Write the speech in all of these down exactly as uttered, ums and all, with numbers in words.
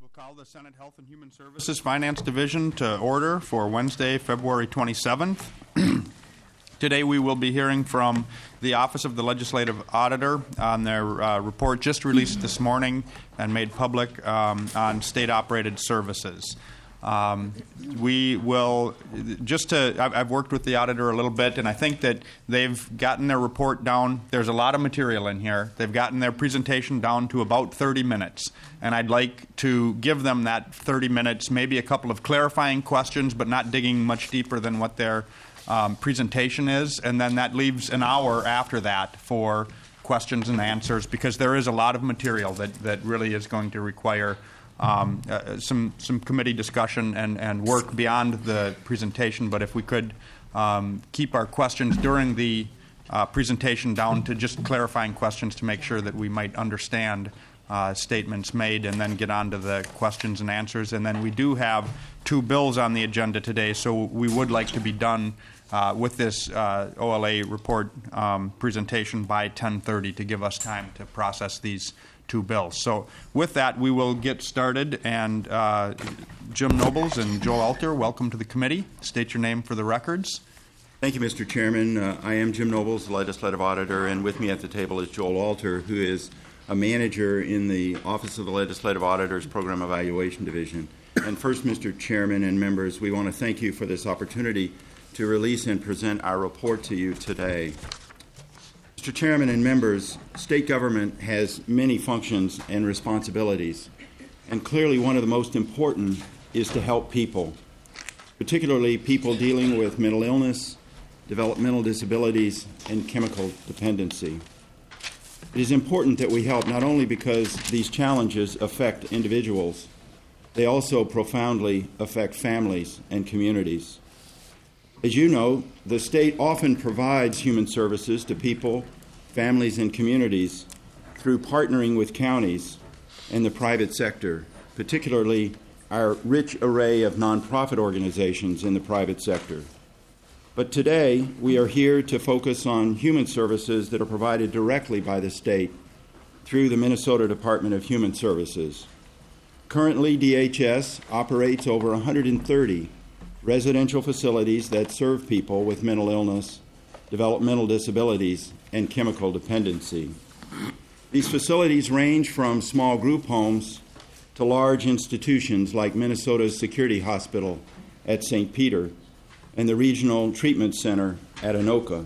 Call the Senate Health and Human Services Finance Division to order for Wednesday, February twenty-seventh. Today we will be hearing from the Office of the Legislative Auditor on their uh, report just released this morning and made public um, on state-operated services. Um, we will, just to, I've, I've worked with the auditor a little bit, and I think that they've gotten their report down. There's a lot of material in here. They've gotten their presentation down to about thirty minutes, and I'd like to give them that thirty minutes, maybe a couple of clarifying questions, but not digging much deeper than what their um, presentation is, and then that leaves an hour after that for questions and answers, because there is a lot of material that, that really is going to require Um, uh, some some committee discussion and, and work beyond the presentation. But if we could um, keep our questions during the uh, presentation down to just clarifying questions to make sure that we might understand uh, statements made, and then get on to the questions and answers. And then we do have two bills on the agenda today, so we would like to be done uh, with this uh, O L A report um, presentation by ten thirty to give us time to process these two bills. So with that, we will get started. And uh, Jim Nobles and Joel Alter, welcome to the committee. State your name for the records. Thank you, Mister Chairman. Uh, I am Jim Nobles, the Legislative Auditor, and with me at the table is Joel Alter, who is a manager in the Office of the Legislative Auditor's Program Evaluation Division. And first, Mister Chairman and members, we want to thank you for this opportunity to release and present our report to you today. Mister Chairman and members, state government has many functions and responsibilities, and clearly one of the most important is to help people, particularly people dealing with mental illness, developmental disabilities, and chemical dependency. It is important that we help not only because these challenges affect individuals, they also profoundly affect families and communities. As you know, the state often provides human services to people, families, and communities through partnering with counties and the private sector, particularly our rich array of nonprofit organizations in the private sector. But today, we are here to focus on human services that are provided directly by the state through the Minnesota Department of Human Services. Currently, D H S operates over one hundred thirty residential facilities that serve people with mental illness, developmental disabilities, and chemical dependency. These facilities range from small group homes to large institutions like Minnesota's Security Hospital at Saint Peter and the Regional Treatment Center at Anoka.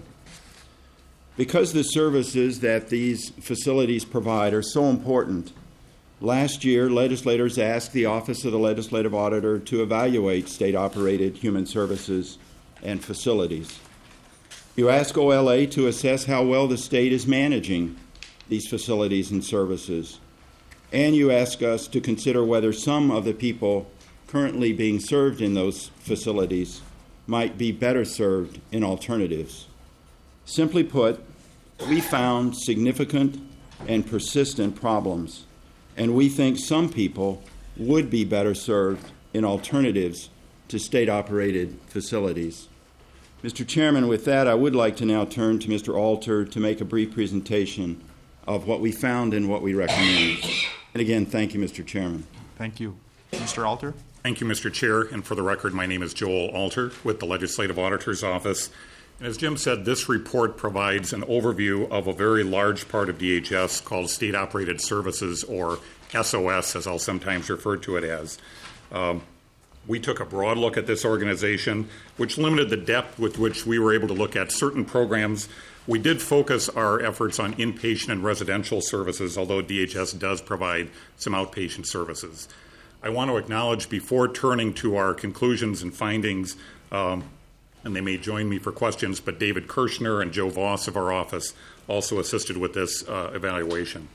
Because the services that these facilities provide are so important, last year, legislators asked the Office of the Legislative Auditor to evaluate state-operated human services and facilities. You ask O L A to assess how well the state is managing these facilities and services, and you ask us to consider whether some of the people currently being served in those facilities might be better served in alternatives. Simply put, we found significant and persistent problems, and we think some people would be better served in alternatives to state-operated facilities. Mister Chairman, with that, I would like to now turn to Mister Alter to make a brief presentation of what we found and what we recommend. And again, thank you, Mister Chairman. Thank you. Mister Alter? Thank you, Mister Chair. And for the record, my name is Joel Alter with the Legislative Auditor's Office. And as Jim said, this report provides an overview of a very large part of D H S called State Operated Services, or S O S, as I'll sometimes refer to it as. Um, we took a broad look at this organization, which limited the depth with which we were able to look at certain programs. We did focus our efforts on inpatient and residential services, although D H S does provide some outpatient services. I want to acknowledge, before turning to our conclusions and findings, um, and they may join me for questions, but David Kirshner and Joe Voss of our office also assisted with this uh, evaluation.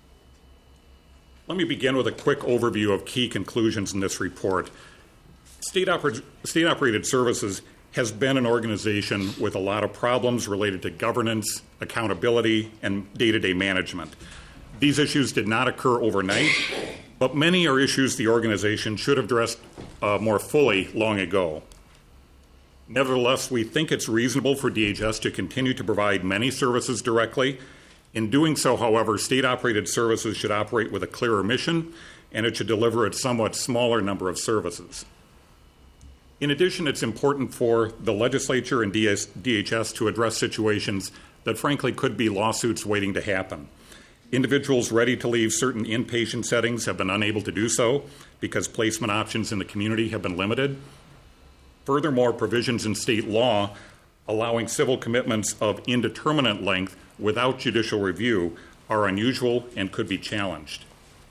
Let me begin with a quick overview of key conclusions in this report. State, oper- state operated services has been an organization with a lot of problems related to governance, accountability, and day-to-day management. These issues did not occur overnight, but many are issues the organization should have addressed uh, more fully long ago. Nevertheless, we think it's reasonable for D H S to continue to provide many services directly. In doing so, however, state-operated services should operate with a clearer mission and it should deliver a somewhat smaller number of services. In addition, it's important for the legislature and D H S to address situations that frankly could be lawsuits waiting to happen. Individuals ready to leave certain inpatient settings have been unable to do so because placement options in the community have been limited. Furthermore, provisions in state law allowing civil commitments of indeterminate length without judicial review are unusual and could be challenged.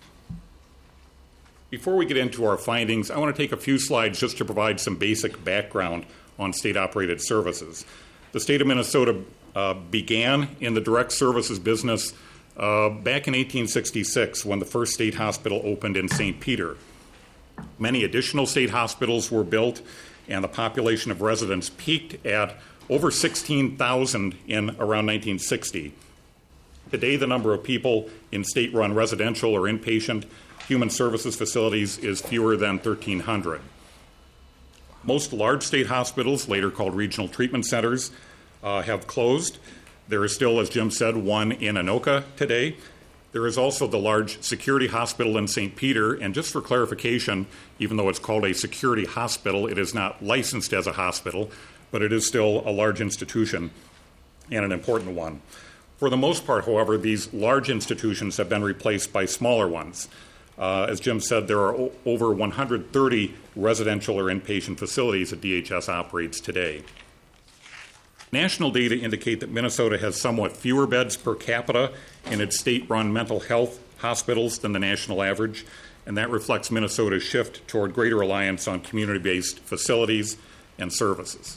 Before we get into our findings, I want to take a few slides just to provide some basic background on state-operated services. The state of Minnesota uh, began in the direct services business uh, back in eighteen sixty-six when the first state hospital opened in Saint Peter. Many additional state hospitals were built, and the population of residents peaked at over sixteen thousand in around nineteen sixty. Today, the number of people in state-run residential or inpatient human services facilities is fewer than thirteen hundred. Most large state hospitals, later called regional treatment centers, uh, have closed. There is still, as Jim said, one in Anoka today. There is also the large security hospital in Saint Peter, and just for clarification, even though it's called a security hospital, it is not licensed as a hospital, but it is still a large institution and an important one. For the most part, however, these large institutions have been replaced by smaller ones. Uh, as Jim said, there are o- over one hundred thirty residential or inpatient facilities that D H S operates today. National data indicate that Minnesota has somewhat fewer beds per capita in its state-run mental health hospitals than the national average, and that reflects Minnesota's shift toward greater reliance on community-based facilities and services.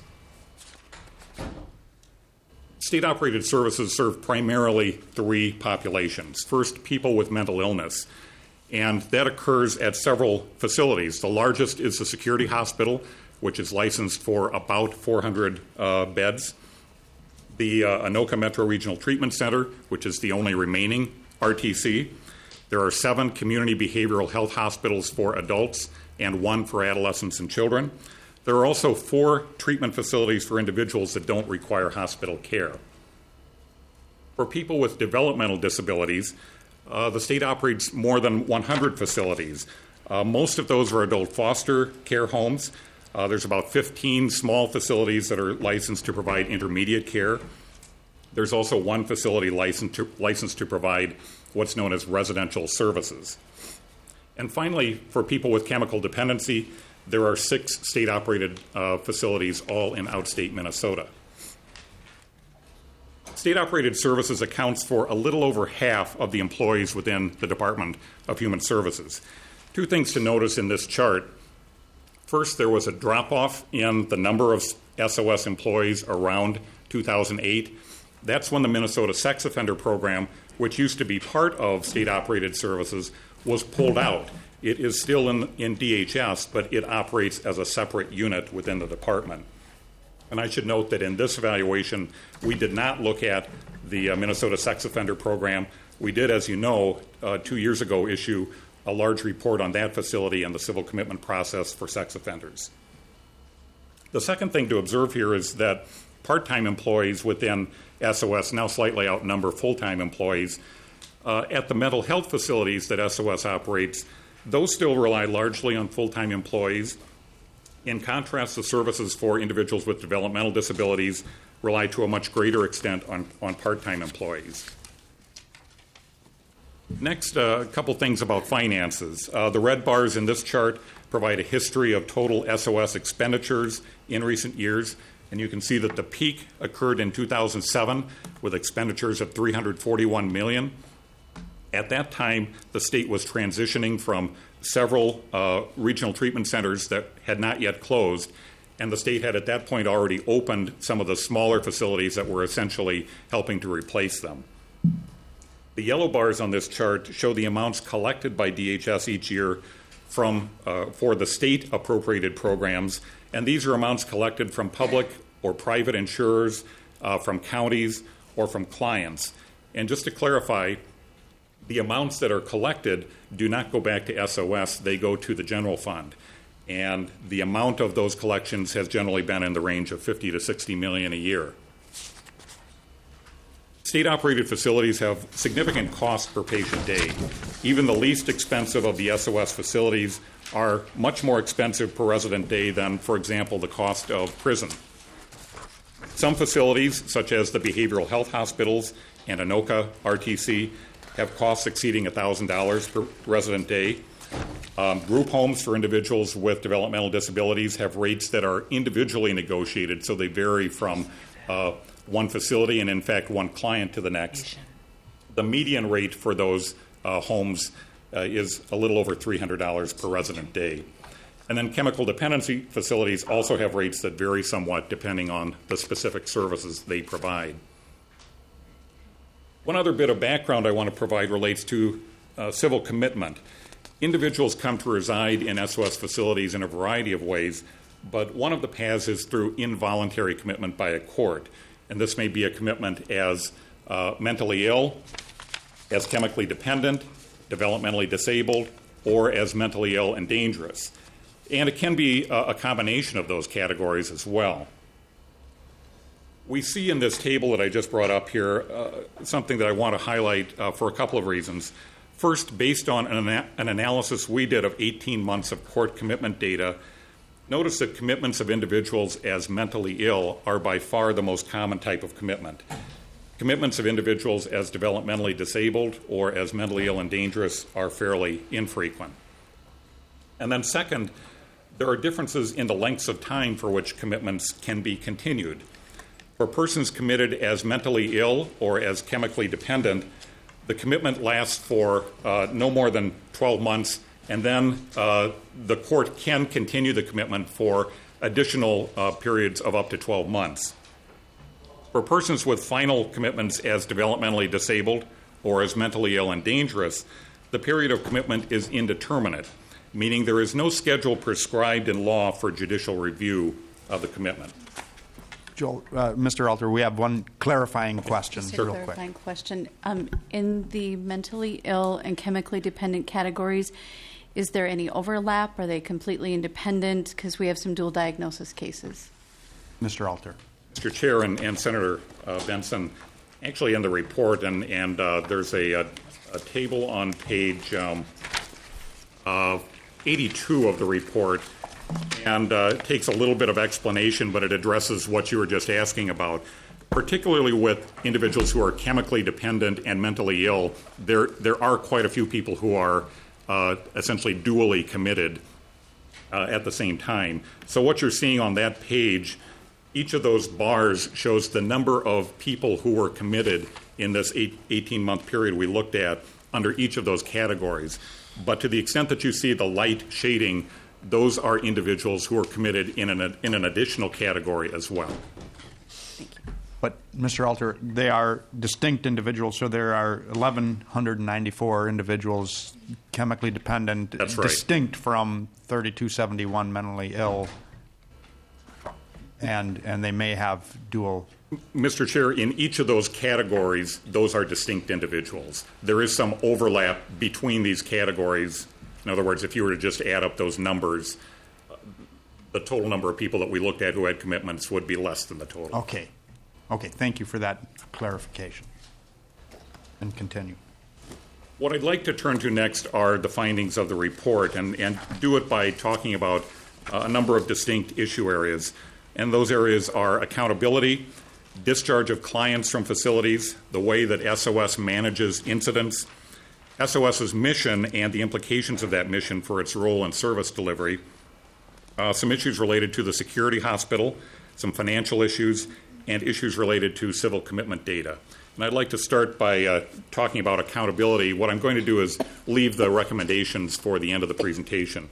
State-operated services serve primarily three populations. First, people with mental illness, and that occurs at several facilities. The largest is the security hospital, which is licensed for about four hundred uh, beds. The uh, Anoka Metro Regional Treatment Center, which is the only remaining R T C. There are seven community behavioral health hospitals for adults and one for adolescents and children. There are also four treatment facilities for individuals that don't require hospital care. For people with developmental disabilities, uh, the state operates more than one hundred facilities. Uh, most of those are adult foster care homes. Uh, there's about fifteen small facilities that are licensed to provide intermediate care. There's also one facility licensed to, licensed to provide what's known as residential services. And finally, for people with chemical dependency, there are six state-operated uh, facilities, all in outstate Minnesota. State-operated services accounts for a little over half of the employees within the Department of Human Services. Two things to notice in this chart. First, there was a drop-off in the number of S O S employees around two thousand eight. That's when the Minnesota Sex Offender Program, which used to be part of state-operated services, was pulled out. It is still in, in D H S, but it operates as a separate unit within the department. And I should note that in this evaluation, we did not look at the uh, Minnesota Sex Offender Program. We did, as you know, uh, two years ago issue a large report on that facility and the civil commitment process for sex offenders. The second thing to observe here is that part-time employees within S O S now slightly outnumber full-time employees. Uh, at the mental health facilities that S O S operates, those still rely largely on full-time employees. In contrast, the services for individuals with developmental disabilities rely to a much greater extent on, on part-time employees. Next, uh, a couple things about finances. Uh, the red bars in this chart provide a history of total S O S expenditures in recent years, and you can see that the peak occurred in two thousand seven with expenditures of three hundred forty-one million dollars. At that time, the state was transitioning from several uh, regional treatment centers that had not yet closed, and the state had at that point already opened some of the smaller facilities that were essentially helping to replace them. The yellow bars on this chart show the amounts collected by D H S each year from uh, for the state appropriated programs, and these are amounts collected from public or private insurers, uh, from counties, or from clients. And just to clarify, the amounts that are collected do not go back to S O S, they go to the general fund. And the amount of those collections has generally been in the range of fifty to sixty million a year. State-operated facilities have significant cost per patient day. Even the least expensive of the S O S facilities are much more expensive per resident day than, for example, the cost of prison. Some facilities, such as the behavioral health hospitals and Anoka R T C, have costs exceeding one thousand dollars per resident day. Um, group homes for individuals with developmental disabilities have rates that are individually negotiated, so they vary from uh, one facility and, in fact, one client to the next. The median rate for those uh, homes uh, is a little over three hundred dollars per resident day. And then chemical dependency facilities also have rates that vary somewhat depending on the specific services they provide. One other bit of background I want to provide relates to uh, civil commitment. Individuals come to reside in S O S facilities in a variety of ways, but one of the paths is through involuntary commitment by a court. And this may be a commitment as uh, mentally ill, as chemically dependent, developmentally disabled, or as mentally ill and dangerous. And it can be a, a combination of those categories as well. We see in this table that I just brought up here uh, something that I want to highlight uh, for a couple of reasons. First, based on an, ana- an analysis we did of eighteen months of court commitment data, notice that commitments of individuals as mentally ill are by far the most common type of commitment. Commitments of individuals as developmentally disabled or as mentally ill and dangerous are fairly infrequent. And then second, there are differences in the lengths of time for which commitments can be continued. For persons committed as mentally ill or as chemically dependent, the commitment lasts for uh, no more than twelve months, and then uh, the court can continue the commitment for additional uh, periods of up to twelve months. For persons with final commitments as developmentally disabled or as mentally ill and dangerous, the period of commitment is indeterminate, meaning there is no schedule prescribed in law for judicial review of the commitment. Joel, uh, Mister Alter, we have one clarifying question, Just a real clarifying quick. question. Um, in the mentally ill and chemically dependent categories, is there any overlap? Are they completely independent? Because we have some dual diagnosis cases. Mister Alter. Mister Chair and, and Senator uh, Benson, actually in the report, and, and uh, there's a, a, a table on page um, uh, eighty-two of the report, and uh, it takes a little bit of explanation, but it addresses what you were just asking about. Particularly with individuals who are chemically dependent and mentally ill, there, there are quite a few people who are uh, essentially dually committed uh, at the same time. So what you're seeing on that page, each of those bars shows the number of people who were committed in this eighteen-month period we looked at under each of those categories. But to the extent that you see the light shading, those are individuals who are committed in an, in an additional category as well. Thank you. But, Mister Alter, they are distinct individuals, so there are eleven ninety-four individuals chemically dependent, That's right. distinct from thirty-two seventy-one mentally ill, and and they may have dual. Mister Chair, in each of those categories, those are distinct individuals. There is some overlap between these categories. In other words, if you were to just add up those numbers, uh, the total number of people that we looked at who had commitments would be less than the total. Okay. Okay, thank you for that clarification. And continue. What I'd like to turn to next are the findings of the report, and, and do it by talking about uh, a number of distinct issue areas. And those areas are accountability, discharge of clients from facilities, the way that S O S manages incidents, SOS's mission and the implications of that mission for its role in service delivery, uh, some issues related to the security hospital, some financial issues, and issues related to civil commitment data. And I'd like to start by uh, talking about accountability. What I'm going to do is leave the recommendations for the end of the presentation.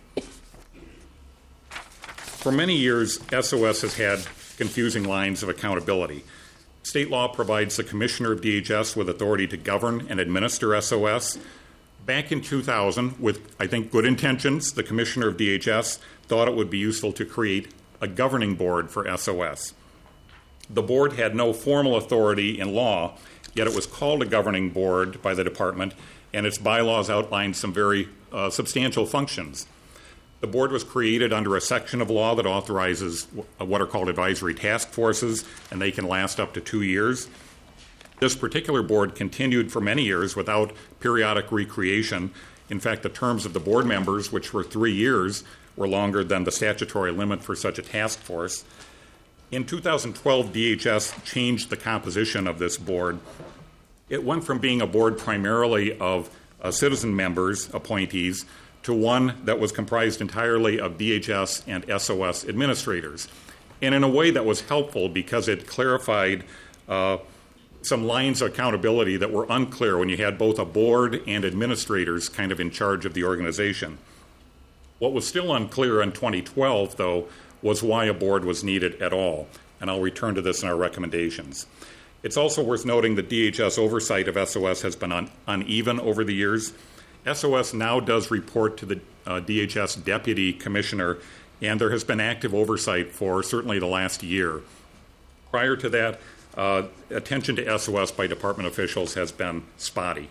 For many years, S O S has had confusing lines of accountability. State law provides the Commissioner of D H S with authority to govern and administer S O S. Back in two thousand, with, I think, good intentions, the Commissioner of D H S thought it would be useful to create a governing board for S O S. The board had no formal authority in law, yet it was called a governing board by the department, and its bylaws outlined some very uh, substantial functions. The board was created under a section of law that authorizes what are called advisory task forces, and they can last up to two years. This particular board continued for many years without periodic recreation. In fact, the terms of the board members, which were three years, were longer than the statutory limit for such a task force. In two thousand twelve, D H S changed the composition of this board. It went from being a board primarily of uh, citizen members, appointees, to one that was comprised entirely of D H S and S O S administrators. And in a way that was helpful because it clarified uh, some lines of accountability that were unclear when you had both a board and administrators kind of in charge of the organization. What was still unclear in twenty twelve, though, was why a board was needed at all, and I'll return to this in our recommendations. It's also worth noting that D H S oversight of S O S has been un- uneven over the years. S O S now does report to the uh, D H S Deputy Commissioner, and there has been active oversight for certainly the last year. Prior to that, uh, attention to S O S by department officials has been spotty.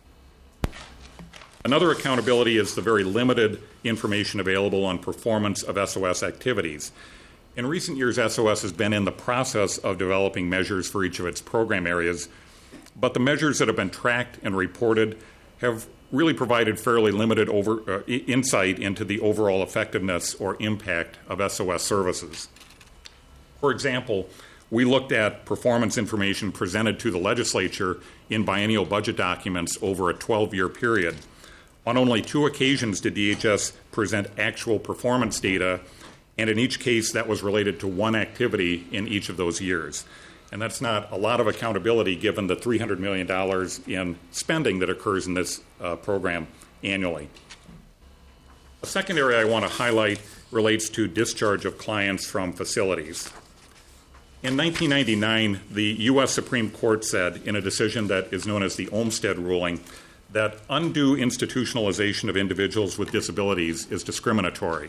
Another accountability is the very limited information available on performance of S O S activities. In recent years, S O S has been in the process of developing measures for each of its program areas, but the measures that have been tracked and reported have really provided fairly limited over, uh, insight into the overall effectiveness or impact of S O S services. For example, we looked at performance information presented to the legislature in biennial budget documents over a twelve-year period. On only two occasions did D H S present actual performance data, and in each case that was related to one activity in each of those years. And that's not a lot of accountability given the three hundred million dollars in spending that occurs in this uh, program annually. A second area I want to highlight relates to discharge of clients from facilities. In nineteen ninety-nine, the U S Supreme Court said in a decision that is known as the Olmstead ruling that undue institutionalization of individuals with disabilities is discriminatory.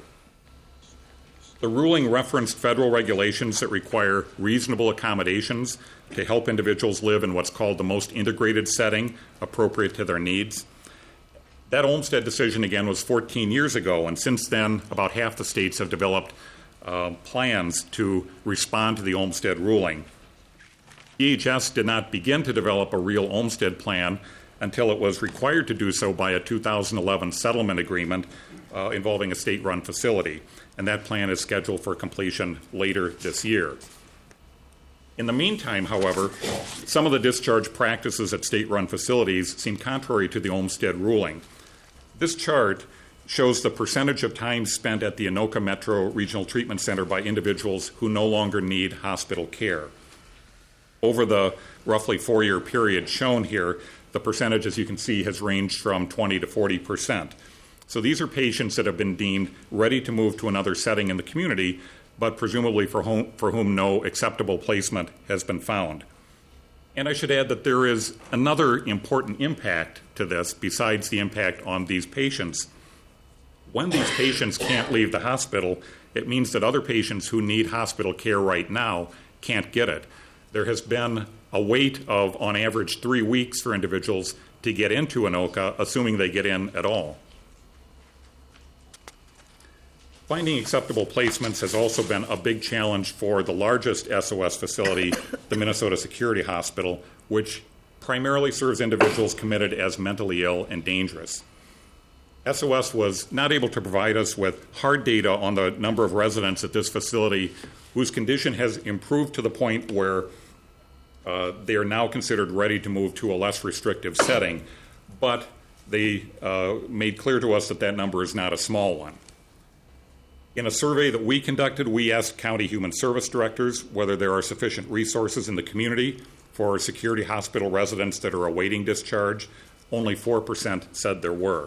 The ruling referenced federal regulations that require reasonable accommodations to help individuals live in what's called the most integrated setting appropriate to their needs. That Olmstead decision, again, was fourteen years ago, and since then, about half the states have developed uh, plans to respond to the Olmstead ruling. D H S did not begin to develop a real Olmstead plan until it was required to do so by a two thousand eleven settlement agreement uh, involving a state-run facility, and that plan is scheduled for completion later this year. In the meantime, however, some of the discharge practices at state-run facilities seem contrary to the Olmstead ruling. This chart shows the percentage of time spent at the Anoka Metro Regional Treatment Center by individuals who no longer need hospital care. Over the roughly four-year period shown here, the percentage, as you can see, has ranged from twenty to forty percent. So these are patients that have been deemed ready to move to another setting in the community, but presumably for whom, for whom no acceptable placement has been found. And I should add that there is another important impact to this besides the impact on these patients. When these patients can't leave the hospital, it means that other patients who need hospital care right now can't get it. There has been a wait of, on average, three weeks for individuals to get into Anoka, assuming they get in at all. Finding acceptable placements has also been a big challenge for the largest S O S facility, the Minnesota Security Hospital, which primarily serves individuals committed as mentally ill and dangerous. S O S was not able to provide us with hard data on the number of residents at this facility whose condition has improved to the point where uh, they are now considered ready to move to a less restrictive setting, but they uh, made clear to us that that number is not a small one. In a survey that we conducted, we asked county human service directors whether there are sufficient resources in the community for security hospital residents that are awaiting discharge. Only four percent said there were.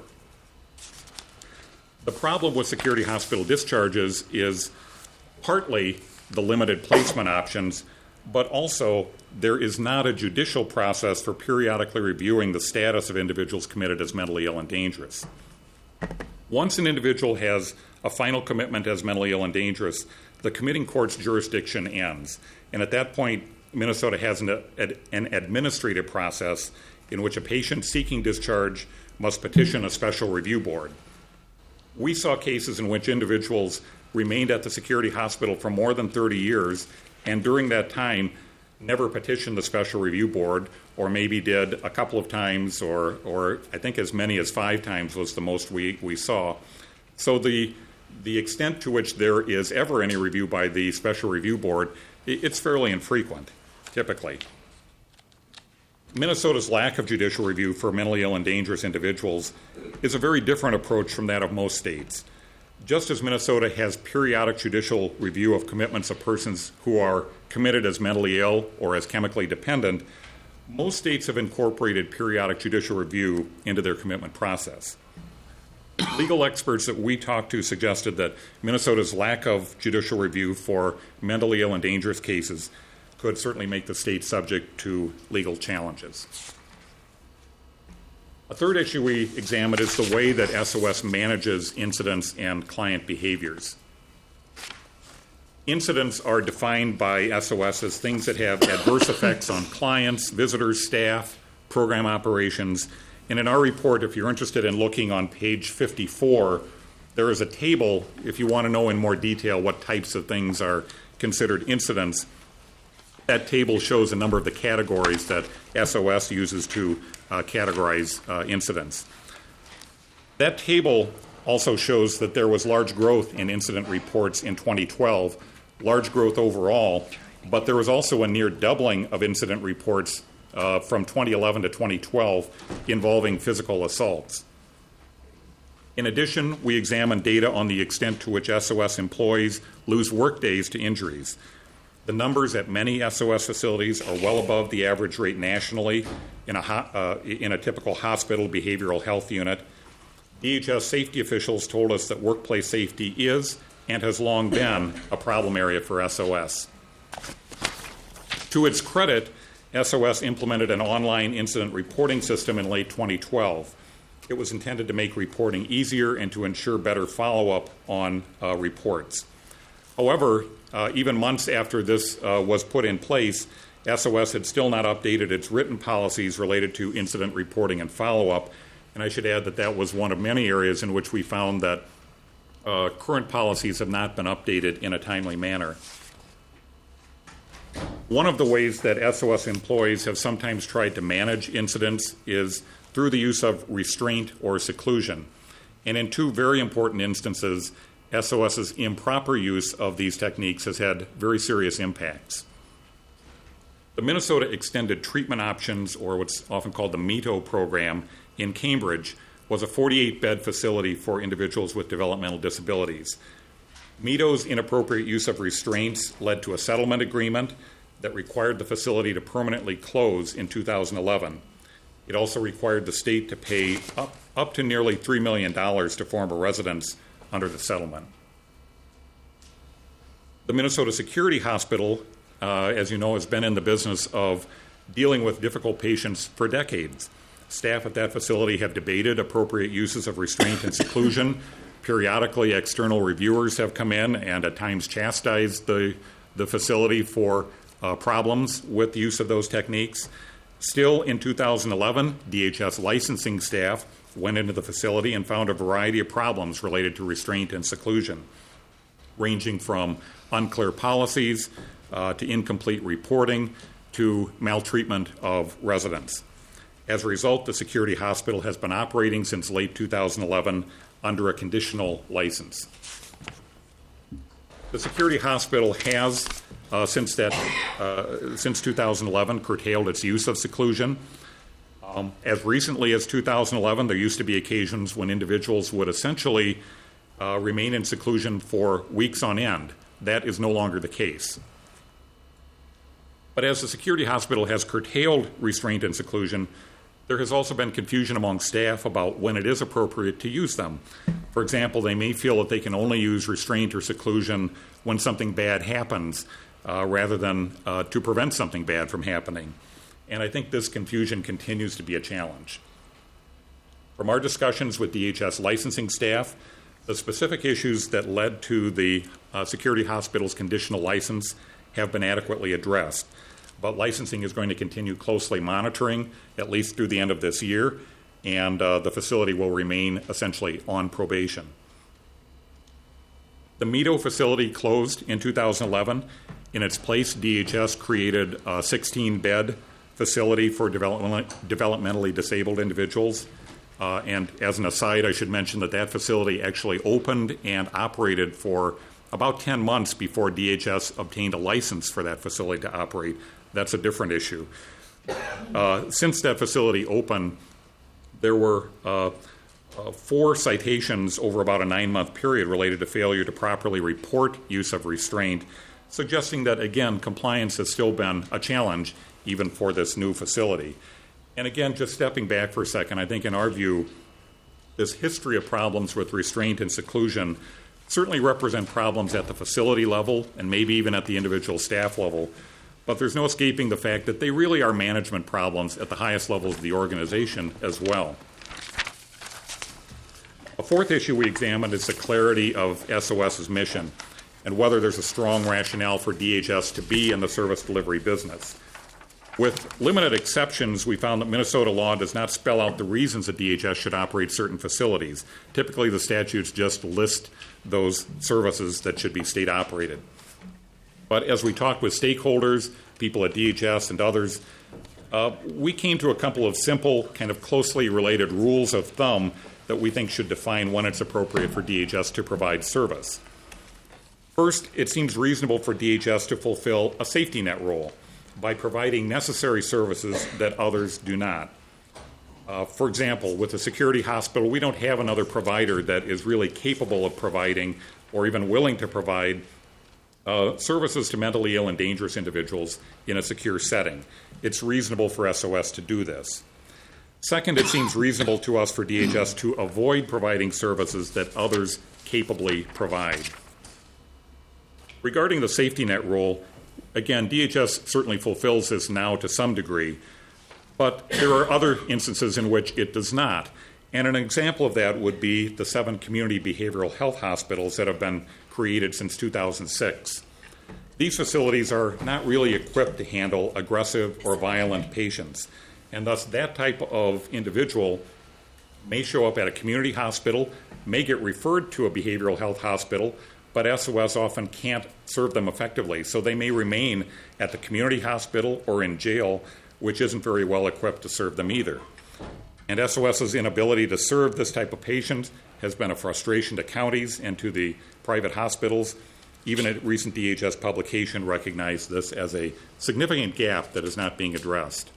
The problem with security hospital discharges is partly the limited placement options, but also there is not a judicial process for periodically reviewing the status of individuals committed as mentally ill and dangerous. Once an individual has a final commitment as mentally ill and dangerous, the committing court's jurisdiction ends. And at that point, Minnesota has an, an administrative process in which a patient seeking discharge must petition a special review board. We saw cases in which individuals remained at the security hospital for more than thirty years, and during that time, never petitioned the Special Review Board, or maybe did a couple of times, or, or I think as many as five times was the most we, we saw. So the, the extent to which there is ever any review by the Special Review Board, it, it's fairly infrequent, typically. Minnesota's lack of judicial review for mentally ill and dangerous individuals is a very different approach from that of most states. Just as Minnesota has periodic judicial review of commitments of persons who are committed as mentally ill or as chemically dependent, most states have incorporated periodic judicial review into their commitment process. Legal experts that we talked to suggested that Minnesota's lack of judicial review for mentally ill and dangerous cases could certainly make the state subject to legal challenges. A third issue we examined is the way that S O S manages incidents and client behaviors. Incidents are defined by S O S as things that have adverse effects on clients, visitors, staff, program operations. And in our report, if you're interested in looking on page fifty-four, there is a table if you want to know in more detail what types of things are considered incidents. That table shows a number of the categories that S O S uses to uh, categorize uh, incidents. That table also shows that there was large growth in incident reports in twenty twelve, large growth overall, but there was also a near doubling of incident reports uh, from twenty eleven to twenty twelve involving physical assaults. In addition, we examined data on the extent to which S O S employees lose work days to injuries. The numbers at many S O S facilities are well above the average rate nationally in a, ho- uh, in a typical hospital behavioral health unit. D H S safety officials told us that workplace safety is and has long been a problem area for S O S. To its credit, S O S implemented an online incident reporting system in late twenty twelve. It was intended to make reporting easier and to ensure better follow-up on uh, reports. However, uh, even months after this uh, was put in place, S O S had still not updated its written policies related to incident reporting and follow-up. And I should add that that was one of many areas in which we found that uh, current policies have not been updated in a timely manner. One of the ways that S O S employees have sometimes tried to manage incidents is through the use of restraint or seclusion. And in two very important instances, SOS's improper use of these techniques has had very serious impacts. The Minnesota Extended Treatment Options, or what's often called the METO program in Cambridge, was a forty-eight bed facility for individuals with developmental disabilities. METO's inappropriate use of restraints led to a settlement agreement that required the facility to permanently close in two thousand eleven. It also required the state to pay up, up to nearly three million dollars to former residents under the settlement. The Minnesota Security Hospital, uh, as you know, has been in the business of dealing with difficult patients for decades. Staff at that facility have debated appropriate uses of restraint and seclusion. Periodically, external reviewers have come in and at times chastised the, the facility for uh, problems with the use of those techniques. Still, in two thousand eleven, D H S licensing staff went into the facility and found a variety of problems related to restraint and seclusion, ranging from unclear policies uh, to incomplete reporting to maltreatment of residents. As a result, the Security Hospital has been operating since late two thousand eleven under a conditional license. The Security Hospital has, uh, since, that, uh, since two thousand eleven, curtailed its use of seclusion. Um, as recently as two thousand eleven, there used to be occasions when individuals would essentially uh, remain in seclusion for weeks on end. That is no longer the case. But as the Security Hospital has curtailed restraint and seclusion, there has also been confusion among staff about when it is appropriate to use them. For example, they may feel that they can only use restraint or seclusion when something bad happens, uh, rather than uh, to prevent something bad from happening. And I think this confusion continues to be a challenge. From our discussions with D H S licensing staff, the specific issues that led to the uh, Security Hospital's conditional license have been adequately addressed. But licensing is going to continue closely monitoring at least through the end of this year, and uh, the facility will remain essentially on probation. The METO facility closed in two thousand eleven In its place, D H S created a sixteen-bed facility for development, developmentally disabled individuals. Uh, and as an aside, I should mention that that facility actually opened and operated for about ten months before D H S obtained a license for that facility to operate. That's a different issue. Uh, since that facility opened, there were uh, uh, four citations over about a nine-month period related to failure to properly report use of restraint, suggesting that, again, compliance has still been a challenge even for this new facility. And again, just stepping back for a second, I think in our view, this history of problems with restraint and seclusion certainly represent problems at the facility level and maybe even at the individual staff level. But there's no escaping the fact that they really are management problems at the highest levels of the organization as well. A fourth issue we examined is the clarity of SOS's mission and whether there's a strong rationale for D H S to be in the service delivery business. With limited exceptions, we found that Minnesota law does not spell out the reasons that D H S should operate certain facilities. Typically, the statutes just list those services that should be state operated. But as we talked with stakeholders, people at D H S and others, uh, we came to a couple of simple, kind of closely related rules of thumb that we think should define when it's appropriate for D H S to provide service. First, it seems reasonable for D H S to fulfill a safety net role by providing necessary services that others do not. Uh, for example, with a security hospital, we don't have another provider that is really capable of providing or even willing to provide Uh, services to mentally ill and dangerous individuals in a secure setting. It's reasonable for S O S to do this. Second, it seems reasonable to us for D H S to avoid providing services that others capably provide. Regarding the safety net role, again, D H S certainly fulfills this now to some degree, but there are other instances in which it does not. And an example of that would be the seven community behavioral health hospitals that have been created since two thousand six. These facilities are not really equipped to handle aggressive or violent patients, and thus that type of individual may show up at a community hospital, may get referred to a behavioral health hospital, but S O S often can't serve them effectively, so they may remain at the community hospital or in jail, which isn't very well equipped to serve them either. And SOS's inability to serve this type of patient has been a frustration to counties and to the private hospitals. Even a recent D H S publication recognized this as a significant gap that is not being addressed.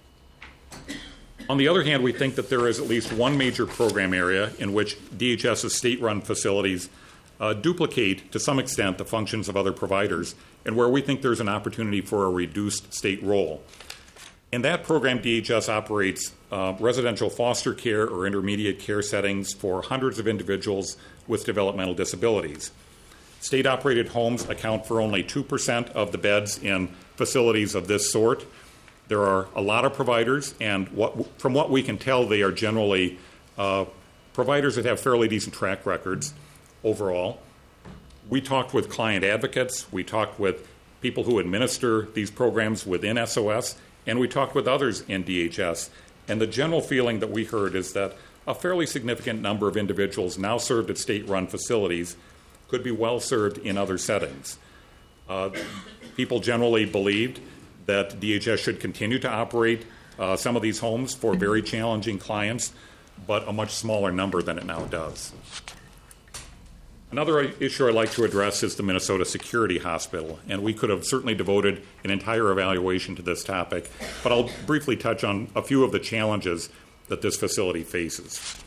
On the other hand, we think that there is at least one major program area in which D H S's state-run facilities uh, duplicate to some extent the functions of other providers, and where we think there's an opportunity for a reduced state role. In that program, D H S operates uh, residential foster care or intermediate care settings for hundreds of individuals with developmental disabilities. State-operated homes account for only two percent of the beds in facilities of this sort. There are a lot of providers, and what, from what we can tell, they are generally uh, providers that have fairly decent track records overall. We talked with client advocates. We talked with people who administer these programs within S O S, and we talked with others in D H S, and the general feeling that we heard is that a fairly significant number of individuals now served at state-run facilities could be well served in other settings. Uh, people generally believed that D H S should continue to operate uh, some of these homes for very challenging clients, but a much smaller number than it now does. Another issue I'd like to address is the Minnesota Security Hospital, and we could have certainly devoted an entire evaluation to this topic, but I'll briefly touch on a few of the challenges that this facility faces.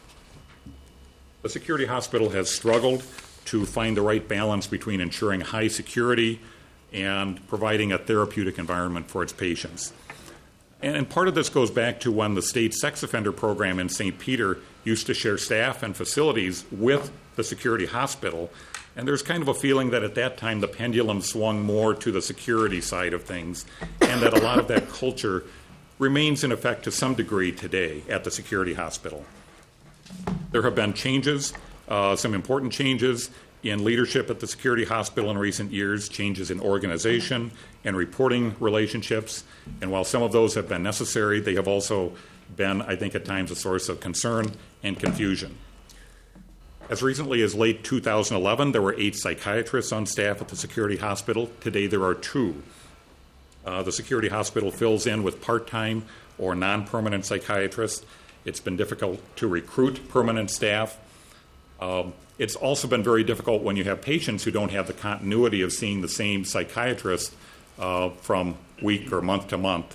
The Security Hospital has struggled to find the right balance between ensuring high security and providing a therapeutic environment for its patients. And part of this goes back to when the state sex offender program in Saint Peter used to share staff and facilities with the security hospital. And there's kind of a feeling that at that time the pendulum swung more to the security side of things, and that a lot of that culture remains in effect to some degree today at the security hospital. There have been changes, uh, some important changes in leadership at the security hospital in recent years, changes in organization and reporting relationships. And while some of those have been necessary, they have also been, I think, at times a source of concern and confusion. As recently as late two thousand eleven, there were eight psychiatrists on staff at the Security Hospital. Today, there are two. Uh, the Security Hospital fills in with part-time or non-permanent psychiatrists. It's been difficult to recruit permanent staff. Um, it's also been very difficult when you have patients who don't have the continuity of seeing the same psychiatrist uh, from week or month to month.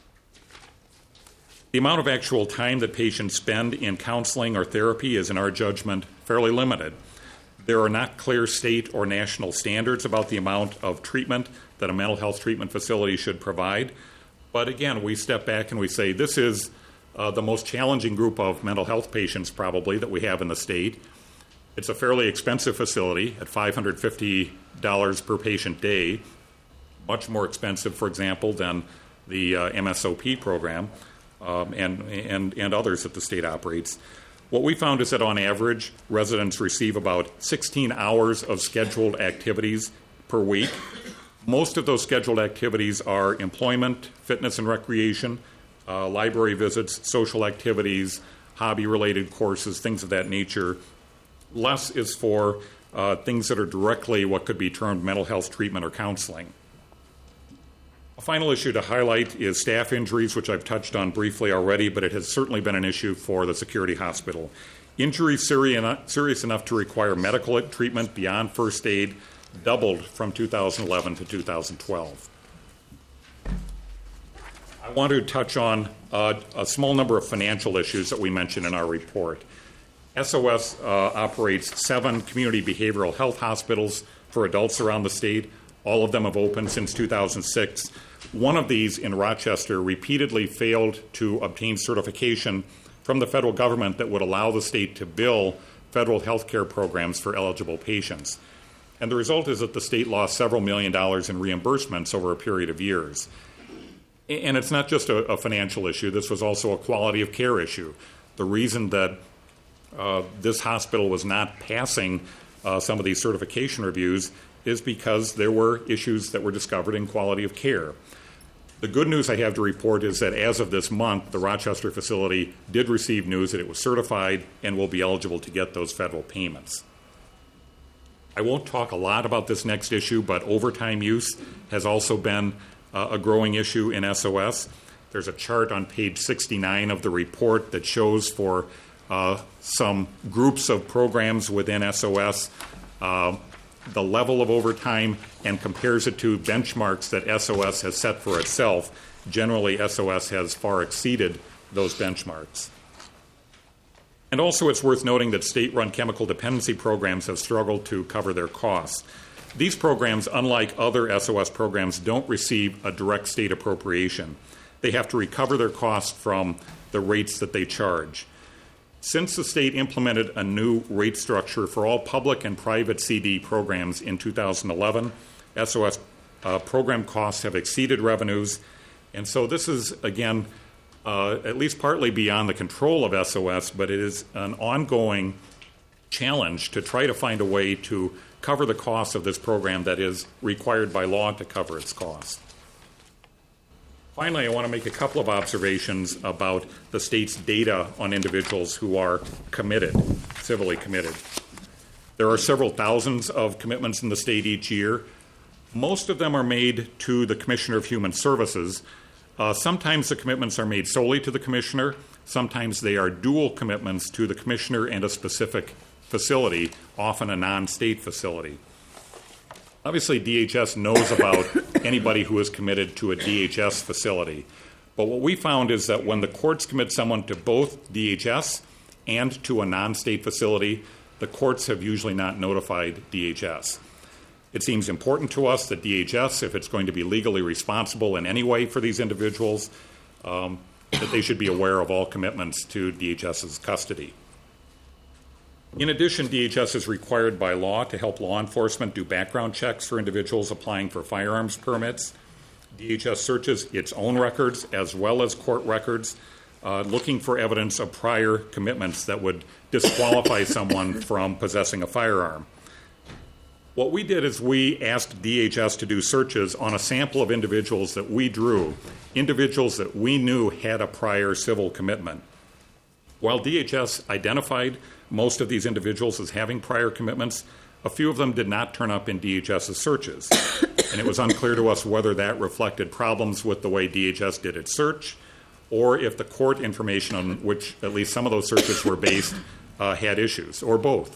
The amount of actual time that patients spend in counseling or therapy is, in our judgment, fairly limited. There are not clear state or national standards about the amount of treatment that a mental health treatment facility should provide. But again, we step back and we say this is uh, the most challenging group of mental health patients probably that we have in the state. It's a fairly expensive facility at five hundred fifty dollars per patient day, much more expensive, for example, than the uh, M S O P program. Um, and, and, and others that the state operates. What we found is that on average, residents receive about sixteen hours of scheduled activities per week. Most of those scheduled activities are employment, fitness and recreation, uh, library visits, social activities, hobby-related courses, things of that nature. Less is for uh, things that are directly what could be termed mental health treatment or counseling. A final issue to highlight is staff injuries, which I've touched on briefly already, but it has certainly been an issue for the Security Hospital. Injuries serious enough to require medical treatment beyond first aid doubled from two thousand eleven to two thousand twelve. I want to touch on uh, a small number of financial issues that we mentioned in our report. S O S uh, operates seven community behavioral health hospitals for adults around the state. All of them have opened since two thousand six. One of these in Rochester repeatedly failed to obtain certification from the federal government that would allow the state to bill federal health care programs for eligible patients. And the result is that the state lost several million dollars in reimbursements over a period of years. And it's not just a, a financial issue. This was also a quality of care issue. The reason that uh, this hospital was not passing uh, some of these certification reviews is because there were issues that were discovered in quality of care. The good news I have to report is that as of this month, the Rochester facility did receive news that it was certified and will be eligible to get those federal payments. I won't talk a lot about this next issue, but overtime use has also been uh, a growing issue in S O S. There's a chart on page sixty-nine of the report that shows for uh, some groups of programs within S O S uh, the level of overtime and compares it to benchmarks that S O S has set for itself. Generally, S O S has far exceeded those benchmarks. And also, it's worth noting that state-run chemical dependency programs have struggled to cover their costs. These programs, unlike other S O S programs, don't receive a direct state appropriation. They have to recover their costs from the rates that they charge. Since the state implemented a new rate structure for all public and private C D programs in two thousand eleven, S O S uh, program costs have exceeded revenues. And so this is, again, uh, at least partly beyond the control of S O S, but it is an ongoing challenge to try to find a way to cover the cost of this program that is required by law to cover its costs. Finally, I want to make a couple of observations about the state's data on individuals who are committed, civilly committed. There are several thousands of commitments in the state each year. Most of them are made to the Commissioner of Human Services. Uh, sometimes the commitments are made solely to the Commissioner. Sometimes they are dual commitments to the Commissioner and a specific facility, often a non-state facility. Obviously, D H S knows about anybody who is committed to a D H S facility. But what we found is that when the courts commit someone to both D H S and to a non-state facility, the courts have usually not notified D H S. It seems important to us that D H S, if it's going to be legally responsible in any way for these individuals, um, that they should be aware of all commitments to DHS's custody. In addition, D H S is required by law to help law enforcement do background checks for individuals applying for firearms permits. D H S searches its own records as well as court records, uh, looking for evidence of prior commitments that would disqualify someone from possessing a firearm. What we did is we asked D H S to do searches on a sample of individuals that we drew, individuals that we knew had a prior civil commitment. While D H S identified most of these individuals as having prior commitments, a few of them did not turn up in DHS's searches. And it was unclear to us whether that reflected problems with the way D H S did its search, or if the court information on which at least some of those searches were based uh, had issues, or both.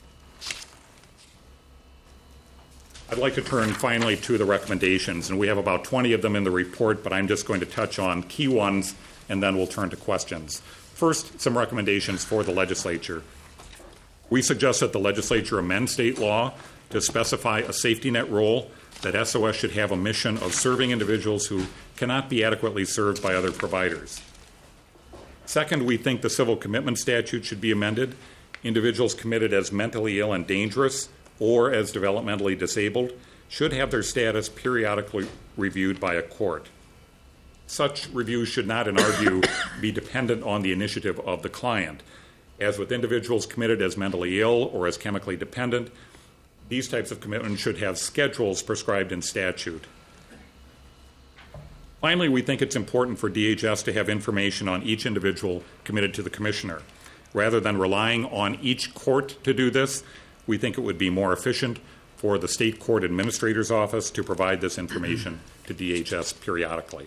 I'd like to turn finally to the recommendations, and we have about twenty of them in the report, but I'm just going to touch on key ones, and then we'll turn to questions. First, some recommendations for the legislature. We suggest that the legislature amend state law to specify a safety net role, that S O S should have a mission of serving individuals who cannot be adequately served by other providers. Second, we think the civil commitment statute should be amended. Individuals committed as mentally ill and dangerous or as developmentally disabled should have their status periodically reviewed by a court. Such reviews should not, in our view, be dependent on the initiative of the client. As with individuals committed as mentally ill or as chemically dependent, these types of commitments should have schedules prescribed in statute. Finally, we think it's important for D H S to have information on each individual committed to the commissioner. Rather than relying on each court to do this, we think it would be more efficient for the state court administrator's office to provide this information to D H S periodically.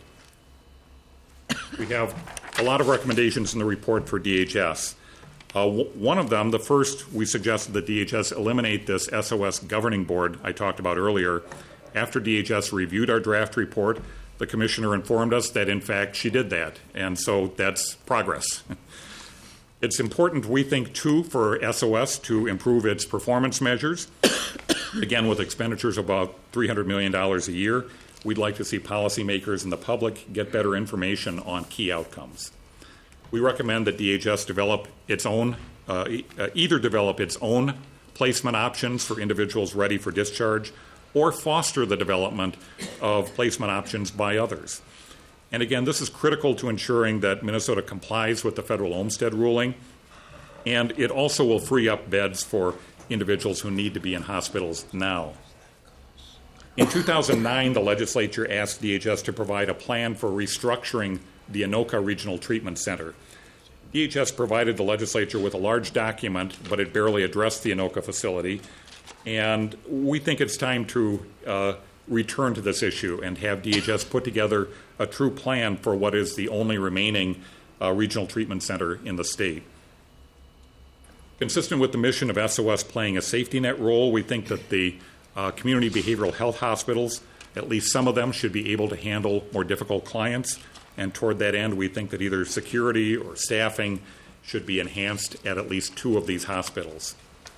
We have a lot of recommendations in the report for D H S. Uh, w- one of them, the first, we suggested that D H S eliminate this S O S governing board I talked about earlier. After D H S reviewed our draft report, the commissioner informed us that, in fact, she did that, and so that's progress. It's important, we think, too, for S O S to improve its performance measures. Again, with expenditures of about three hundred million dollars a year, we'd like to see policymakers and the public get better information on key outcomes. We recommend that D H S develop its own, uh, e- uh, either develop its own placement options for individuals ready for discharge, or foster the development of placement options by others. And again, this is critical to ensuring that Minnesota complies with the federal Olmstead ruling, and it also will free up beds for individuals who need to be in hospitals now. In two thousand nine, the legislature asked D H S to provide a plan for restructuring the Anoka Regional Treatment Center. D H S provided the legislature with a large document, but it barely addressed the Anoka facility, and we think it's time to uh, return to this issue and have D H S put together a true plan for what is the only remaining uh, regional treatment center in the state. Consistent with the mission of S O S playing a safety net role, we think that the uh, community behavioral health hospitals, at least some of them, should be able to handle more difficult clients. And toward that end, we think that either security or staffing should be enhanced at at least two of these hospitals.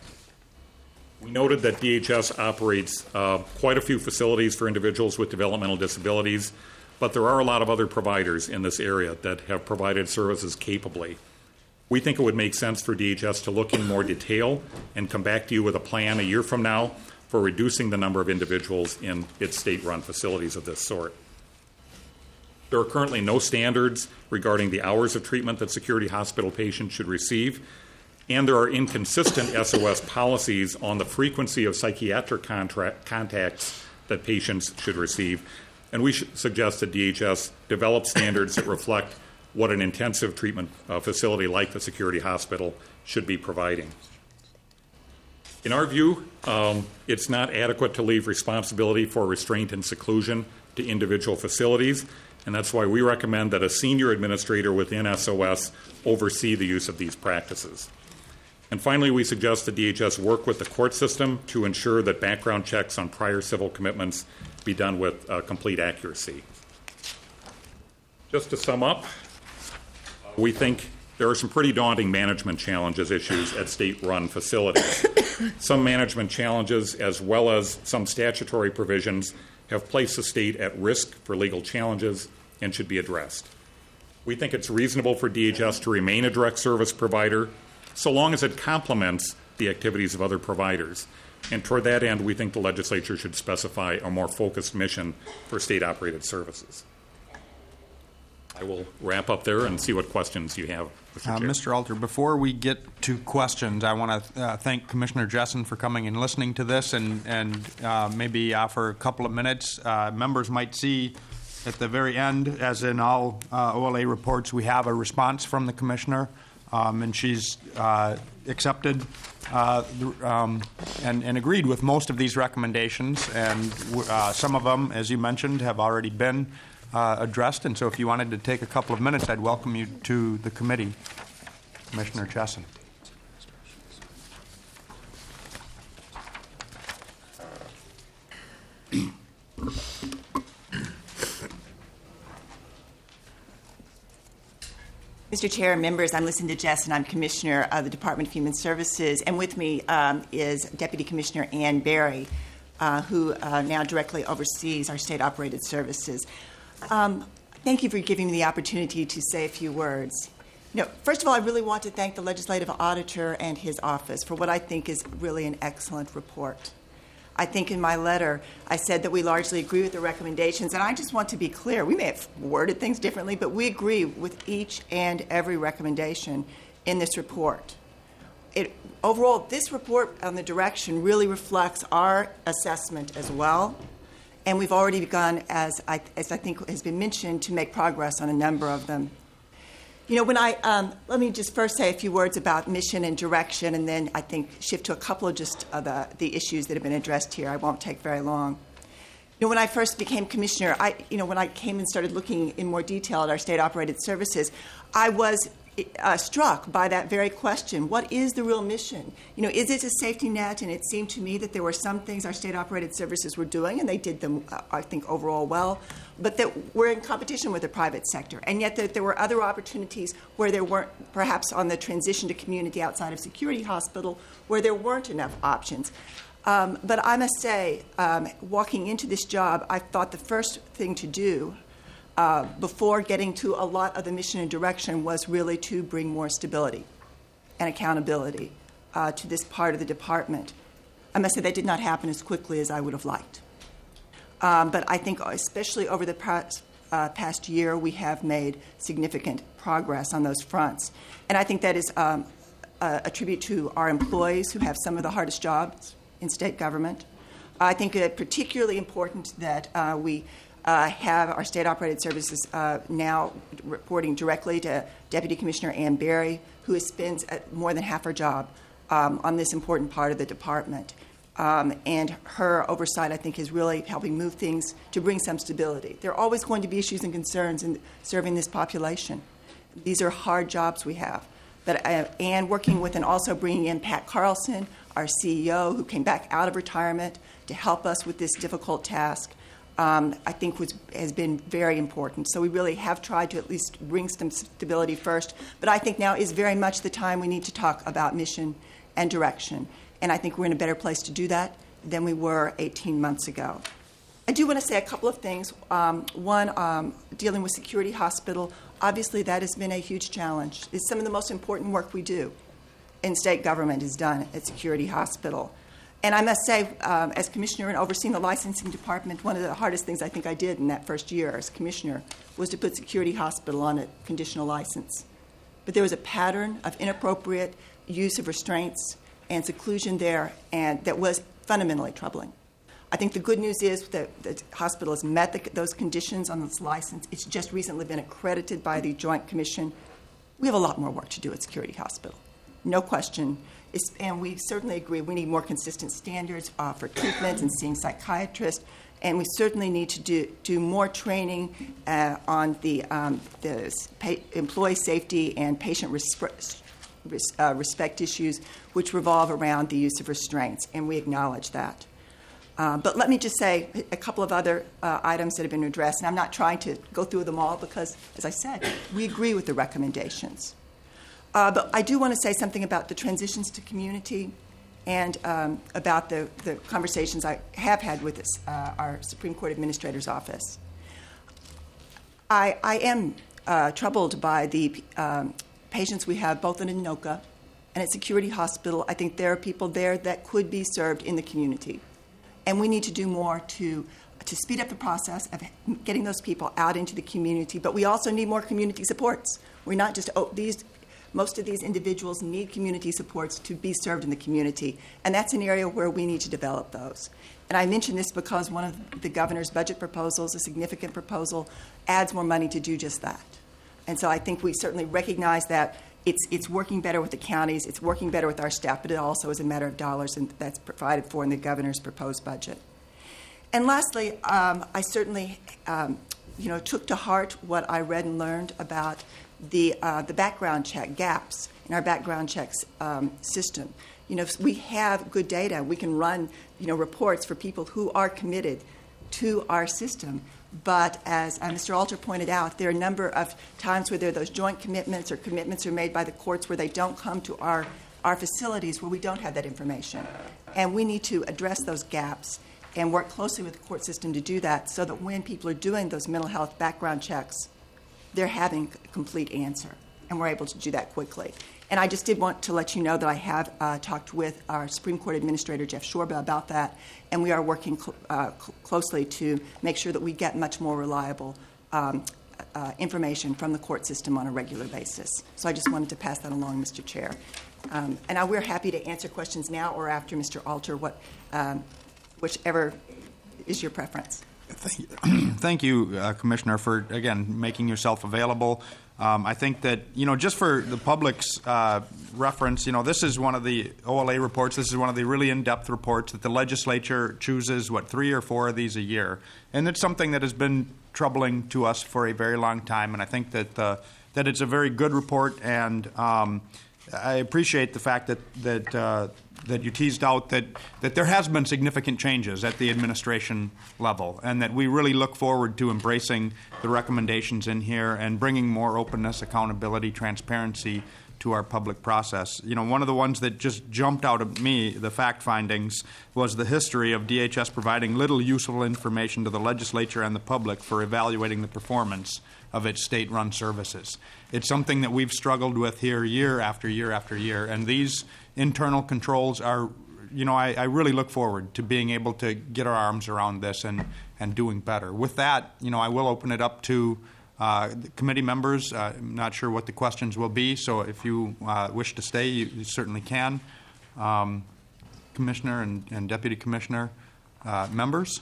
We noted that D H S operates uh, quite a few facilities for individuals with developmental disabilities, but there are a lot of other providers in this area that have provided services capably. We think it would make sense for D H S to look in more detail and come back to you with a plan a year from now for reducing the number of individuals in its state-run facilities of this sort. There are currently no standards regarding the hours of treatment that security hospital patients should receive, and there are inconsistent S O S policies on the frequency of psychiatric contract, contacts that patients should receive. And we should suggest that D H S develop standards that reflect what an intensive treatment uh, facility like the security hospital should be providing. In our view, um, it's not adequate to leave responsibility for restraint and seclusion to individual facilities, and that's why we recommend that a senior administrator within S O S oversee the use of these practices. And finally, we suggest that D H S work with the court system to ensure that background checks on prior civil commitments be done with uh, complete accuracy. Just to sum up, we think there are some pretty daunting management challenges issues at state-run facilities. Some management challenges, as well as some statutory provisions, have placed the state at risk for legal challenges and should be addressed. We think it's reasonable for D H S to remain a direct service provider so long as it complements the activities of other providers. And toward that end, we think the legislature should specify a more focused mission for state-operated services. I will wrap up there and see what questions you have, Mister Uh, Chair. Mister Alter, before we get to questions, I want to uh, thank Commissioner Jessen for coming and listening to this, and, and uh, maybe offer a couple of minutes. Uh, members might see at the very end, as in all uh, O L A reports, we have a response from the Commissioner. um, and she's uh, accepted uh, the, um, and, and agreed with most of these recommendations, and uh, some of them, as you mentioned, have already been uh, addressed. And so if you wanted to take a couple of minutes, I'd welcome you to the committee. Commissioner Chesson. Mister Chair and members, I'm Lucinda Jess, and I'm Commissioner of the Department of Human Services. And with me um, is Deputy Commissioner Ann Berry, uh, who uh, now directly oversees our state-operated services. Um, thank you for giving me the opportunity to say a few words. You know, first of all, I really want to thank the Legislative Auditor and his office for what I think is really an excellent report. I think in my letter, I said that we largely agree with the recommendations, and I just want to be clear. We may have worded things differently, but we agree with each and every recommendation in this report. It, overall, this report on the direction really reflects our assessment as well, and we've already begun, as I, as I think has been mentioned, to make progress on a number of them. You know, when I, um, let me just first say a few words about mission and direction, and then I think shift to a couple of just uh, the, the issues that have been addressed here. I won't take very long. You know, when I first became commissioner, I, you know, when I came and started looking in more detail at our state-operated services, I was uh, struck by that very question. What is the real mission? You know, is it a safety net? And it seemed to me that there were some things our state-operated services were doing, and they did them, uh, I think, overall well, but that we're in competition with the private sector. And yet that there were other opportunities where there weren't, perhaps on the transition to community outside of Security Hospital, where there weren't enough options. Um, but I must say, um, walking into this job, I thought the first thing to do uh, before getting to a lot of the mission and direction was really to bring more stability and accountability uh, to this part of the department. I must say that did not happen as quickly as I would have liked. Um, but I think especially over the past, uh, past year, we have made significant progress on those fronts. And I think that is um, a, a tribute to our employees who have some of the hardest jobs in state government. I think it particularly important that uh, we uh, have our state-operated services uh, now reporting directly to Deputy Commissioner Ann Berry, who spends more than half her job um, on this important part of the department. Um, and her oversight, I think, is really helping move things to bring some stability. There are always going to be issues and concerns in serving this population. These are hard jobs we have. But uh, and working with and also bringing in Pat Carlson, our C E O, who came back out of retirement to help us with this difficult task, um, I think was, has been very important. So we really have tried to at least bring some stability first. But I think now is very much the time we need to talk about mission and direction. And I think we're in a better place to do that than we were eighteen months ago. I do want to say a couple of things. Um, one, um, dealing with Security Hospital, obviously that has been a huge challenge. It's some of the most important work we do in state government is done at Security Hospital. And I must say, um, as commissioner and overseeing the licensing department, one of the hardest things I think I did in that first year as commissioner was to put Security Hospital on a conditional license. But there was a pattern of inappropriate use of restraints and seclusion there, and that was fundamentally troubling. I think the good news is that the hospital has met the, those conditions on this license. It's just recently been accredited by the Joint Commission. We have a lot more work to do at Security Hospital, no question. It's, and we certainly agree we need more consistent standards uh, for treatment and seeing psychiatrists, and we certainly need to do, do more training uh, on the, um, the pa- employee safety and patient resp- res- uh, respect issues, which revolve around the use of restraints, and we acknowledge that. Uh, but let me just say a couple of other uh, items that have been addressed, and I'm not trying to go through them all because, as I said, we agree with the recommendations. Uh, but I do want to say something about the transitions to community and um, about the, the conversations I have had with this, uh, our Supreme Court Administrator's Office. I, I am uh, troubled by the um, patients we have both in Anoka and at Security Hospital. I think there are people there that could be served in the community. And we need to do more to, to speed up the process of getting those people out into the community. But we also need more community supports. We're not just, oh, these, most of these individuals need community supports to be served in the community. And that's an area where we need to develop those. And I mention this because one of the governor's budget proposals, a significant proposal, adds more money to do just that. And so I think we certainly recognize that it's it's working better with the counties, it's working better with our staff, but it also is a matter of dollars, and that's provided for in the governor's proposed budget. And lastly, um, I certainly um, you know, took to heart what I read and learned about the uh, the background check gaps in our background checks um, system. You know, if we have good data, we can run, you know, reports for people who are committed to our system. But as uh, Mister Alter pointed out, there are a number of times where there are those joint commitments or commitments are made by the courts where they don't come to our, our facilities where we don't have that information. And we need to address those gaps and work closely with the court system to do that so that when people are doing those mental health background checks, they're having a complete answer, and we're able to do that quickly. And I just did want to let you know that I have uh, talked with our Supreme Court Administrator, Jeff Shorba, about that, and we are working cl- uh, cl- closely to make sure that we get much more reliable um, uh, information from the court system on a regular basis. So I just wanted to pass that along, Mister Chair. Um, and I, we're happy to answer questions now or after Mister Alter, what, um, whichever is your preference. Thank you, Thank you uh, Commissioner, for, again, making yourself available. Um, I think that, you know, just for the public's uh, reference, you know, this is one of the O L A reports. This is one of the really in-depth reports that the legislature chooses, what, three or four of these a year. And it's something that has been troubling to us for a very long time. And I think that uh, that it's a very good report. And um, I appreciate the fact that that uh, that you teased out that, that there has been significant changes at the administration level, and that we really look forward to embracing the recommendations in here and bringing more openness, accountability, transparency to our public process. You know, one of the ones that just jumped out at me, the fact findings, was the history of D H S providing little useful information to the legislature and the public for evaluating the performance of its state-run services. It's something that we've struggled with here year after year after year, and these internal controls are, you know, I, I really look forward to being able to get our arms around this and, and doing better. With that, you know, I will open it up to uh, the committee members. Uh, I'm not sure what the questions will be, so if you uh, wish to stay, you, you certainly can. Um, Commissioner and, and Deputy Commissioner, uh, members?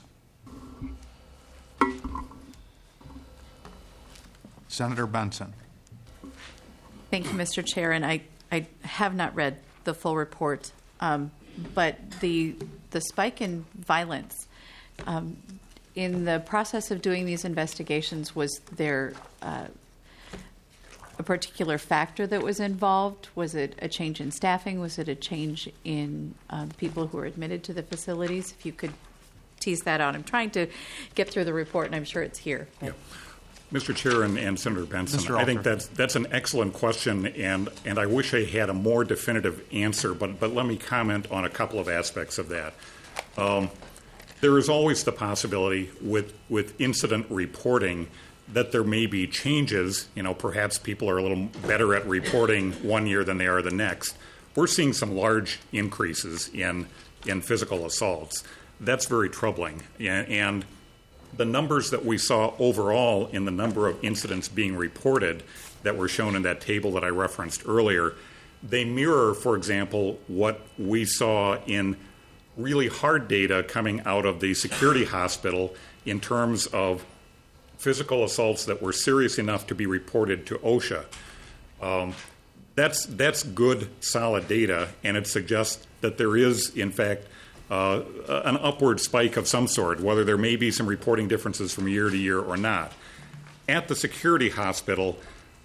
Senator Benson. Thank you, Mister Chair. And I, I have not read the full report, um, but the the spike in violence um, in the process of doing these investigations, was there uh, a particular factor that was involved? Was it a change in staffing? Was it a change in uh, the people who were admitted to the facilities? If you could tease that out. I'm trying to get through the report, and I'm sure it's here. But. Yeah. Mister Chair and, and Senator Benson, Mister I think that's that's an excellent question, and, and I wish I had a more definitive answer, but, but let me comment on a couple of aspects of that. Um, there is always the possibility with, with incident reporting that there may be changes. You know, perhaps people are a little better at reporting one year than they are the next. We're seeing some large increases in, in physical assaults. That's very troubling, and, and the numbers that we saw overall in the number of incidents being reported that were shown in that table that I referenced earlier, they mirror, for example, what we saw in really hard data coming out of the security hospital in terms of physical assaults that were serious enough to be reported to OSHA. Um, that's, that's good, solid data, and it suggests that there is, in fact, Uh, an upward spike of some sort, whether there may be some reporting differences from year to year or not. At the security hospital,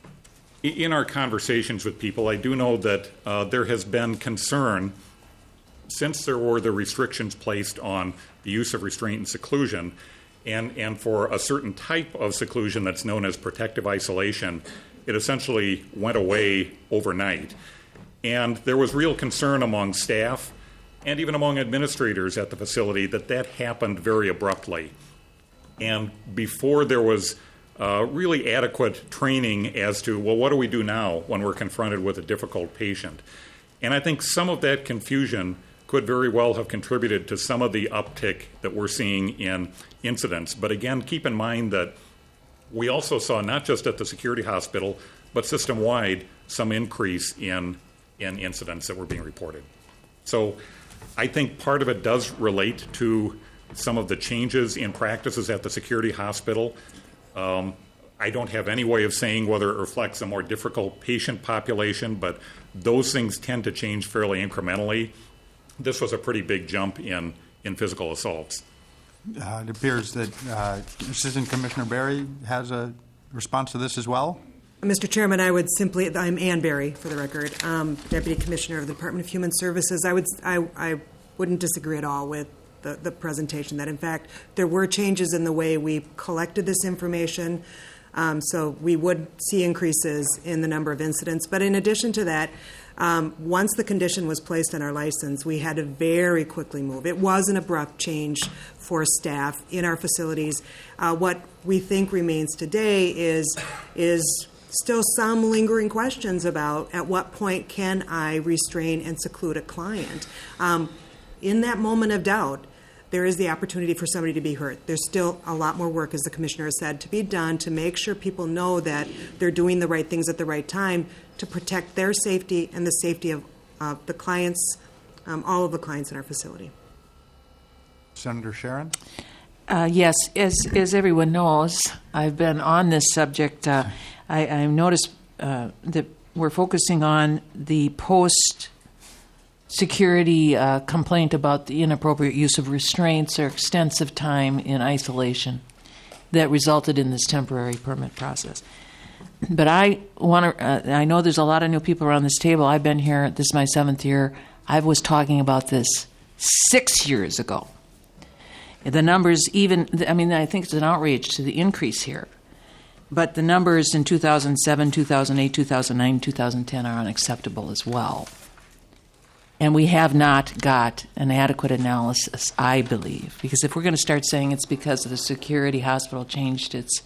in our conversations with people, I do know that uh, there has been concern since there were the restrictions placed on the use of restraint and seclusion, and, and for a certain type of seclusion that's known as protective isolation, it essentially went away overnight. And there was real concern among staff and even among administrators at the facility that that happened very abruptly. And before there was uh, really adequate training as to, well, what do we do now when we're confronted with a difficult patient? And I think some of that confusion could very well have contributed to some of the uptick that we're seeing in incidents. But again, keep in mind that we also saw, not just at the security hospital, but system-wide, some increase in, in incidents that were being reported. So I think part of it does relate to some of the changes in practices at the security hospital. Um, I don't have any way of saying whether it reflects a more difficult patient population, but those things tend to change fairly incrementally. This was a pretty big jump in, in physical assaults. Uh, it appears that uh, Assistant Commissioner Berry has a response to this as well. Mister Chairman, I would simply, I'm Ann Berry, for the record, um, Deputy Commissioner of the Department of Human Services. I would, I, I wouldn't disagree at all with the, the presentation that, in fact, there were changes in the way we collected this information. Um, so we would see increases in the number of incidents. But in addition to that, um, once the condition was placed on our license, we had to very quickly move. It was an abrupt change for staff in our facilities. Uh, what we think remains today is is still some lingering questions about at what point can I restrain and seclude a client. Um, in that moment of doubt, there is the opportunity for somebody to be hurt. There's still a lot more work, as the Commissioner has said, to be done to make sure people know that they're doing the right things at the right time to protect their safety and the safety of uh, the clients, um, all of the clients in our facility. Senator Sharon? Uh, yes, as, as everyone knows, I've been on this subject. Uh, I, I've noticed uh, that we're focusing on the post security uh, complaint about the inappropriate use of restraints or extensive time in isolation that resulted in this temporary permit process. But I want to, uh, I know there's a lot of new people around this table. I've been here, this is my seventh year. I was talking about this six years ago. The numbers even, I mean, I think it's an outrage to the increase here. But the numbers in two thousand seven, two thousand eight, two thousand nine, two thousand ten are unacceptable as well. And we have not got an adequate analysis, I believe, because if we're going to start saying it's because the security hospital changed its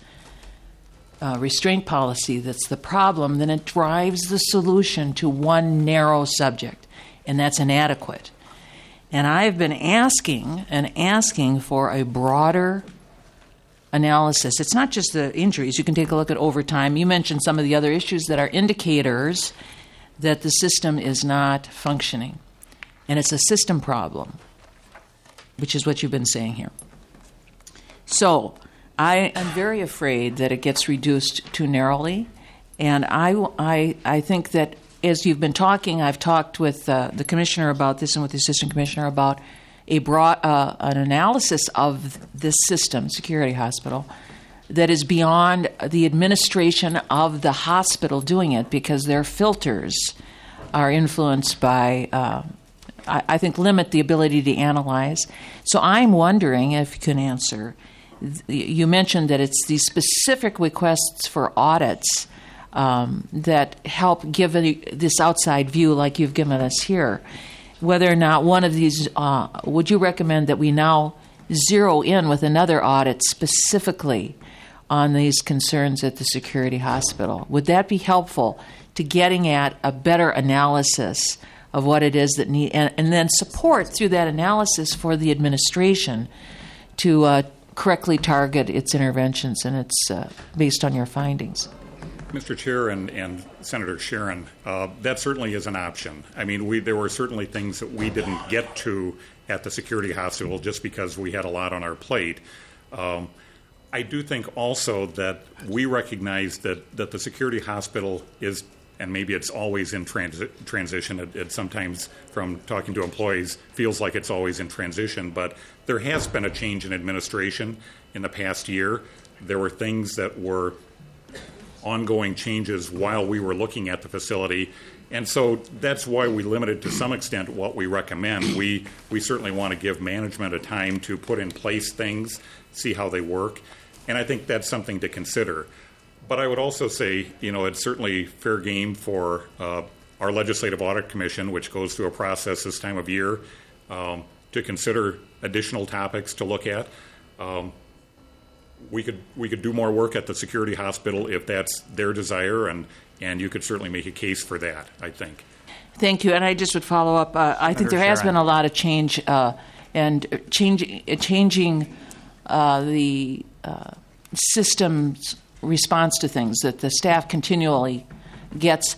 uh, restraint policy that's the problem, then it drives the solution to one narrow subject, and that's inadequate. And I've been asking and asking for a broader analysis. It's not just the injuries. You can take a look at overtime. You mentioned some of the other issues that are indicators that the system is not functioning. And it's a system problem, which is what you've been saying here. So I am very afraid that it gets reduced too narrowly. And I, I, I think that as you've been talking, I've talked with uh, the commissioner about this and with the assistant commissioner about a broad, uh, an analysis of this system, security hospital, that is beyond the administration of the hospital doing it, because their filters are influenced by, uh, I, I think, limit the ability to analyze. So I'm wondering if you can answer. You mentioned that it's these specific requests for audits um, that help give a, this outside view like you've given us here. Whether or not one of these, uh, would you recommend that we now zero in with another audit specifically on these concerns at the security hospital? Would that be helpful to getting at a better analysis of what it is that need, and, and then support through that analysis for the administration to uh, correctly target its interventions, and it's uh, based on your findings? Mister Chair and, and Senator Sharon, uh, that certainly is an option. I mean, we, there were certainly things that we didn't get to at the security hospital just because we had a lot on our plate. Um, I do think also that we recognize that, that the security hospital is, and maybe it's always in transi- transition, it, it sometimes from talking to employees feels like it's always in transition, but there has been a change in administration in the past year. There were things that were ongoing changes while we were looking at the facility. And so that's why we limited to some extent what we recommend. We we certainly want to give management a time to put in place things, see how they work. And I think that's something to consider. But I would also say, you know, it's certainly fair game for uh, our Legislative Audit Commission, which goes through a process this time of year, um, to consider additional topics to look at. Um, We could we could do more work at the security hospital if that's their desire, and, and you could certainly make a case for that, I think. Thank you. And I just would follow up. Uh, I think there has Sharon. been a lot of change uh, and change, changing uh, the uh, system's response to things, that the staff continually gets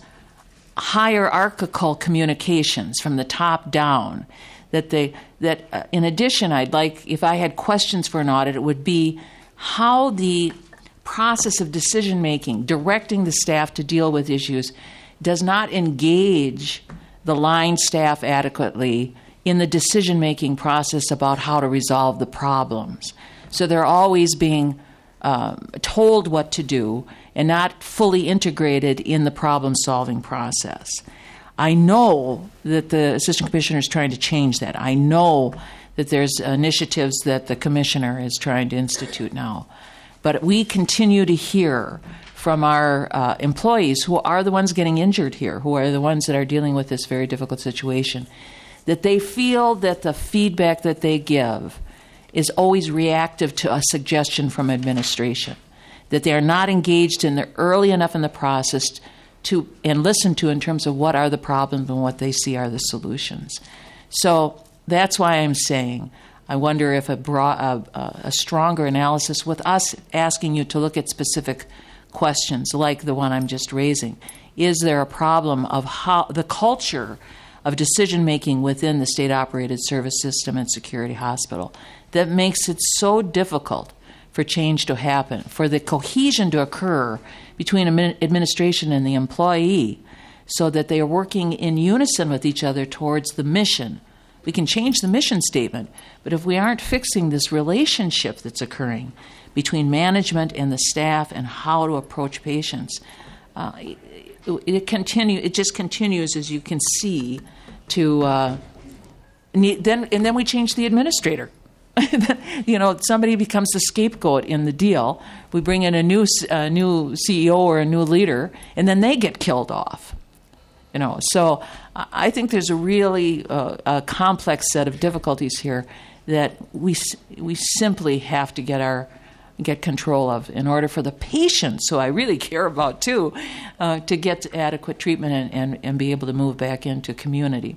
hierarchical communications from the top down. That they that uh, in addition, I'd like, if I had questions for an audit, it would be how the process of decision making, directing the staff to deal with issues, does not engage the line staff adequately in the decision making process about how to resolve the problems. So they're always being um, told what to do and not fully integrated in the problem solving process. I know that the Assistant Commissioner is trying to change that. I know that there's initiatives that the Commissioner is trying to institute now. But we continue to hear from our uh, employees, who are the ones getting injured here, who are the ones that are dealing with this very difficult situation, that they feel that the feedback that they give is always reactive to a suggestion from administration, that they are not engaged in the early enough in the process to and listen to in terms of what are the problems and what they see are the solutions. So that's why I'm saying I wonder if a, broad, a, a stronger analysis with us asking you to look at specific questions like the one I'm just raising. Is there a problem of how the culture of decision making within the state operated service system and Security Hospital that makes it so difficult for change to happen, for the cohesion to occur between administration and the employee so that they are working in unison with each other towards the mission? We can change the mission statement, but if we aren't fixing this relationship that's occurring between management and the staff and how to approach patients, uh, it, it continue. It just continues, as you can see, to uh, need, then and then we change the administrator. You know, somebody becomes the scapegoat in the deal. We bring in a new uh, new C E O or a new leader, and then they get killed off. You know, so I think there's a really uh, a complex set of difficulties here that we we simply have to get our get control of in order for the patients, who I really care about too, uh, to get adequate treatment and, and, and be able to move back into community.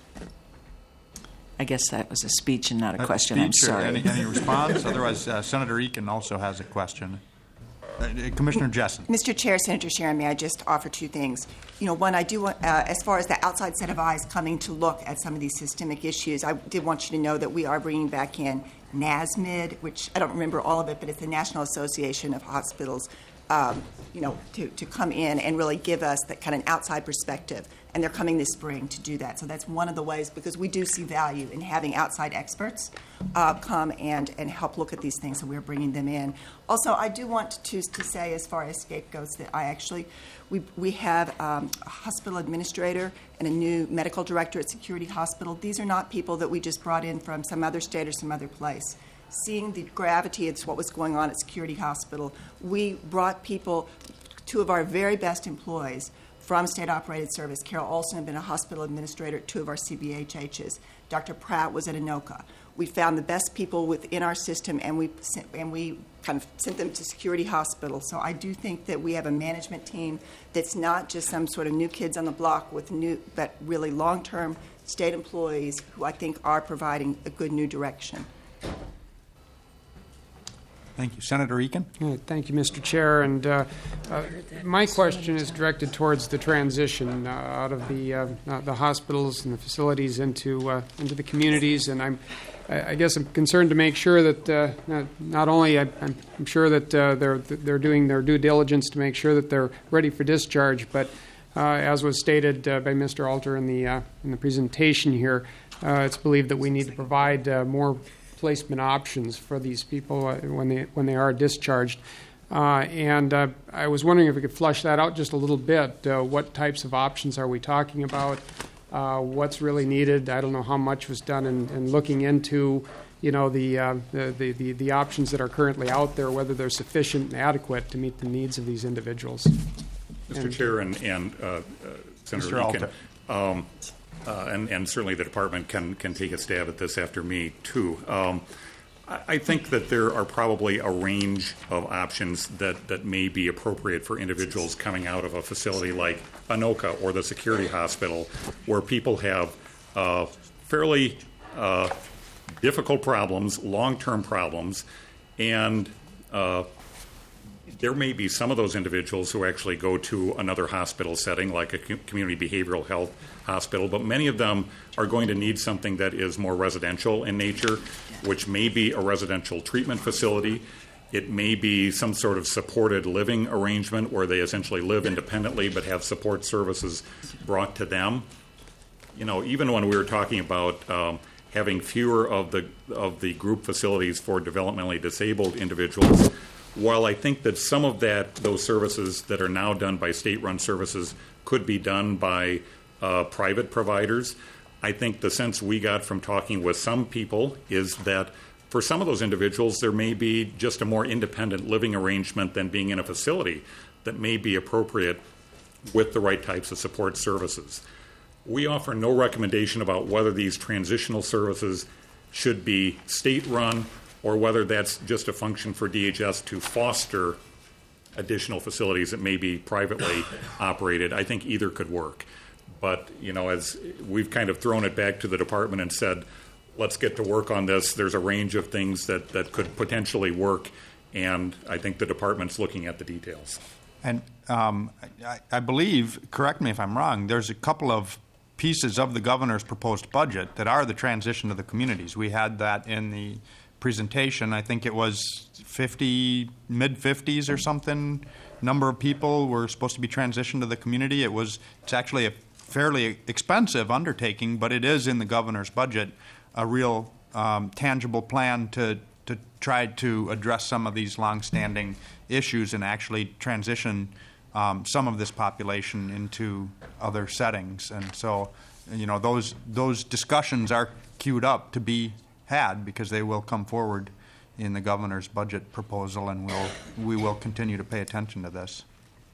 I guess that was a speech and not a question. I'm sorry. Any, any response? Otherwise, uh, Senator Eakin also has a question. Uh, Commissioner Jessen. Mister Chair, Senator Sharon, may I just offer two things? You know, one, I do want, uh, as far as the outside set of eyes coming to look at some of these systemic issues, I did want you to know that we are bringing back in NASMID, which I don't remember all of it, but it's the National Association of Hospitals, um, you know, to, to come in and really give us that kind of outside perspective. And they're coming this spring to do that. So that's one of the ways, because we do see value in having outside experts uh, come and, and help look at these things, so we're bringing them in. Also, I do want to, to say, as far as scapegoats, that I actually, we, we have um, a hospital administrator and a new medical director at Security Hospital. These are not people that we just brought in from some other state or some other place. Seeing the gravity of what was going on at Security Hospital, we brought people, two of our very best employees, from state-operated service. Carol Olson had been a hospital administrator at two of our C B H H's. Doctor Pratt was at Anoka. We found the best people within our system, and we sent, and we kind of sent them to Security Hospital. So I do think that we have a management team that's not just some sort of new kids on the block with new, but really long-term state employees who I think are providing a good new direction. Thank you. Senator Eakin. Uh, thank you, Mister Chair. And uh, uh, my question is directed towards the transition uh, out of the uh, uh, the hospitals and the facilities into uh, into the communities. And I'm, I guess, I'm concerned to make sure that uh, not, not only I, I'm sure that uh, they're they're doing their due diligence to make sure that they're ready for discharge, but uh, as was stated uh, by Mister Alter in the uh, in the presentation here, uh, it's believed that we need to provide uh, more placement options for these people uh, when they when they are discharged. Uh, and uh, I was wondering if we could flush that out just a little bit. Uh, what types of options are we talking about? Uh, what's really needed? I don't know how much was done in, in looking into, you know, the, uh, the, the, the, the options that are currently out there, whether they're sufficient and adequate to meet the needs of these individuals. Mister And, Chair and, and uh, uh, Senator Eakin, um, Uh, and, and certainly the department can, can take a stab at this after me, too. Um, I, I think that there are probably a range of options that, that may be appropriate for individuals coming out of a facility like Anoka or the Security Hospital, where people have uh, fairly uh, difficult problems, long-term problems, and uh, there may be some of those individuals who actually go to another hospital setting, like a community behavioral health hospital, but many of them are going to need something that is more residential in nature, which may be a residential treatment facility. It may be some sort of supported living arrangement where they essentially live independently but have support services brought to them. You know, even when we were talking about um, having fewer of the of the group facilities for developmentally disabled individuals, while I think that some of that those services that are now done by state-run services could be done by uh, private providers, I think the sense we got from talking with some people is that for some of those individuals, there may be just a more independent living arrangement than being in a facility that may be appropriate with the right types of support services. We offer no recommendation about whether these transitional services should be state-run or whether that's just a function for D H S to foster additional facilities that may be privately operated. I think either could work. But, you know, as we've kind of thrown it back to the department and said, let's get to work on this. There's a range of things that, that could potentially work, and I think the department's looking at the details. And um, I, I believe, correct me if I'm wrong, there's a couple of pieces of the governor's proposed budget that are the transition to the communities. We had that in the presentation. I think it was fifty, mid-fifties or something, number of people were supposed to be transitioned to the community. It was, it's actually a fairly expensive undertaking, but it is in the governor's budget a real um, tangible plan to to try to address some of these longstanding issues and actually transition um, some of this population into other settings. And so, you know, those those discussions are queued up to be had because they will come forward in the governor's budget proposal, and we'll we will continue to pay attention to this.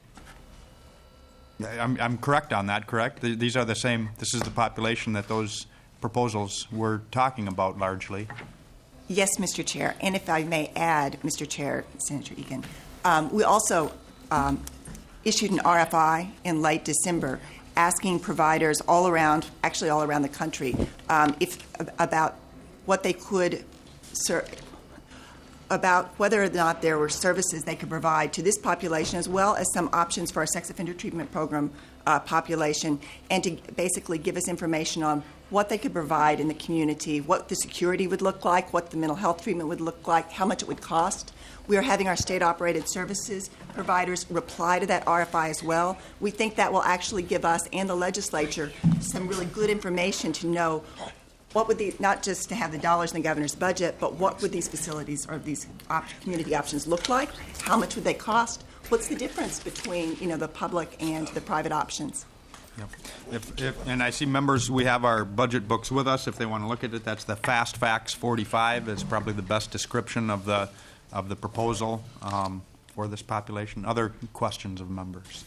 I'm, I'm correct on that, correct? These are the same. This is the population that those proposals we're talking about largely. Yes, Mister Chair. And if I may add, Mister Chair, Senator Egan, um, we also um, issued an R F I in late December asking providers all around, actually all around the country, um, if about what they could, ser- about whether or not there were services they could provide to this population, as well as some options for our sex offender treatment program uh, population, and to basically give us information on what they could provide in the community, what the security would look like, what the mental health treatment would look like, how much it would cost. We are having our state-operated services providers reply to that R F I as well. We think that will actually give us and the legislature some really good information to know what would the, not just to have the dollars in the governor's budget, but what would these facilities or these op- community options look like? How much would they cost? What's the difference between, you know, the public and the private options? Yep. If, if, and I see members, we have our budget books with us. If they want to look at it, that's the Fast Facts forty-five. It's probably the best description of the of the proposal um, for this population. Other questions of members?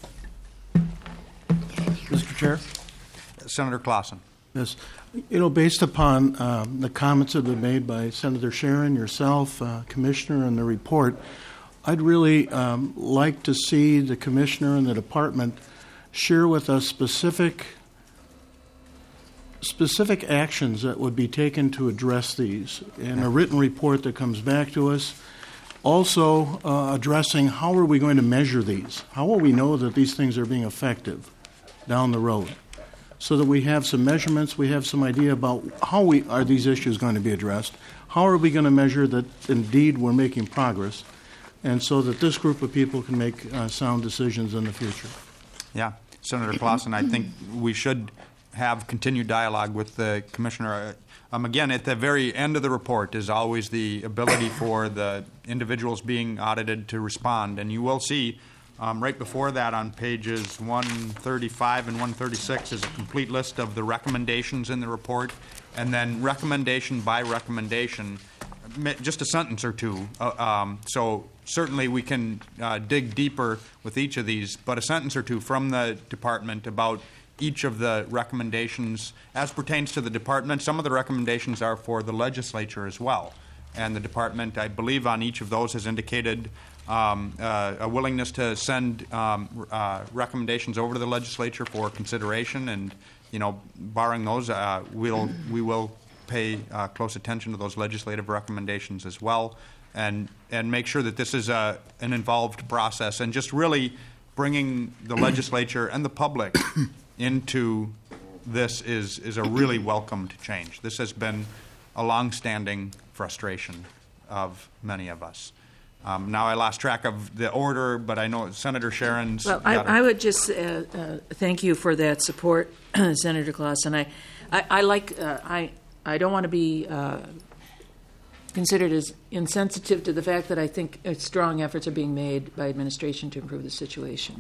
Mister Chair? Senator Clausen. Yes. You know, based upon um, the comments that have been made by Senator Sharon, yourself, uh, Commissioner, and the report, I'd really um, like to see the Commissioner and the Department share with us specific specific actions that would be taken to address these in a written report that comes back to us. Also, uh, addressing how are we going to measure these? How will we know that these things are being effective down the road? So that we have some measurements, we have some idea about how we are these issues going to be addressed. How are we going to measure that indeed we're making progress, and so that this group of people can make uh, sound decisions in the future. Yeah, Senator Clausen, I think we should have continued dialogue with the Commissioner. Um, again, at the very end of the report is always the ability for the individuals being audited to respond, and you will see Um, right before that, on pages one thirty-five and one thirty-six, is a complete list of the recommendations in the report, and then recommendation by recommendation, just a sentence or two. Uh, um, so certainly we can uh, dig deeper with each of these, but a sentence or two from the department about each of the recommendations as pertains to the department. Some of the recommendations are for the legislature as well, and the department, I believe, on each of those has indicated Um, uh, a willingness to send um, uh, recommendations over to the legislature for consideration, and you know, barring those, uh, we'll we will pay uh, close attention to those legislative recommendations as well, and and make sure that this is a an involved process, and just really bringing the legislature and the public into this is is a really welcomed change. This has been a long-standing frustration of many of us. Um, now I lost track of the order, but I know Senator Sharon's. Well, I, got a- I would just uh, uh, thank you for that support, Senator Claus, and I, I, I like uh, I I don't want to be uh, considered as insensitive to the fact that I think uh, strong efforts are being made by administration to improve the situation.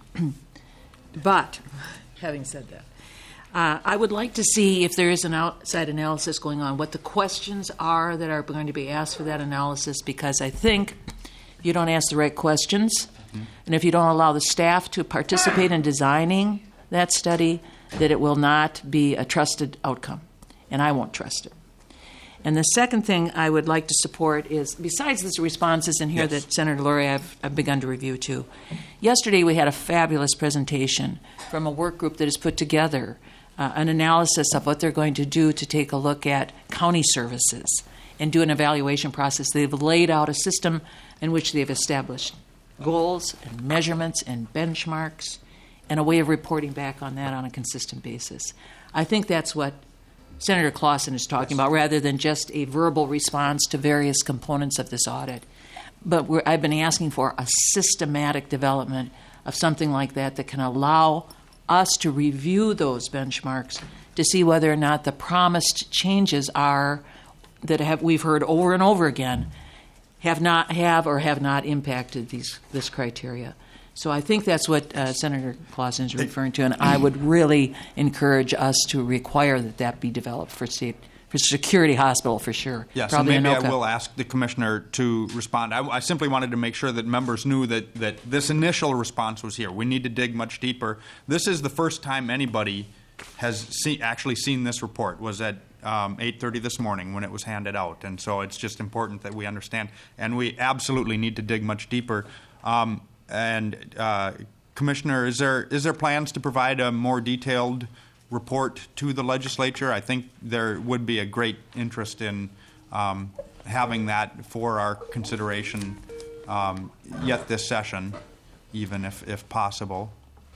But having said that, uh, I would like to see if there is an outside analysis going on, what the questions are that are going to be asked for that analysis, because I think you don't ask the right questions, and if you don't allow the staff to participate in designing that study, that it will not be a trusted outcome, and I won't trust it. And the second thing I would like to support is, besides the responses in here Yes. that Senator Lurie I've, I've begun to review too, yesterday we had a fabulous presentation from a work group that has put together uh, an analysis of what they're going to do to take a look at county services and do an evaluation process. They've laid out a system in which they've established goals and measurements and benchmarks and a way of reporting back on that on a consistent basis. I think that's what Senator Clausen is talking about, rather than just a verbal response to various components of this audit. But we're, I've been asking for a systematic development of something like that that can allow us to review those benchmarks to see whether or not the promised changes are that have we've heard over and over again have not have or have not impacted these this criteria. So I think that's what uh, Senator Clausen is referring to, and I would really encourage us to require that that be developed for state for Security Hospital for sure. Yes, Probably and maybe I Anoka. will ask the commissioner to respond. I, I simply wanted to make sure that members knew that, that this initial response was here. We need to dig much deeper. This is the first time anybody has see, actually seen this report. Was at um, eight thirty this morning when it was handed out, and so it's just important that we understand. And we absolutely need to dig much deeper. Um, and uh, Commissioner, is there is there plans to provide a more detailed report to the legislature? I think there would be a great interest in um, having that for our consideration um, yet this session, even if, if possible.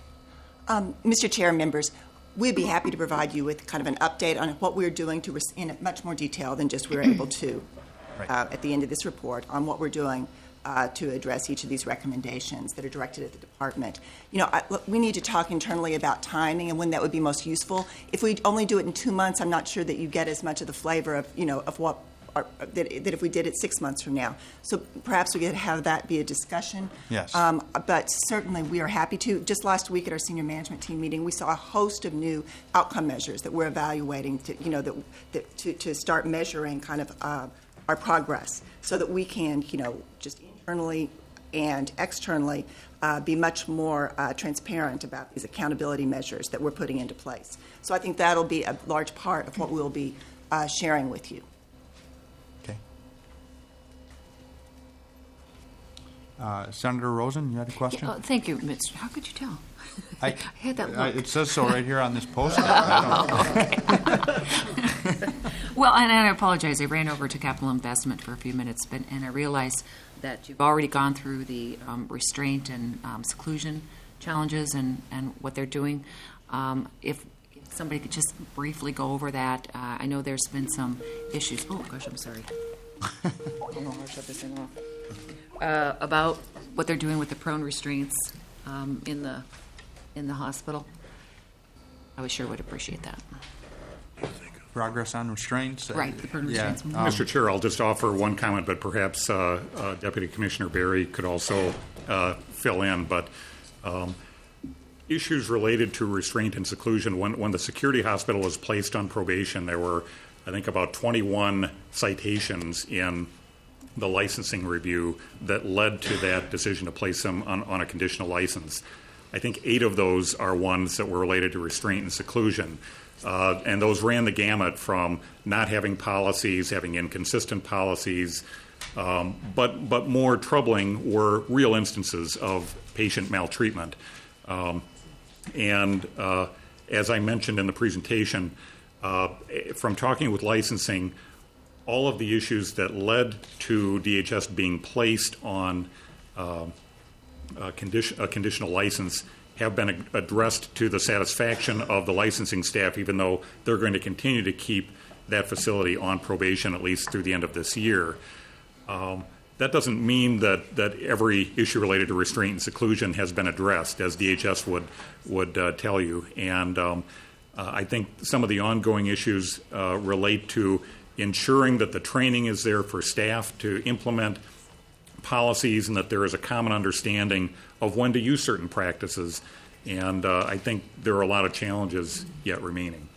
Um, Mister Chair, members, we'd be happy to provide you with kind of an update on what we're doing to res- in much more detail than just we were able to Right. uh, at the end of this report on what we're doing uh, to address each of these recommendations that are directed at the department. You know, I, look, we need to talk internally about timing and when that would be most useful. If we only do it in two months, I'm not sure that you get as much of the flavor of, you know, of what are, that, that if we did it six months from now. So perhaps we could have that be a discussion. Yes. Um, but certainly we are happy to. Just last week at our senior management team meeting, we saw a host of new outcome measures that we're evaluating to, you know, that, that to, to start measuring kind of uh, our progress so that we can, you know, just internally and externally uh, be much more uh, transparent about these accountability measures that we're putting into place. So I think that'll be a large part of what we'll be uh, sharing with you. Okay. Uh, Senator Rosen, you had a question? Oh, thank you, Mister How could you tell? I, had that I- look. it says so right here on this poster. I don't- Well, and, and I apologize. I ran over to capital investment for a few minutes, but and I realized that you've already gone through the um, restraint and um, seclusion challenges and, and what they're doing. Um, if somebody could just briefly go over that. Uh, I know there's been some issues. Oh, gosh, I'm sorry. Hold on, I'll shut this thing off. Uh, about what they're doing with the prone restraints um, in the in the hospital. I would sure would appreciate that. Progress on restraints. Right, the prone Yeah, restraints. um, Mister Chair, I'll just offer one comment, but perhaps uh, uh, Deputy Commissioner Barry could also uh, fill in. But um, issues related to restraint and seclusion, when, when the security hospital was placed on probation, there were, I think, about twenty-one citations in the licensing review that led to that decision to place them on, on a conditional license. I think eight of those are ones that were related to restraint and seclusion. Uh, and those ran the gamut from not having policies, having inconsistent policies, um, but but more troubling were real instances of patient maltreatment. Um, and uh, as I mentioned in the presentation, uh, from talking with licensing, all of the issues that led to D H S being placed on uh, a, condition, a conditional license have been addressed to the satisfaction of the licensing staff, even though they're going to continue to keep that facility on probation at least through the end of this year. Um, that doesn't mean that, that every issue related to restraint and seclusion has been addressed, as D H S would would uh, tell you. And um, uh, I think some of the ongoing issues uh, relate to ensuring that the training is there for staff to implement policies and that there is a common understanding of when to use certain practices. And uh, I think there are a lot of challenges yet remaining.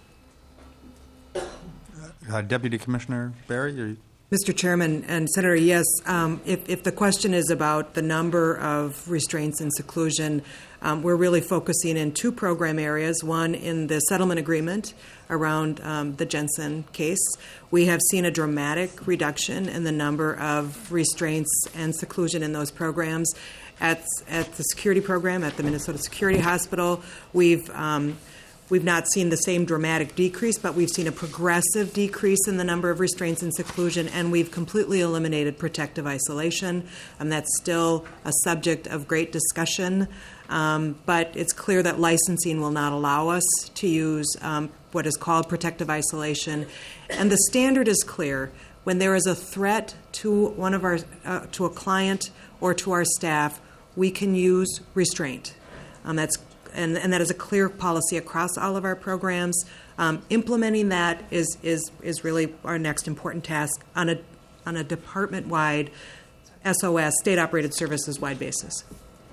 Uh, Deputy Commissioner Barry? Are you- Mister Chairman and Senator, yes, um, if, if the question is about the number of restraints and seclusion, um, we're really focusing in two program areas. One in the settlement agreement around um, the Jensen case. We have seen a dramatic reduction in the number of restraints and seclusion in those programs. At, at the security program at the Minnesota Security Hospital, we've um, We've not seen the same dramatic decrease, but we've seen a progressive decrease in the number of restraints and seclusion, and we've completely eliminated protective isolation. And that's still a subject of great discussion, um, but it's clear that licensing will not allow us to use um, what is called protective isolation. And the standard is clear. When there is a threat to one of our, uh, to a client or to our staff, we can use restraint. Um, that's And, and that is a clear policy across all of our programs. Um, implementing that is, is is really our next important task on a on a department-wide S O S, state-operated services-wide basis.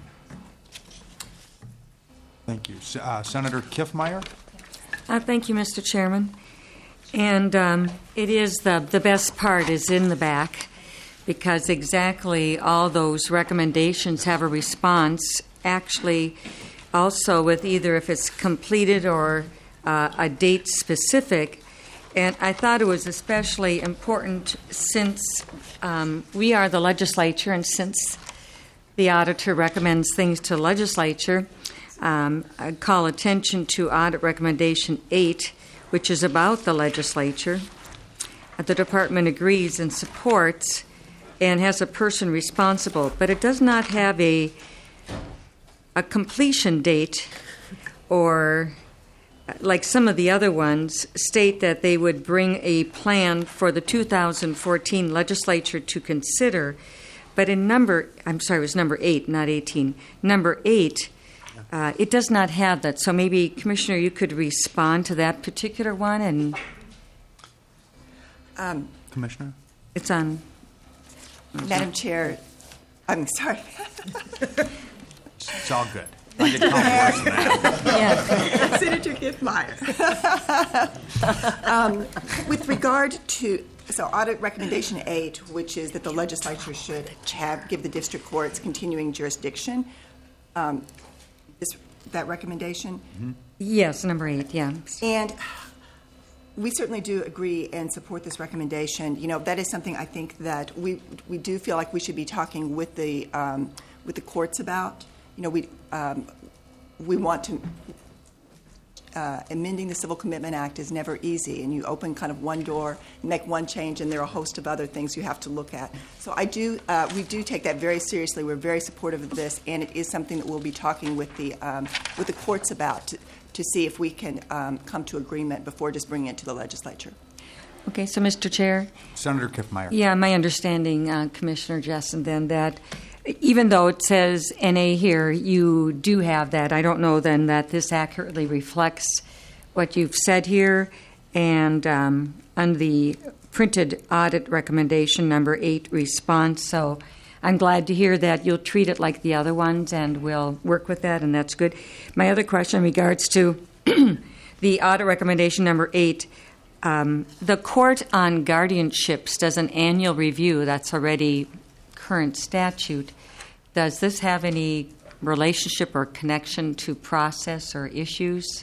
Thank you. Uh, Senator Kiffmeyer? Uh, thank you, Mister Chairman. And um, it is the, the best part is in the back, because exactly all those recommendations have a response, actually, also with either if it's completed or uh, a date specific. And I thought it was especially important since um, we are the legislature, and since the auditor recommends things to the legislature, um, I'd call attention to audit recommendation eight, which is about the legislature. The department agrees and supports and has a person responsible, but it does not have a a completion date, or like some of the other ones state that they would bring a plan for the two thousand fourteen legislature to consider. But in number, I'm sorry, it was number eight, not eighteen. Number eight, uh, it does not have that. So maybe, Commissioner, you could respond to that particular one. And um, Commissioner? It's on. Madam Chair, I'm sorry. It's all good. I could call it worse than that. Yes. Senator Kiffmeyer. um, with regard to, so audit recommendation eight, which is that the legislature should have, give the district courts continuing jurisdiction, um, is that recommendation? Mm-hmm. Yes, number eight, yeah. And we certainly do agree and support this recommendation. You know, that is something I think that we we do feel like we should be talking with the um, with the courts about. You know, we um, we want to uh, amending the Civil Commitment Act is never easy, and you open kind of one door, make one change, and there are a host of other things you have to look at. So I do, uh, we do take that very seriously. We're very supportive of this, and it is something that we'll be talking with the um, with the courts about to, to see if we can um, come to agreement before just bringing it to the legislature. Okay, so Mister Chair. Senator Kiffmeyer. Yeah, my understanding, uh, Commissioner Jessen, then that even though it says N A here, you do have that. I don't know then that this accurately reflects what you've said here. And um, on the printed audit recommendation, number eight, response. So I'm glad to hear that you'll treat it like the other ones, and we'll work with that, and that's good. My other question in regards to the audit recommendation number eight, um, the Court on Guardianships does an annual review. That's already current statute. Does this have any relationship or connection to process or issues?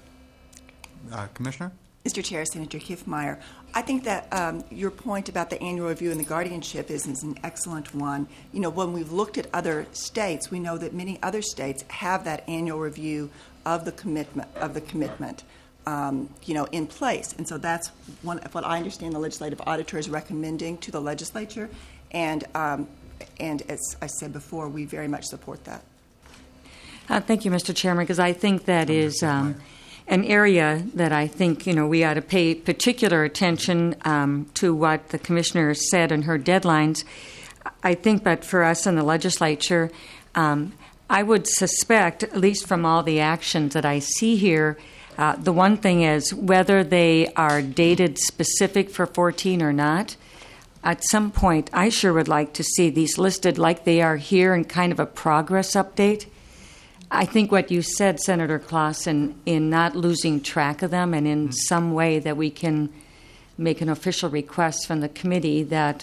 Uh, Commissioner? Mister Chair, Senator Kiffmeyer, I think that um, your point about the annual review and the guardianship is, is an excellent one. You know, when we've looked at other states, we know that many other states have that annual review of the commitment of the commitment, um, you know, in place. And so that's one of what I understand the legislative auditor is recommending to the legislature. And um, and as I said before, we very much support that. Uh, thank you, Mister Chairman, because I think that is um, an area that I think, you know, we ought to pay particular attention um, to what the Commissioner said in her deadlines. I think, but for us in the legislature, um, I would suspect, at least from all the actions that I see here, uh, the one thing is whether they are dated specific for fourteen or not. At some point, I sure would like to see these listed like they are here in kind of a progress update. I think what you said, Senator Clausen, in not losing track of them and in mm-hmm. some way that we can make an official request from the committee that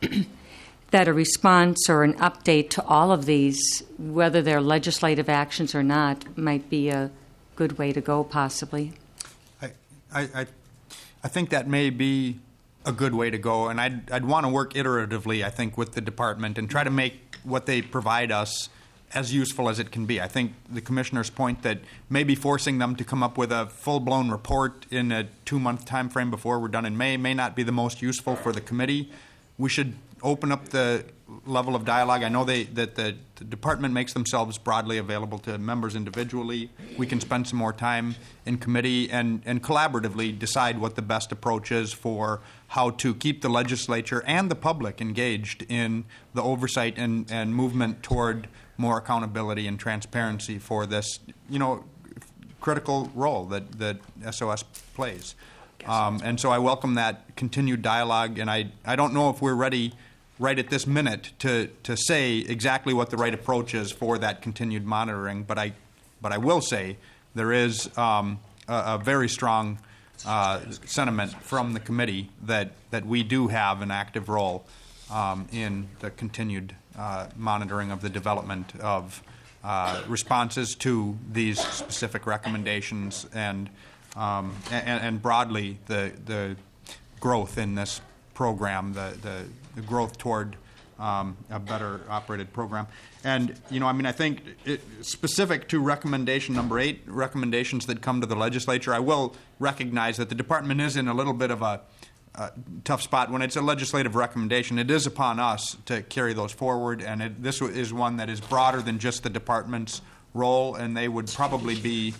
that a response or an update to all of these, whether they're legislative actions or not, might be a good way to go, possibly. I, I, I, I think that may be a good way to go, and I'd, I'd want to work iteratively, I think, with the department and try to make what they provide us as useful as it can be. I think the commissioner's point that maybe forcing them to come up with a full-blown report in a two-month time frame before we're done in May may not be the most useful for the committee. We should open up the level of dialogue. I know they, that the, the department makes themselves broadly available to members individually. We can spend some more time in committee and, and collaboratively decide what the best approach is for how to keep the legislature and the public engaged in the oversight and, and movement toward more accountability and transparency for this, you know, critical role that, that S O S plays. Um, and so I welcome that continued dialogue, and I, I don't know if we're ready right at this minute to, to say exactly what the right approach is for that continued monitoring, but I, but I will say there is um, a, a very strong uh, sentiment from the committee that, that we do have an active role um, in the continued uh, monitoring of the development of uh, responses to these specific recommendations and Um, and, and broadly, the the growth in this program, the the, the growth toward um, a better operated program, and you know, I mean, I think it, specific to recommendation number eight, recommendations that come to the legislature, I will recognize that the department is in a little bit of a, a tough spot when it's a legislative recommendation. It is upon us to carry those forward, and it, this is one that is broader than just the department's role, and they would probably be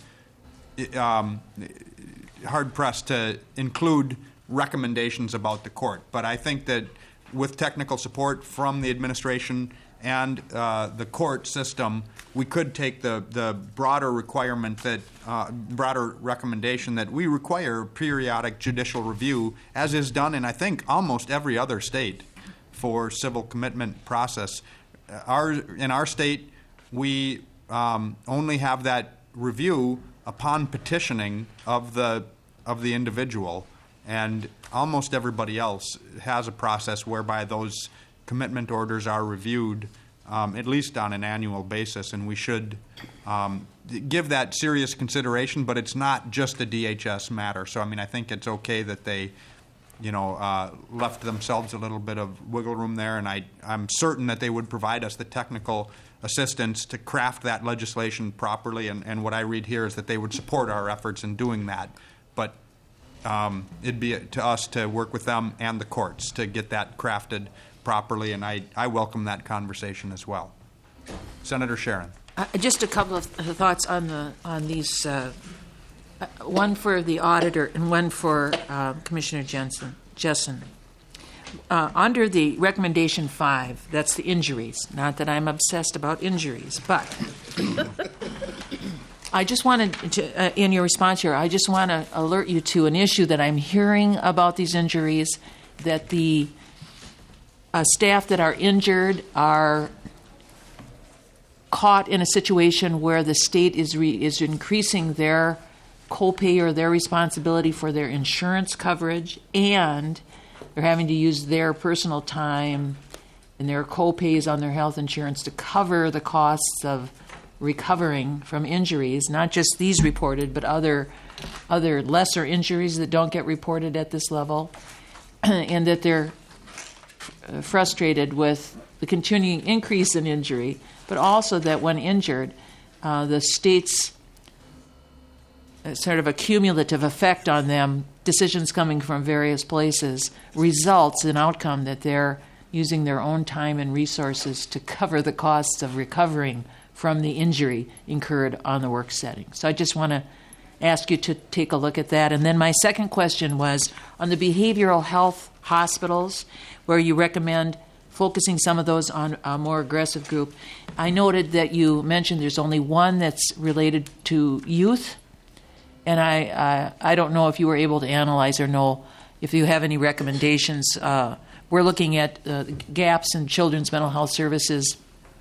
Um, hard-pressed to include recommendations about the court. But I think that with technical support from the administration and uh, the court system, we could take the, the broader requirement that, uh, broader recommendation that we require periodic judicial review, as is done in, I think, almost every other state for civil commitment process. Our, in our state, we um, only have that review upon petitioning of the of the individual, and almost everybody else has a process whereby those commitment orders are reviewed um, at least on an annual basis, and we should um, give that serious consideration. But it's not just a D H S matter, so I mean I think it's okay that they, you know, uh, left themselves a little bit of wiggle room there, and I I'm certain that they would provide us the technical assistance to craft that legislation properly, and, and what I read here is that they would support our efforts in doing that. But um, it'd be to us to work with them and the courts to get that crafted properly, and I, I welcome that conversation as well. Senator Sharon. Uh, just a couple of thoughts on the on these, uh, uh, one for the auditor and one for uh, Commissioner Jensen. Jessen. Uh, under the recommendation five, that's the injuries. Not that I'm obsessed about injuries, but I just wanted to, uh, in your response here, I just want to alert you to an issue that I'm hearing about these injuries, that the uh, staff that are injured are caught in a situation where the state is re- is increasing their copay or their responsibility for their insurance coverage, and they're having to use their personal time and their co-pays on their health insurance to cover the costs of recovering from injuries, not just these reported, but other other lesser injuries that don't get reported at this level, and that they're frustrated with the continuing increase in injury, but also that when injured, uh, the state's uh, sort of a cumulative effect on them, decisions coming from various places, results in outcome that they're using their own time and resources to cover the costs of recovering from the injury incurred on the work setting. So I just want to ask you to take a look at that. And then my second question was on the behavioral health hospitals, where you recommend focusing some of those on a more aggressive group. I noted that you mentioned there's only one that's related to youth, and I uh, I don't know if you were able to analyze or know if you have any recommendations. Uh, we're looking at uh, gaps in children's mental health services,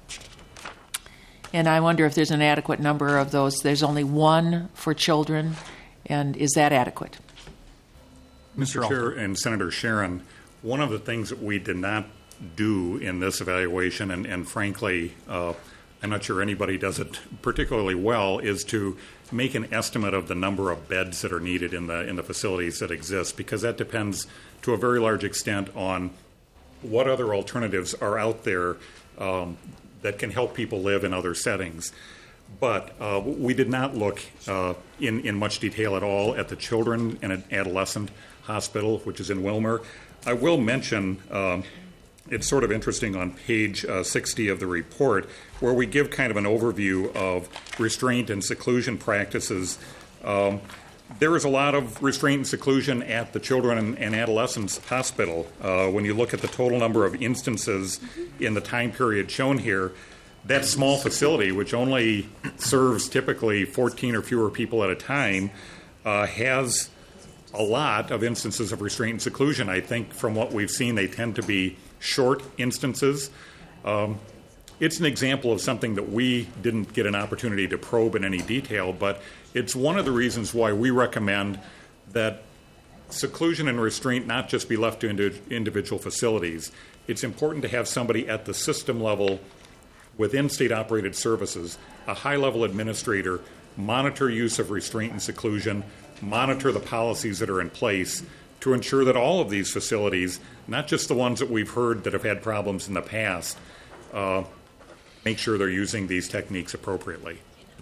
and I wonder if there's an adequate number of those. There's only one for children, and is that adequate? Mister Chair and Senator Sharon, one of the things that we did not do in this evaluation, and, and frankly, uh, I'm not sure anybody does it particularly well, is to make an estimate of the number of beds that are needed in the in the facilities that exist, because that depends to a very large extent on what other alternatives are out there um, that can help people live in other settings. But uh, we did not look uh, in, in much detail at all at the children and adolescent hospital, which is in Wilmer. I will mention, um, it's sort of interesting on page uh, sixty of the report, where we give kind of an overview of restraint and seclusion practices. Um, there is a lot of restraint and seclusion at the Children and, and Adolescents Hospital. Uh, when you look at the total number of instances in the time period shown here, that small facility, which only serves typically fourteen or fewer people at a time, uh, has a lot of instances of restraint and seclusion. I think from what we've seen, they tend to be short instances. Um, it's an example of something that we didn't get an opportunity to probe in any detail, but it's one of the reasons why we recommend that seclusion and restraint not just be left to indi- individual facilities. It's important to have somebody at the system level within state-operated services, a high-level administrator, monitor use of restraint and seclusion, monitor the policies that are in place to ensure that all of these facilities, not just the ones that we've heard that have had problems in the past, uh, make sure they're using these techniques appropriately.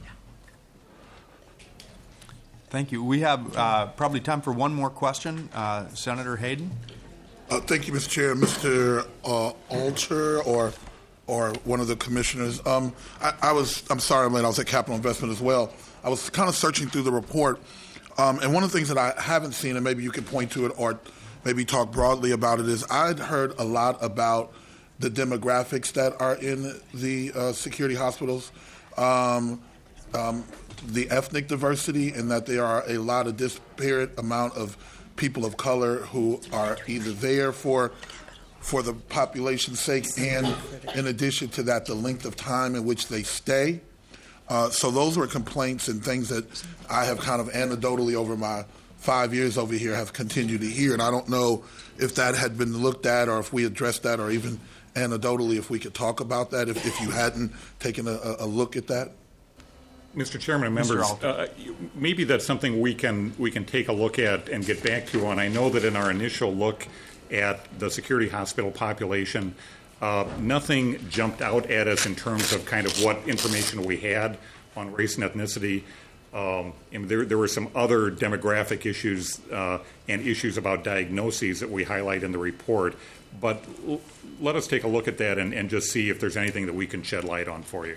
Thank you. We have uh, probably time for one more question. Uh, Senator Hayden. Uh, thank you, Mister Chair. Mister Uh, Alter or or one of the commissioners. Um, I, I was, I'm sorry I'm late, I was at Capital Investment as well. I was kind of searching through the report, um, and one of the things that I haven't seen, and maybe you could point to it or maybe talk broadly about it, is I'd heard a lot about the demographics that are in the uh, security hospitals, um, um, the ethnic diversity, and that there are a lot of disparate amount of people of color who are either there for for the population's sake, and in addition to that, the length of time in which they stay. Uh, so those were complaints and things that I have kind of anecdotally over my five years over here have continued to hear, and I don't know if that had been looked at or if we addressed that, or even anecdotally if we could talk about that, if, if you hadn't taken a, a look at that. Mister Chairman and members, uh, maybe that's something we can we can take a look at and get back to you on. I know that in our initial look at the security hospital population, uh, nothing jumped out at us in terms of kind of what information we had on race and ethnicity. Um, and there, there were some other demographic issues uh, and issues about diagnoses that we highlight in the report. But l- let us take a look at that and, and just see if there's anything that we can shed light on for you.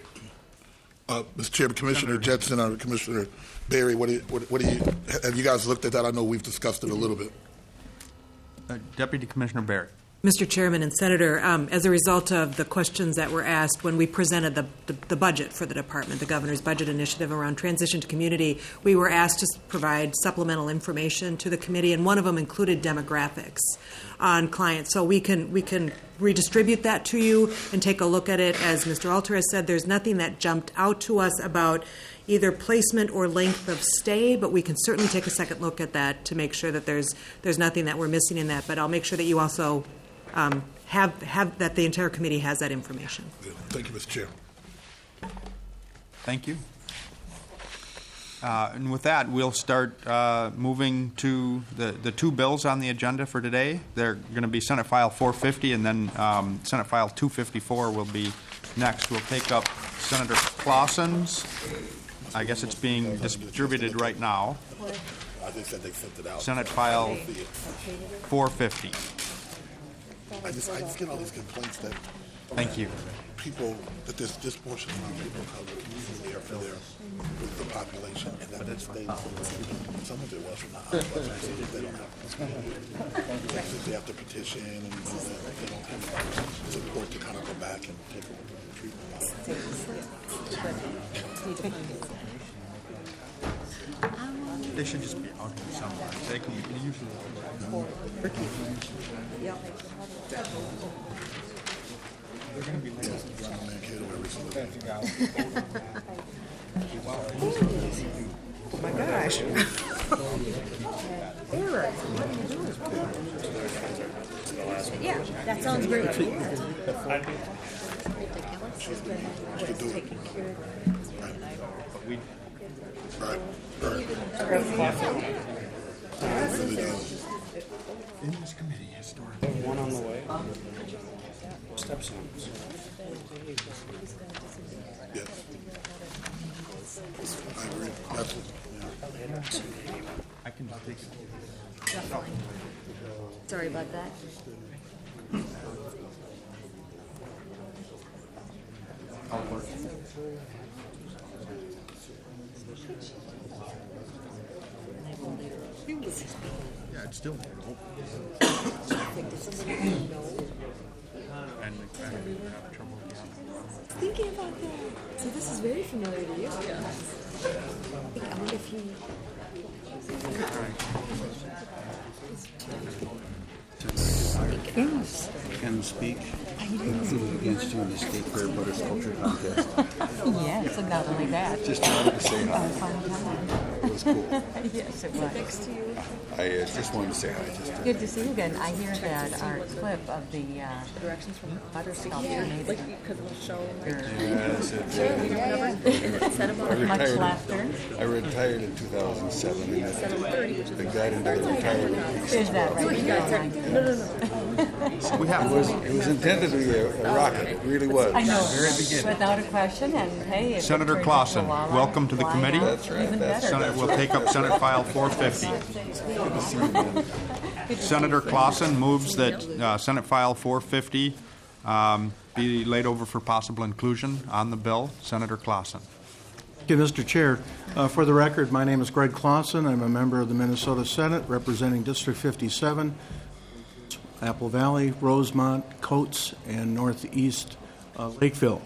Uh, Mister Chairman, Commissioner Jetson or Commissioner Berry, what do, you, what, what do you have you guys looked at that? I know we've discussed it a little bit. Uh, Deputy Commissioner Berry. Mister Chairman and Senator, um, as a result of the questions that were asked when we presented the, the, the budget for the department, the governor's budget initiative around transition to community, we were asked to provide supplemental information to the committee, and one of them included demographics on clients. So we can we can redistribute that to you and take a look at it. As Mister Alter has said, there's nothing that jumped out to us about either placement or length of stay, but we can certainly take a second look at that to make sure that there's there's nothing that we're missing in that. But I'll make sure that you also um, have have that the entire committee has that information. Thank you, Mister Chair. Thank you. Uh, and with that, we'll start uh, moving to the, the two bills on the agenda for today. They're going to be Senate File four fifty, and then um, Senate File two fifty-four will be next. We'll take up Senator Clausen's. I guess it's being distributed right now. Senate File four fifty. I just, I just get all these complaints that Thank you. people, that there's disproportionate amount of people of color usually are there with the population, and that means they, some of it was from the outlet, so they don't have, they have to petition and all that, they don't have, so They should just be out here somewhere. They can be usually. They're going to be late. Oh my gosh. Eric, what are you doing? Yeah, that sounds great. Right. In this committee, historic. One on the way. Stepsons. Yes. I agree. Absolutely. I can just take it. Definitely. Sorry about that. I'll work. Yeah, it's still open. And the have trouble with Thinking about that. So this is very familiar to you. Yeah. I wonder if you. Can speak against you in the state fair butter sculpture contest. Yes, and not only that. Just wanted to say hi. It was cool. Yes, it was. Next to you. I uh, just wanted to say hi. Just to Good to see you again. I hear that our clip of the uh, Directions from butter sculpture yeah, made like because it'll show. Like, Yes, it sure, we never said I about much retired, laughter. I retired in two thousand seven, and the, the guide into the retirement piece. Is that right? You guys are, no, no, no. We have It was, it was intended to be a, a rocket. It really was. I know, Very beginning. without a question, and hey, if it Senator turns Clausen, into a walleye, welcome to the why committee. not? That's right. Even That's better. Senate will take up Senate File four fifty. Senator Clausen moves that uh, Senate File four fifty um, be laid over for possible inclusion on the bill. Senator Clausen. Thank you, Mister Chair. Uh, for the record, my name is Greg Clausen. I'm a member of the Minnesota Senate representing District fifty-seven, Apple Valley, Rosemont, Coates, and Northeast uh, Lakeville.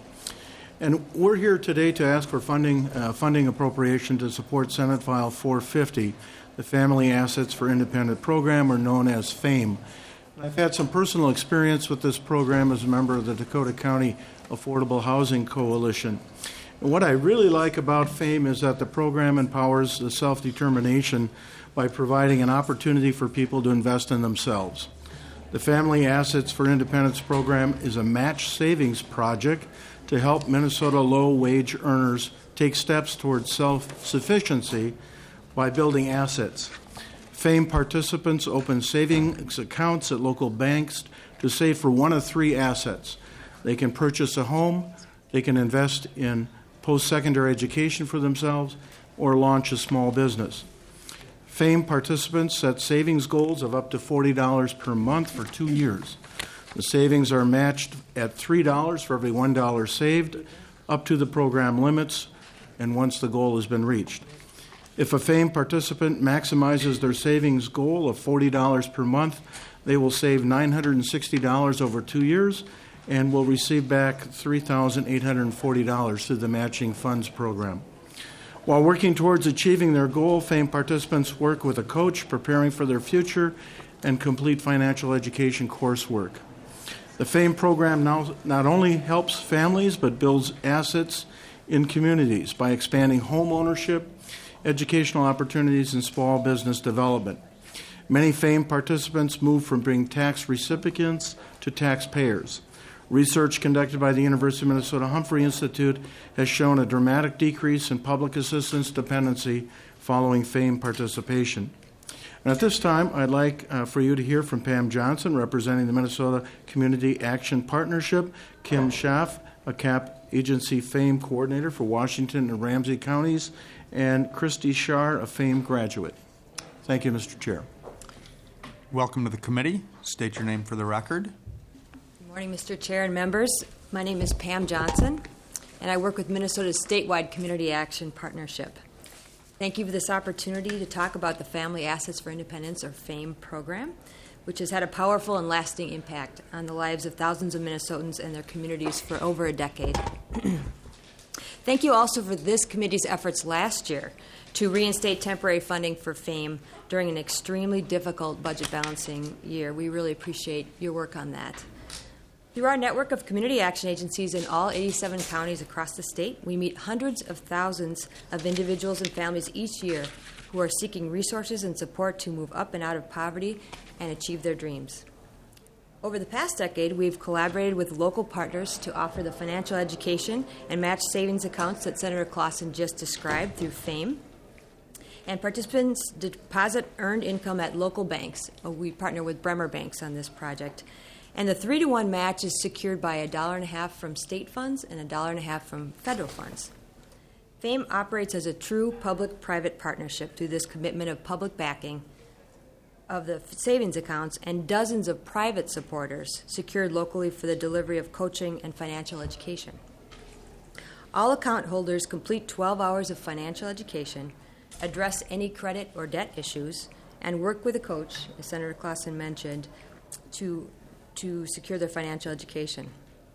And we're here today to ask for funding uh, funding appropriation to support Senate File four fifty, the Family Assets for Independent Program, or known as FAME. I've had some personal experience with this program as a member of the Dakota County Affordable Housing Coalition. And what I really like about FAME is that the program empowers the self-determination by providing an opportunity for people to invest in themselves. The Family Assets for Independence program is a match savings project to help Minnesota low-wage earners take steps towards self-sufficiency by building assets. FAME participants open savings accounts at local banks to save for one of three assets. They can purchase a home, they can invest in post-secondary education for themselves, or launch a small business. FAME participants set savings goals of up to forty dollars per month for two years. The savings are matched at three dollars for every one dollar saved, up to the program limits, and once the goal has been reached. If a FAME participant maximizes their savings goal of forty dollars per month, they will save nine hundred sixty dollars over two years and will receive back three thousand eight hundred forty dollars through the Matching Funds program. While working towards achieving their goal, FAME participants work with a coach preparing for their future and complete financial education coursework. The FAME program now not only helps families but builds assets in communities by expanding home ownership, educational opportunities, and small business development. Many FAME participants move from being tax recipients to taxpayers. Research conducted by the University of Minnesota Humphrey Institute has shown a dramatic decrease in public assistance dependency following FAME participation. And at this time, I'd like uh, for you to hear from Pam Johnson, representing the Minnesota Community Action Partnership, Kim Schaff, a C A P Agency FAME Coordinator for Washington and Ramsey counties, and Christy Shar, a FAME graduate. Thank you, Mister Chair. Welcome to the committee. State your name for the record. Good morning, Mister Chair and members. My name is Pam Johnson, and I work with Minnesota's statewide Community Action Partnership. Thank you for this opportunity to talk about the Family Assets for Independence, or FAME program. which has had a powerful and lasting impact on the lives of thousands of Minnesotans and their communities for over a decade. Thank you also for this committee's efforts last year to reinstate temporary funding for FAME during an extremely difficult budget balancing year. We really appreciate your work on that. Through our network of community action agencies in all eighty-seven counties across the state, we meet hundreds of thousands of individuals and families each year who are seeking resources and support to move up and out of poverty and achieve their dreams. Over the past decade, we've collaborated with local partners to offer the financial education and match savings accounts that Senator Clausen just described through FAME. And participants deposit earned income at local banks. We partner with Bremer Banks on this project. And the three to one match is secured by a dollar and a half from state funds and a dollar and a half from federal funds. FAME operates as a true public-private partnership through this commitment of public backing of the savings accounts and dozens of private supporters secured locally for the delivery of coaching and financial education. All account holders complete twelve hours of financial education, address any credit or debt issues, and work with a coach, as Senator Clausen mentioned, to, to secure their financial education.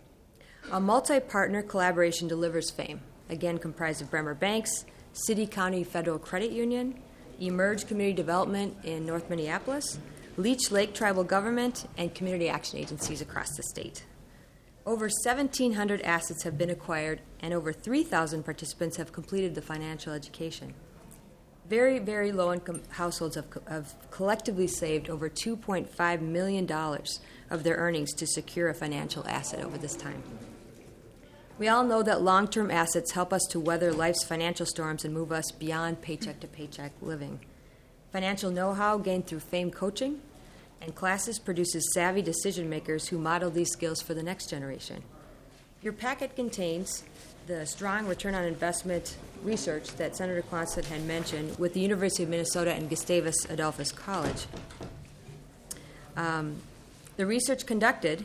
A multi-partner collaboration delivers FAME, again comprised of Bremer Banks, City County Federal Credit Union, Emerge Community Development in North Minneapolis, Leech Lake Tribal Government, and community action agencies across the state. Over seventeen hundred assets have been acquired, and over three thousand participants have completed the financial education. Very, very low-income households have, co- have collectively saved over two point five million dollars of their earnings to secure a financial asset over this time. We all know that long-term assets help us to weather life's financial storms and move us beyond paycheck-to-paycheck living. Financial know-how gained through FAME coaching and classes produces savvy decision-makers who model these skills for the next generation. Your packet contains the strong return on investment research that Senator Clausen had mentioned with the University of Minnesota and Gustavus Adolphus College. Um, the research conducted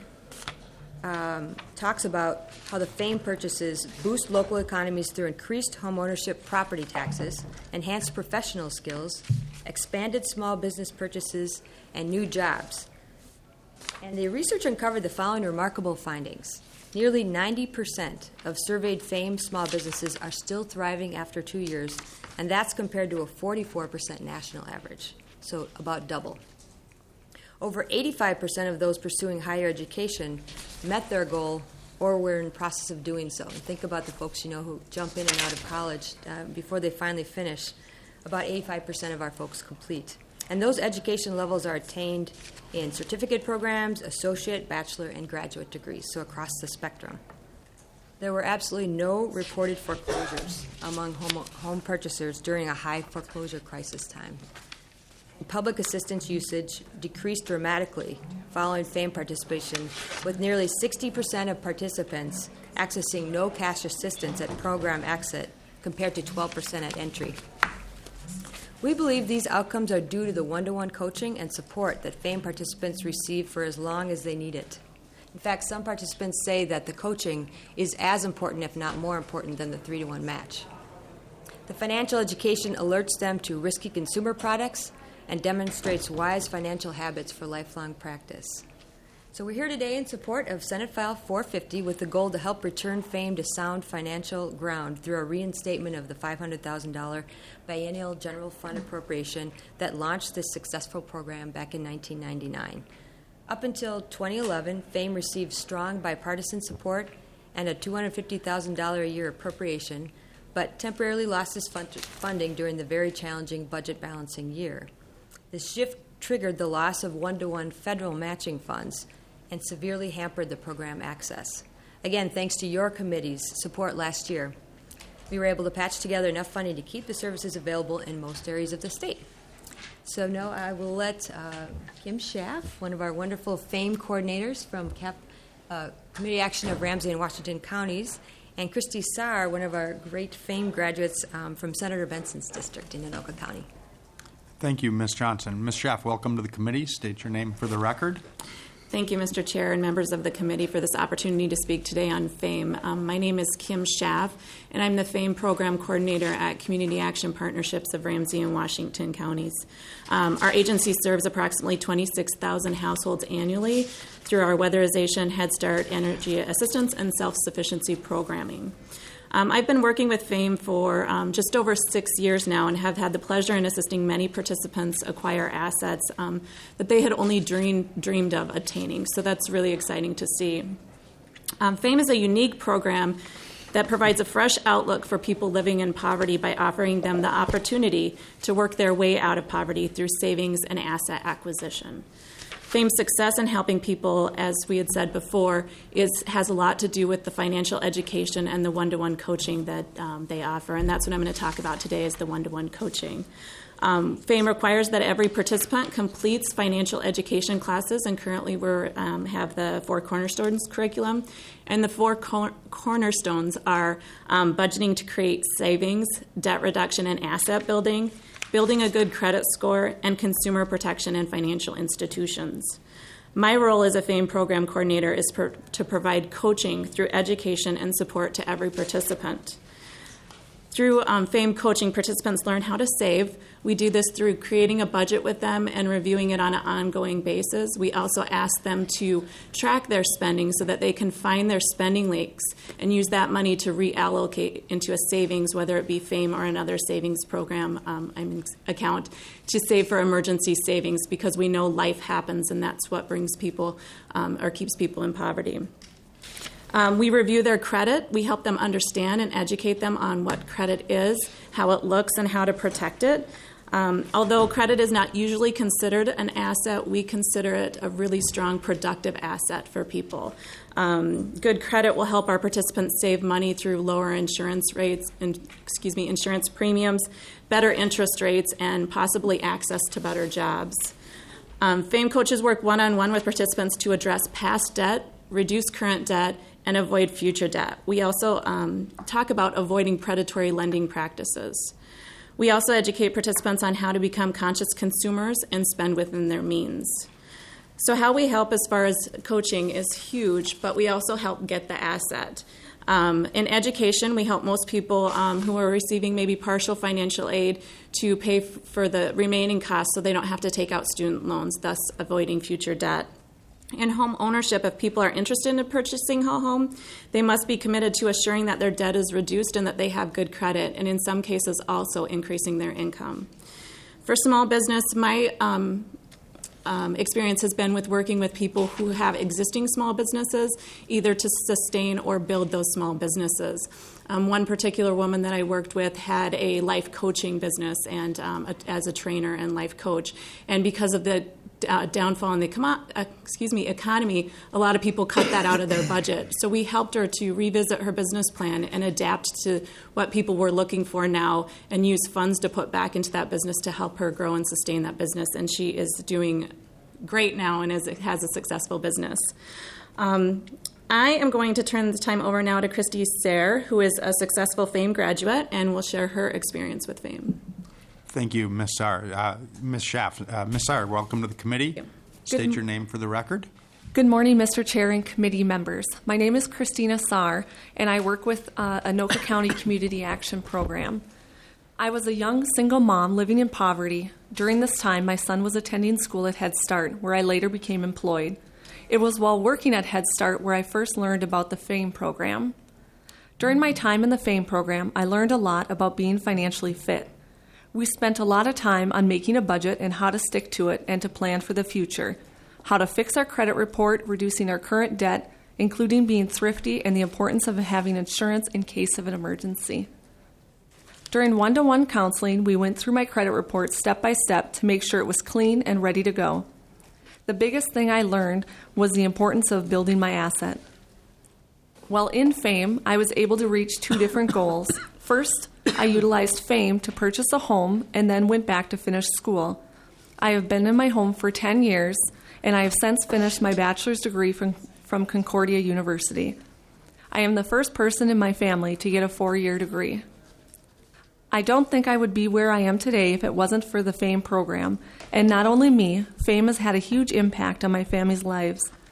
Um, talks about how the FAME purchases boost local economies through increased homeownership property taxes, enhanced professional skills, expanded small business purchases, and new jobs. And the research uncovered the following remarkable findings. Nearly ninety percent of surveyed FAME small businesses are still thriving after two years, and that's compared to a forty-four percent national average, so about double. Over eighty-five percent of those pursuing higher education met their goal or were in the process of doing so. And think about the folks you know who jump in and out of college uh, before they finally finish. About eighty-five percent of our folks complete. And those education levels are attained in certificate programs, associate, bachelor, and graduate degrees, so across the spectrum. There were absolutely no reported foreclosures among home, home purchasers during a high foreclosure crisis time. Public assistance usage decreased dramatically following FAME participation, with nearly sixty percent of participants accessing no cash assistance at program exit compared to twelve percent at entry. We believe these outcomes are due to the one-to-one coaching and support that FAME participants receive for as long as they need it. In fact, some participants say that the coaching is as important, if not more important, than the three to one match. The financial education alerts them to risky consumer products and demonstrates wise financial habits for lifelong practice. So we're here today in support of Senate File four fifty with the goal to help return FAME to sound financial ground through a reinstatement of the five hundred thousand dollars biennial general fund appropriation that launched this successful program back in nineteen ninety-nine. Up until twenty eleven, FAME received strong bipartisan support and a two hundred fifty thousand dollars a year appropriation, but temporarily lost its fund- funding during the very challenging budget balancing year. This shift triggered the loss of one-to-one federal matching funds and severely hampered the program access. Again, thanks to your committee's support last year, we were able to patch together enough funding to keep the services available in most areas of the state. So now I will let uh, Kim Schaff, one of our wonderful FAME coordinators from Cap, uh, Community Action of Ramsey and Washington counties, and Christy Saar, one of our great FAME graduates um, from Senator Benson's district in Anoka County. Thank you, Miz Johnson. Miz Schaff, welcome to the committee. State your name for the record. Thank you, Mister Chair and members of the committee, for this opportunity to speak today on FAME. Um, my name is Kim Schaff, and I'm the FAME Program Coordinator at Community Action Partnerships of Ramsey and Washington counties. Um, our agency serves approximately twenty-six thousand households annually through our weatherization, Head Start, energy assistance, and self-sufficiency programming. Um, I've been working with FAME for um, just over six years now and have had the pleasure in assisting many participants acquire assets um, that they had only dream, dreamed of attaining. So that's really exciting to see. Um, FAME is a unique program that provides a fresh outlook for people living in poverty by offering them the opportunity to work their way out of poverty through savings and asset acquisition. FAME's success in helping people, as we had said before, is has a lot to do with the financial education and the one-to-one coaching that um, they offer, and that's what I'm going to talk about today is the one-to-one coaching. Um, FAME requires that every participant completes financial education classes, and currently we um, have the Four Cornerstones curriculum, and the four cor- cornerstones are um, budgeting to create savings, debt reduction and asset building, building a good credit score, and consumer protection in financial institutions. My role as a FAME program coordinator is per, to provide coaching through education and support to every participant. Through um, FAME coaching, participants learn how to save. We do this through creating a budget with them and reviewing it on an ongoing basis. We also ask them to track their spending so that they can find their spending leaks and use that money to reallocate into a savings, whether it be FAME or another savings program um, I mean, account, to save for emergency savings, because we know life happens and that's what brings people um, or keeps people in poverty. Um, we review their credit. We help them understand and educate them on what credit is, how it looks, and how to protect it. Um, although credit is not usually considered an asset, we consider it a really strong, productive asset for people. Um, good credit will help our participants save money through lower insurance rates, and, excuse me, insurance premiums, better interest rates, and possibly access to better jobs. Um, FAME coaches work one-on-one with participants to address past debt, reduce current debt, and avoid future debt. We also um, talk about avoiding predatory lending practices. We also educate participants on how to become conscious consumers and spend within their means. So how we help as far as coaching is huge, but we also help get the asset. Um, in education, we help most people um, who are receiving maybe partial financial aid to pay f- for the remaining costs so they don't have to take out student loans, thus avoiding future debt. In home ownership, if people are interested in purchasing a home, they must be committed to assuring that their debt is reduced and that they have good credit, and in some cases also increasing their income. For small business, my um, um, experience has been with working with people who have existing small businesses, either to sustain or build those small businesses. Um, one particular woman that I worked with had a life coaching business and um, a, as a trainer and life coach, and because of the Uh, downfall in the com- uh, excuse me economy, a lot of people cut that out of their budget. So we helped her to revisit her business plan and adapt to what people were looking for now, and use funds to put back into that business to help her grow and sustain that business. And she is doing great now and is, has a successful business. Um, I am going to turn the time over now to Christy Sayre, who is a successful FAME graduate and will share her experience with FAME. Thank you, Miz Sayre. Uh, Miz Schaff, uh, Miz Sayre, welcome to the committee. State your name for the record. Good morning, Mister Chair and committee members. My name is Christina Sayre, and I work with uh, Anoka County Community Action Program. I was a young single mom living in poverty. During this time, my son was attending school at Head Start, where I later became employed. It was while working at Head Start where I first learned about the FAME program. During my time in the FAME program, I learned a lot about being financially fit. We spent a lot of time on making a budget and how to stick to it and to plan for the future, how to fix our credit report, reducing our current debt, including being thrifty, and the importance of having insurance in case of an emergency. During one-to-one counseling, we went through my credit report step by step to make sure it was clean and ready to go. The biggest thing I learned was the importance of building my asset. While in FAME, I was able to reach two different goals. First, I utilized FAME to purchase a home and then went back to finish school. I have been in my home for ten years, and I have since finished my bachelor's degree from, from Concordia University. I am the first person in my family to get a four-year degree. I don't think I would be where I am today if it wasn't for the FAME program. And not only me, FAME has had a huge impact on my family's lives.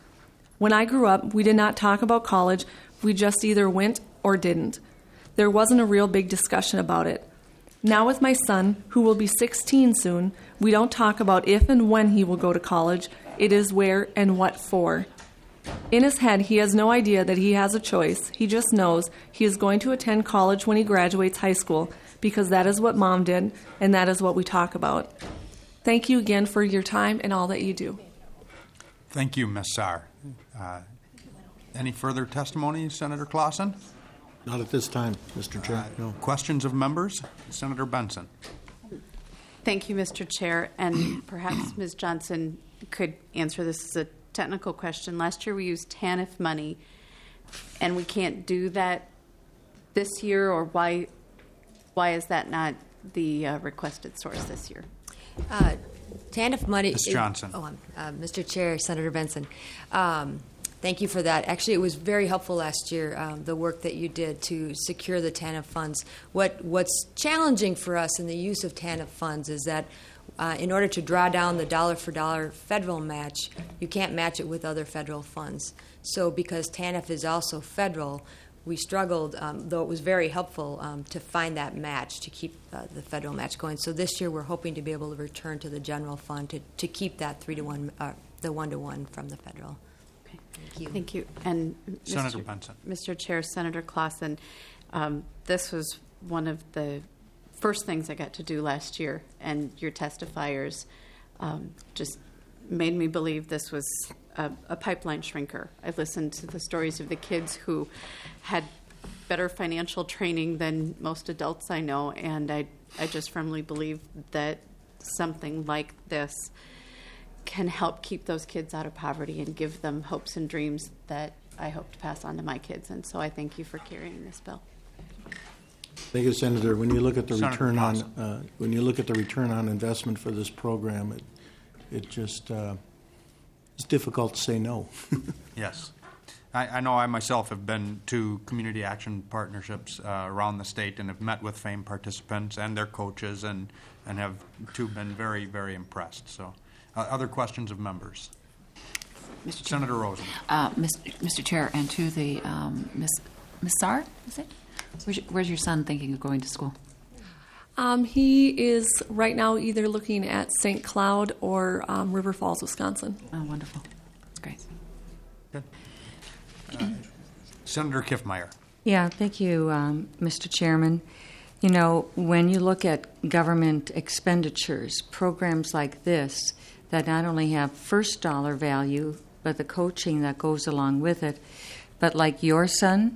When I grew up, we did not talk about college. We just either went or didn't. There wasn't a real big discussion about it. Now with my son, who will be sixteen soon, we don't talk about if and when he will go to college. It is where and what for. In his head, he has no idea that he has a choice. He just knows he is going to attend college when he graduates high school because that is what Mom did, and that is what we talk about. Thank you again for your time and all that you do. Thank you, Miz Saar. Uh, any further testimony, Senator Clausen? Not at this time, Mister Chair. No. Questions of members? Senator Benson. Thank you, Mister Chair. And perhaps Miz Johnson could answer this as a technical question. Last year we used T A N F money, and we can't do that this year, or why, why is that not the uh, requested source this year? Uh, T A N F money. Miz Johnson. It, oh, I'm, uh, Mister Chair, Senator Benson. Um, Thank you for that. Actually, it was very helpful last year, um, the work that you did to secure the T A N F funds. What, what's challenging for us in the use of T A N F funds is that uh, in order to draw down the dollar-for-dollar federal match, you can't match it with other federal funds. So because T A N F is also federal, we struggled, um, though it was very helpful, um, to find that match, to keep uh, the federal match going. So this year we're hoping to be able to return to the general fund to, to keep that three to one, uh, the one-to-one from the federal. Thank you. Thank you. And Senator Mister Benson. Mister Chair, Senator Clausen, um, this was one of the first things I got to do last year, and your testifiers um, just made me believe this was a, a pipeline shrinker. I listened to the stories of the kids who had better financial training than most adults I know, and I, I just firmly believe that something like this can help keep those kids out of poverty and give them hopes and dreams that I hope to pass on to my kids. And so I thank you for carrying this bill. Thank you, Senator. When you look at the Senator return on Clausen. uh, when you look at the return on investment for this program, it it just uh, it's difficult to say no. Yes. I, I know I myself have been to community action partnerships uh, around the state and have met with FAME participants and their coaches, and, and have too been very, very impressed. So. Uh, other questions of members? Mister Senator Rosen. Uh, Mister Chair, and to the um, Miz Miz Saar, is it? Where's your, where's your son thinking of going to school? Um, he is right now either looking at Saint Cloud or um, River Falls, Wisconsin. Oh, wonderful. That's great. Good. Uh, Senator Kiffmeyer. Yeah, thank you, um, Mister Chairman. You know, when you look at government expenditures, programs like this that not only have first dollar value, but the coaching that goes along with it, but like your son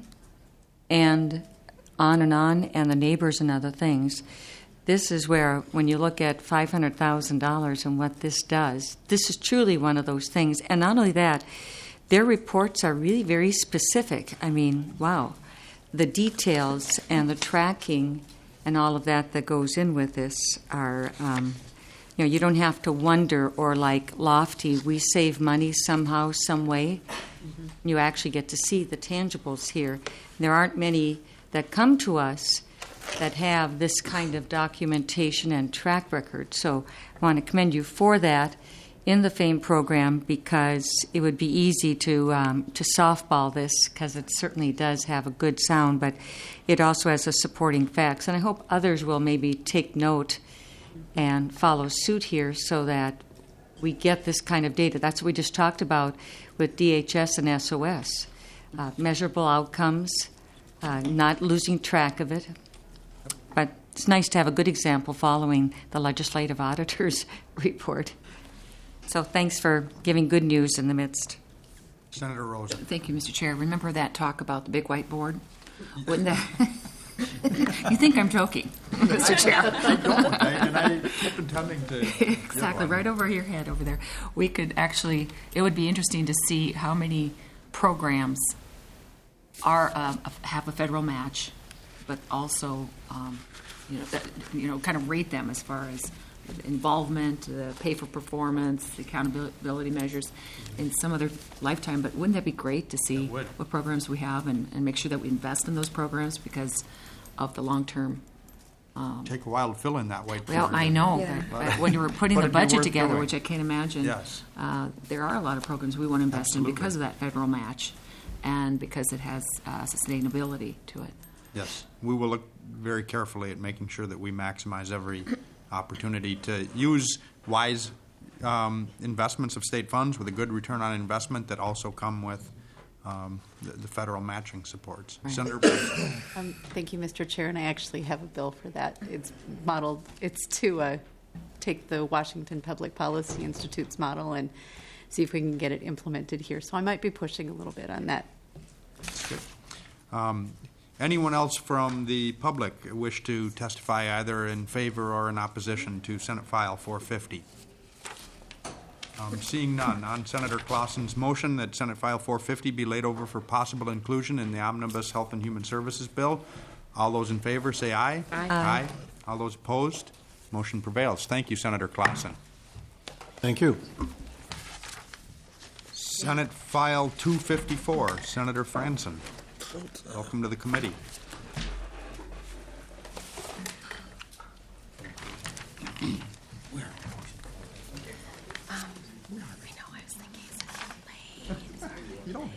and on and on, and the neighbors and other things, this is where, when you look at five hundred thousand dollars and what this does, this is truly one of those things. And not only that, their reports are really very specific. I mean, wow. The details and the tracking and all of that that goes in with this are, um, you know, you don't have to wonder, or like Lofty, we save money somehow, some way. Mm-hmm. You actually get to see the tangibles here. There aren't many that come to us that have this kind of documentation and track record. So I want to commend you for that in the FAME program, because it would be easy to um, to softball this, because it certainly does have a good sound, but it also has a supporting facts. And I hope others will maybe take note and follow suit here, so that we get this kind of data. That's what we just talked about with D H S and S O S. Uh, measurable outcomes, uh, not losing track of it. But it's nice to have a good example following the legislative auditor's report. So thanks for giving good news in the midst. Senator Rosen. Thank you, Mister Chair. Remember that talk about the big whiteboard? Wouldn't that? You think I'm joking, Mister Chair? I don't, I, and I kept intending to. Exactly, right over your head over there. We could actually, it would be interesting to see how many programs are uh, have a federal match, but also, um, you know, that, you know, kind of rate them as far as involvement, the pay for performance, the accountability measures in some of their lifetime. But wouldn't that be great to see what programs we have, and, and make sure that we invest in those programs because of the long-term Um, Take a while to fill in that white Well, paper. I know, Yeah. but, but when you were putting But the it'd be budget worth together, doing. which I can't imagine, Yes. uh, there are a lot of programs we want to invest Absolutely. in because of that federal match and because it has uh, sustainability to it. Yes, we will look very carefully at making sure that we maximize every opportunity to use wise um, investments of state funds with a good return on investment that also come with um, the, the federal matching supports. Right. Senator Um, thank you, Mister Chair, and I actually have a bill for that. It's modeled, it's to uh, take the Washington Public Policy Institute's model and see if we can get it implemented here. So I might be pushing a little bit on that. Um, anyone else from the public wish to testify either in favor or in opposition to Senate File four fifty? Um, seeing none, on Senator Clausen's motion that Senate File four fifty be laid over for possible inclusion in the Omnibus Health and Human Services Bill, all those in favor say aye. Aye. Aye. All those opposed? Motion prevails. Thank you, Senator Clausen. Thank you. Senate File two fifty-four, Senator Franson. Welcome to the committee. You don't.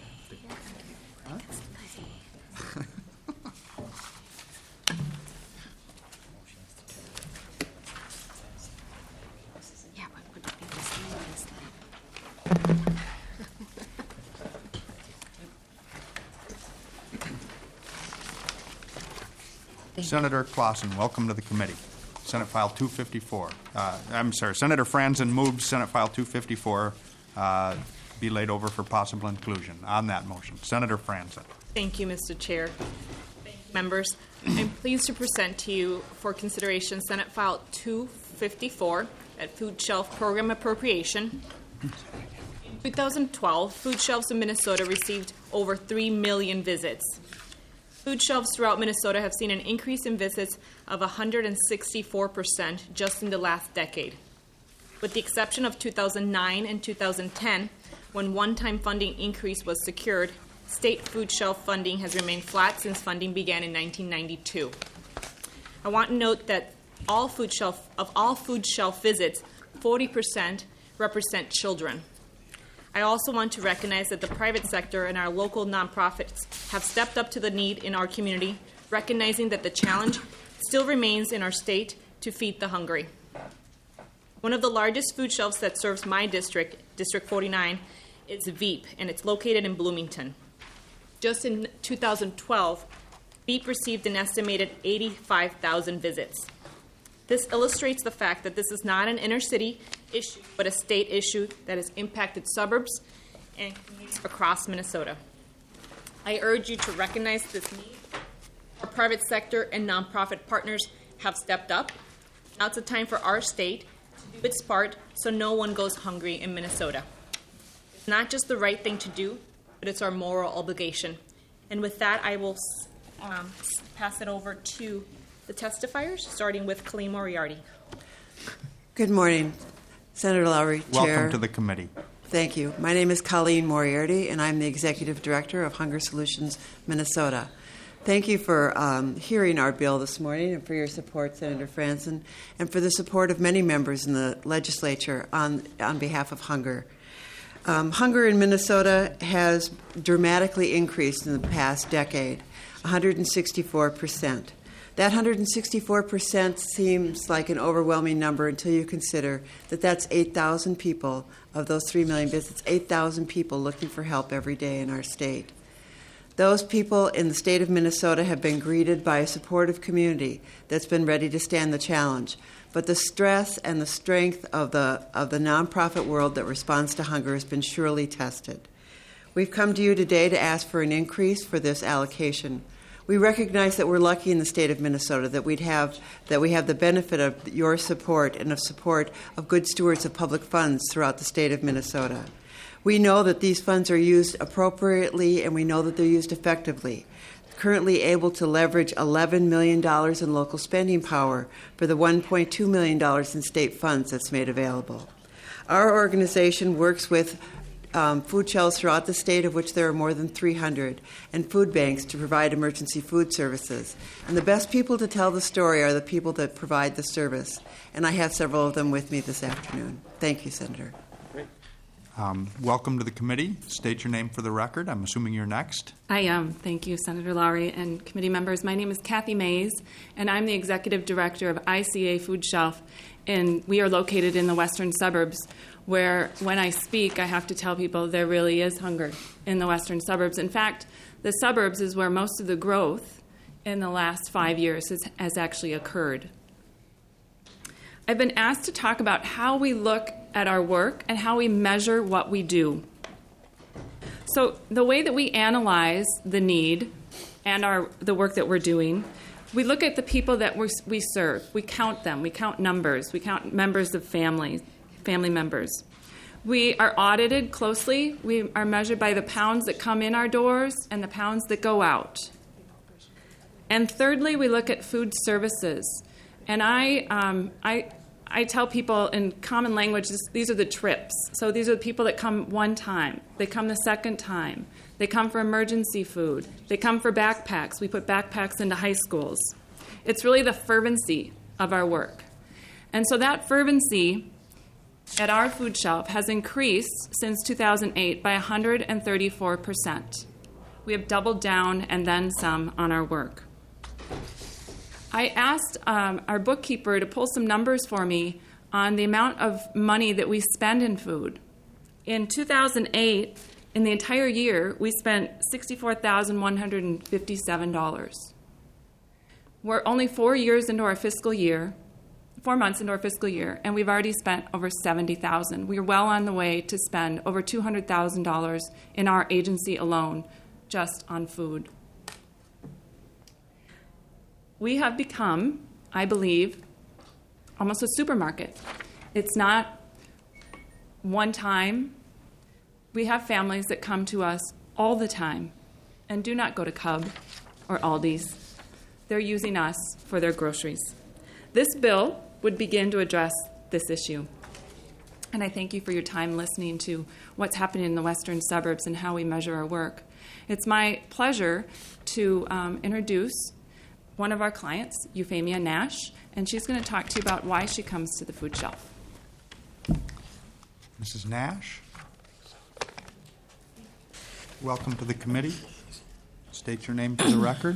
Senator Clausen, welcome to the committee. Senate File two fifty-four. Uh, I'm sorry, Senator Franzen moves Senate File two fifty-four uh, be laid over for possible inclusion. On that motion, Senator Franzen. Thank you, Mister Chair. Thank you, members. I'm pleased to present to you for consideration Senate File two fifty-four, at Food Shelf Program Appropriation. In two thousand twelve, food shelves in Minnesota received over three million visits. Food shelves throughout Minnesota have seen an increase in visits of one hundred sixty-four percent just in the last decade. With the exception of two thousand nine and two thousand ten, when one-time funding increase was secured, state food shelf funding has remained flat since funding began in nineteen ninety-two. I want to note that all food shelf, of all food shelf visits, forty percent represent children. I also want to recognize that the private sector and our local nonprofits have stepped up to the need in our community, recognizing that the challenge still remains in our state to feed the hungry. One of the largest food shelves that serves my district, District forty-nine, is Veep, and it's located in Bloomington. Just in two thousand twelve, Veep received an estimated eighty-five thousand visits. This illustrates the fact that this is not an inner-city issue, but a state issue that has impacted suburbs and communities across Minnesota. I urge you to recognize this need. Our private sector and nonprofit partners have stepped up. Now it's a time for our state to do its part so no one goes hungry in Minnesota. It's not just the right thing to do, but it's our moral obligation. And with that, I will um, pass it over to the testifiers, starting with Colleen Moriarty. Good morning, Senator Lowry, Chair. Welcome to the committee. Thank you. My name is Colleen Moriarty, and I'm the Executive Director of Hunger Solutions Minnesota. Thank you for um, hearing our bill this morning and for your support, Senator Franzen, and for the support of many members in the legislature on, on behalf of hunger. Um, hunger in Minnesota has dramatically increased in the past decade, one hundred sixty-four percent. That one hundred sixty-four percent seems like an overwhelming number until you consider that that's eight thousand people of those three million visits, eight thousand people looking for help every day in our state. Those people in the state of Minnesota have been greeted by a supportive community that's been ready to stand the challenge. But the stress and the strength of the, of the nonprofit world that responds to hunger has been surely tested. We've come to you today to ask for an increase for this allocation. We recognize that we're lucky in the state of Minnesota that we'd have that we have the benefit of your support and of support of good stewards of public funds throughout the state of Minnesota. We know that these funds are used appropriately and we know that they're used effectively. Currently able to leverage eleven million dollars in local spending power for the one point two million dollars in state funds that's made available. Our organization works with um, food shelves throughout the state, of which there are more than three hundred, and food banks to provide emergency food services. And the best people to tell the story are the people that provide the service. And I have several of them with me this afternoon. Thank you, Senator. Um, welcome to the committee. State your name for the record. I'm assuming you're next. I am. Thank you, Senator Lowry and committee members. My name is Kathy Mays, and I'm the Executive Director of I C A Food Shelf, and we are located in the western suburbs, where when I speak, I have to tell people there really is hunger in the western suburbs. In fact, the suburbs is where most of the growth in the last five years has, has actually occurred. I've been asked to talk about how we look at our work and how we measure what we do. So the way that we analyze the need and our the work that we're doing, we look at the people that we're, we serve. We count them. We count numbers. We count members of family, family members. We are audited closely. We are measured by the pounds that come in our doors and the pounds that go out. And thirdly, we look at food services. And I, um, I, I tell people in common language, this, these are the trips. So these are the people that come one time. They come the second time. They come for emergency food. They come for backpacks. We put backpacks into high schools. It's really the fervency of our work. And so that fervency at our food shelf has increased since two thousand eight by one hundred thirty-four percent. We have doubled down and then some on our work. I asked um, our bookkeeper to pull some numbers for me on the amount of money that we spend in food. In two thousand eight, in the entire year, we spent sixty-four thousand one hundred fifty-seven dollars. We're only four years into our fiscal year, four months into our fiscal year, and we've already spent over seventy thousand dollars. We're well on the way to spend over two hundred thousand dollars in our agency alone just on food. We have become, I believe, almost a supermarket. It's not one time. We have families that come to us all the time and do not go to Cub or Aldi's. They're using us for their groceries. This bill would begin to address this issue. And I thank you for your time listening to what's happening in the western suburbs and how we measure our work. It's my pleasure to um, introduce one of our clients, Euphemia Nash, and she's going to talk to you about why she comes to the food shelf. Missus Nash, welcome to the committee. State your name for the record.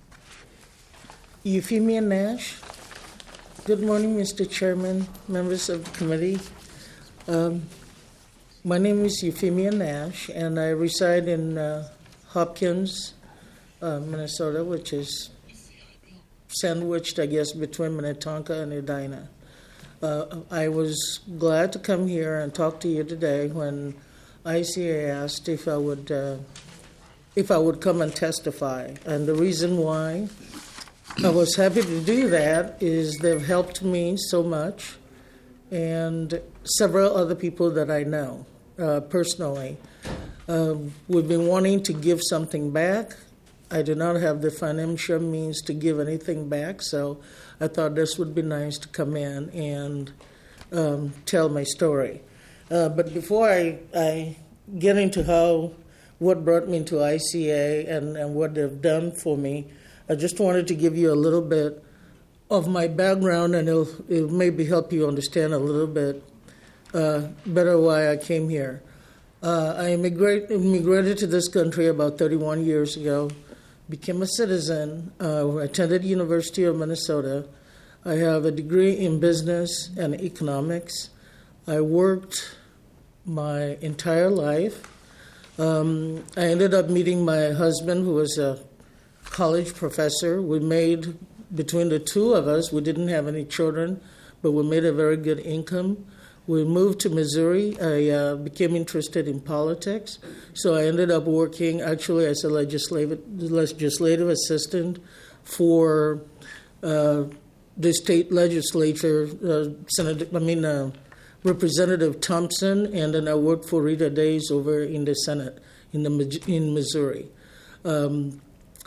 Euphemia Nash. Good morning, Mister Chairman, members of the committee. Um, my name is Euphemia Nash, and I reside in uh, Hopkins, uh, Minnesota, which is sandwiched, I guess, between Minnetonka and Edina. Uh, I was glad to come here and talk to you today when I C A asked if I would uh, if I would come and testify. And the reason why I was happy to do that is they've helped me so much, and several other people that I know uh, personally. Uh, we've been wanting to give something back. I do not have the financial means to give anything back, so I thought this would be nice to come in and um, tell my story. Uh, but before I, I get into how what brought me to I C A and, and what they've done for me, I just wanted to give you a little bit of my background, and it'll, it'll maybe help you understand a little bit uh, better why I came here. Uh, I immigrate, immigrated to this country about thirty-one years ago. Became a citizen, uh, attended University of Minnesota. I have a degree in business and economics. I worked my entire life. Um, I ended up meeting my husband, who was a college professor. We made, between the two of us, we didn't have any children, but we made a very good income. We moved to Missouri. I uh, became interested in politics, so I ended up working actually as a legislative, legislative assistant for uh, the state legislature, uh, Senator, I mean, uh, Representative Thompson, and then I worked for Rita Days over in the Senate in the in Missouri. Um,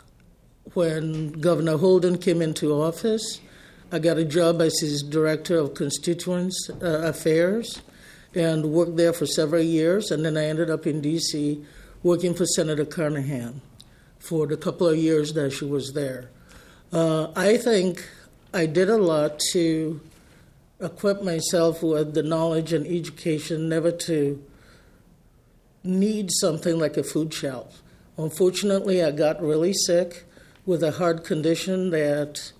when Governor Holden came into office, I got a job as his director of constituents uh, affairs, and worked there for several years, and then I ended up in D C working for Senator Carnahan for the couple of years that she was there. Uh, I think I did a lot to equip myself with the knowledge and education never to need something like a food shelf. Unfortunately, I got really sick with a heart condition that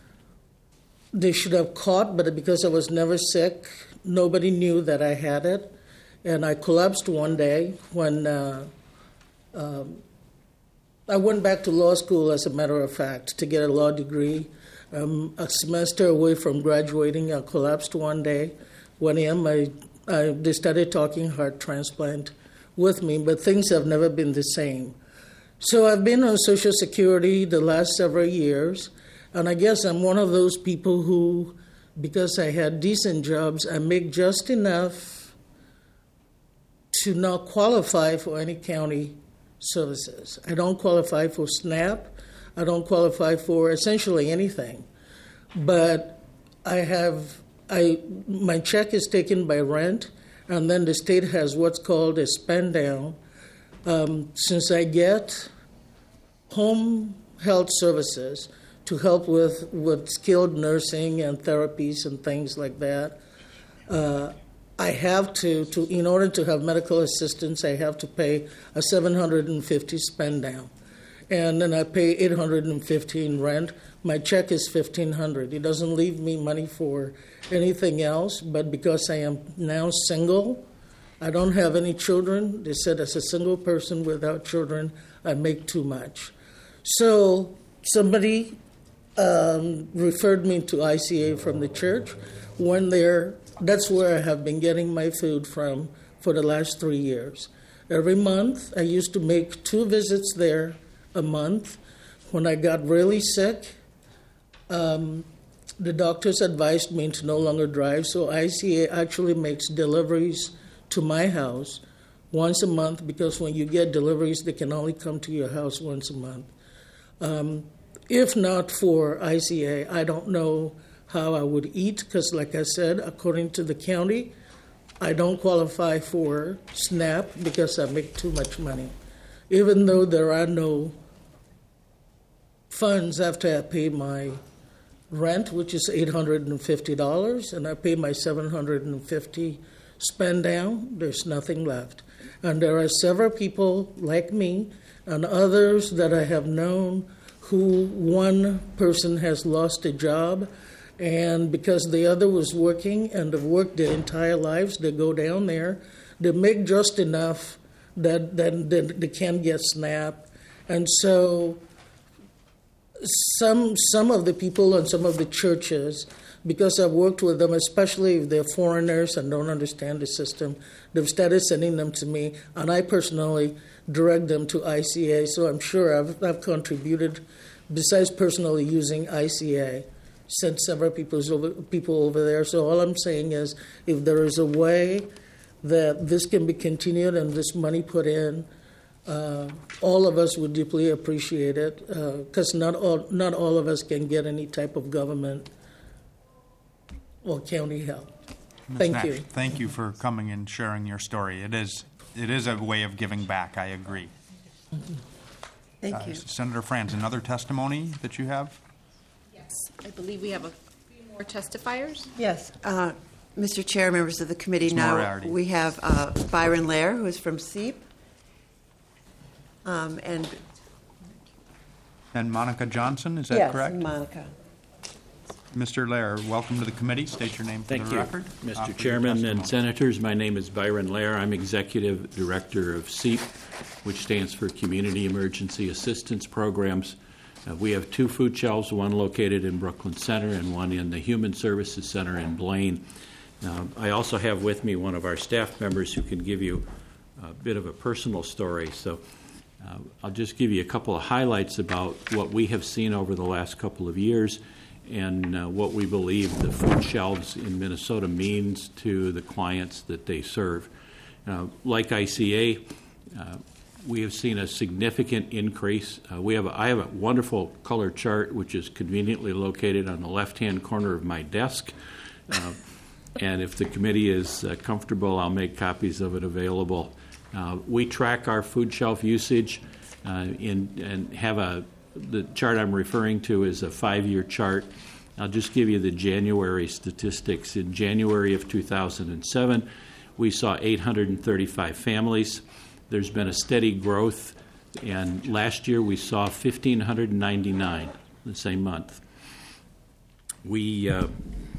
they should have caught, but because I was never sick, nobody knew that I had it. And I collapsed one day when uh, um, I went back to law school, as a matter of fact, to get a law degree. Um, a semester away from graduating, I collapsed one day. Went in, I, I, they started talking heart transplant with me, but things have never been the same. So I've been on Social Security the last several years, and I guess I'm one of those people who, because I had decent jobs, I make just enough to not qualify for any county services. I don't qualify for SNAP. I don't qualify for essentially anything. But I have, I my check is taken by rent, and then the state has what's called a spend down. Um, since I get home health services to help with, with skilled nursing and therapies and things like that, uh, I have to, to, in order to have medical assistance, I have to pay a seven hundred fifty spend down. And then I pay eight hundred fifteen rent. My check is fifteen hundred. It doesn't leave me money for anything else, but because I am now single, I don't have any children. They said as a single person without children, I make too much. So somebody um, referred me to I C A from the church. When they're, that's where I have been getting my food from for the last three years. Every month, I used to make two visits there a month. When I got really sick, um, the doctors advised me to no longer drive, so I C A actually makes deliveries to my house once a month, because when you get deliveries, they can only come to your house once a month. Um, if not for I C A, I don't know how I would eat, because like I said, according to the county, I don't qualify for SNAP because I make too much money. Even though there are no funds after I pay my rent, which is eight hundred fifty dollars, and I pay my seven hundred fifty dollars spend down, there's nothing left. And there are several people like me and others that I have known who one person has lost a job, and because the other was working and have worked their entire lives, they go down there, they make just enough that, that, that they can get SNAP. And so some some of the people and some of the churches, because I've worked with them, especially if they're foreigners and don't understand the system, they've started sending them to me, and I personally direct them to I C A. So I'm sure I've, I've contributed, besides personally using I C A, sent several people's over, people over there. So all I'm saying is, if there is a way that this can be continued and this money put in, Uh, all of us would deeply appreciate it, because uh, not all not all of us can get any type of government or county help. Miz Thank Nash, you. Thank you for coming and sharing your story. It is it is a way of giving back. I agree. Thank Uh, you. Senator Franz, another testimony that you have? Yes, I believe we have a few more testifiers. Yes. Uh, Mister Chair, members of the committee, Miz now Moriarty. we have uh, Byron Lair, who is from SEEP, um, and And Monica Johnson, is that yes, correct? Monica. Mister Lair, welcome to the committee. State your name for Thank the you. record. Mister Offer your Chairman testimony. and Senators, my name is Byron Lair. I'm Executive Director of SEEP, which stands for Community Emergency Assistance Programs. Uh, we have two food shelves, one located in Brooklyn Center and one in the Human Services Center in Blaine. Uh, I also have with me one of our staff members who can give you a bit of a personal story. So uh, I'll just give you a couple of highlights about what we have seen over the last couple of years and uh, what we believe the food shelves in Minnesota means to the clients that they serve. Uh, like I C A, uh, we have seen a significant increase. Uh, we have a, I have a wonderful color chart which is conveniently located on the left-hand corner of my desk. Uh, and if the committee is uh, comfortable, I'll make copies of it available. Uh, we track our food shelf usage uh, in, and have a, the chart I'm referring to is a five-year chart. I'll just give you the January statistics. In January of two thousand seven, we saw eight hundred thirty-five families. There's been a steady growth, and last year we saw one thousand five hundred ninety-nine the same month. We uh,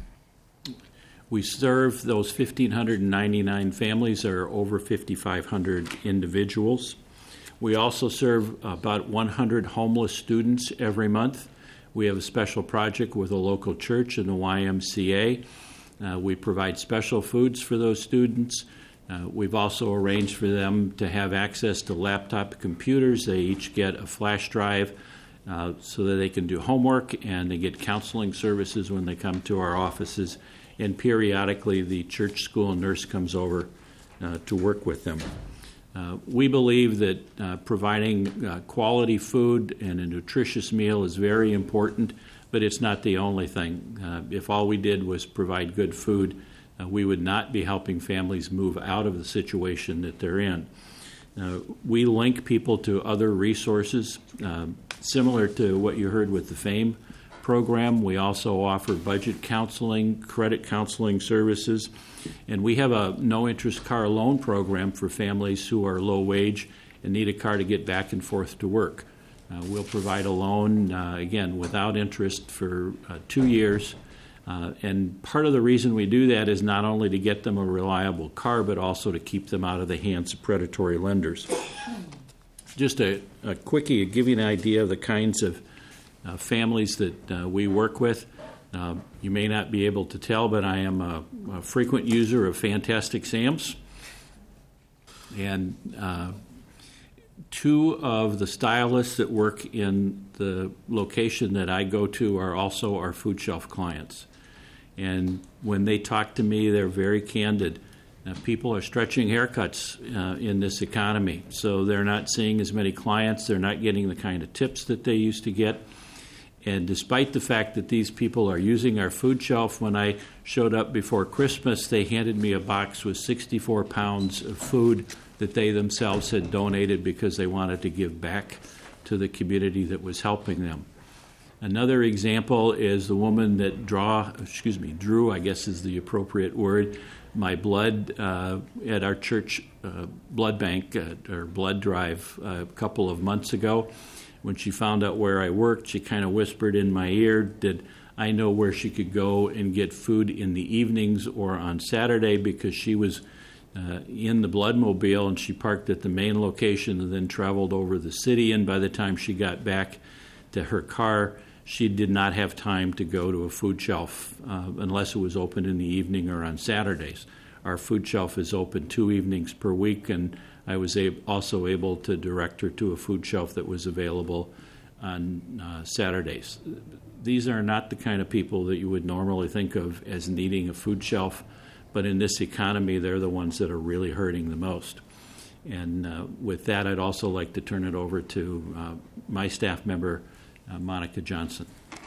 we serve those one thousand five hundred ninety-nine families that are over five thousand five hundred individuals. We also serve about one hundred homeless students every month. We have a special project with a local church and the Y M C A. Uh, we provide special foods for those students. Uh, we've also arranged for them to have access to laptop computers. They each get a flash drive uh, so that they can do homework, and they get counseling services when they come to our offices. And periodically, the church school nurse comes over uh, to work with them. Uh, we believe that uh, providing uh, quality food and a nutritious meal is very important, but it's not the only thing. Uh, if all we did was provide good food, uh, we would not be helping families move out of the situation that they're in. Uh, we link people to other resources, uh, similar to what you heard with the FAME program. We also offer budget counseling, credit counseling services, and we have a no-interest car loan program for families who are low wage and need a car to get back and forth to work. Uh, we'll provide a loan, uh, again, without interest for uh, two years. Uh, and part of the reason we do that is not only to get them a reliable car, but also to keep them out of the hands of predatory lenders. Just a, a quickie to give you an idea of the kinds of uh, families that uh, we work with. Uh, you may not be able to tell, but I am a, a frequent user of Fantastic Sam's. And uh, two of the stylists that work in the location that I go to are also our food shelf clients. And when they talk to me, they're very candid. Uh, people are stretching haircuts uh, in this economy, so they're not seeing as many clients. They're not getting the kind of tips that they used to get. And despite the fact that these people are using our food shelf, when I showed up before Christmas, they handed me a box with sixty-four pounds of food that they themselves had donated because they wanted to give back to the community that was helping them. Another example is the woman that draw, excuse me, drew, I guess is the appropriate word, my blood uh, at our church uh, blood bank uh, or blood drive uh, a couple of months ago. When she found out where I worked, she kind of whispered in my ear, did I know where she could go and get food in the evenings or on Saturday, because she was uh, in the Bloodmobile and she parked at the main location and then traveled over the city, and by the time she got back to her car, she did not have time to go to a food shelf uh, unless it was open in the evening or on Saturdays. Our food shelf is open two evenings per week, and I was a- also able to direct her to a food shelf that was available on uh, Saturdays. These are not the kind of people that you would normally think of as needing a food shelf, but in this economy, they're the ones that are really hurting the most. And uh, with that, I'd also like to turn it over to uh, my staff member, uh, Monica Johnson.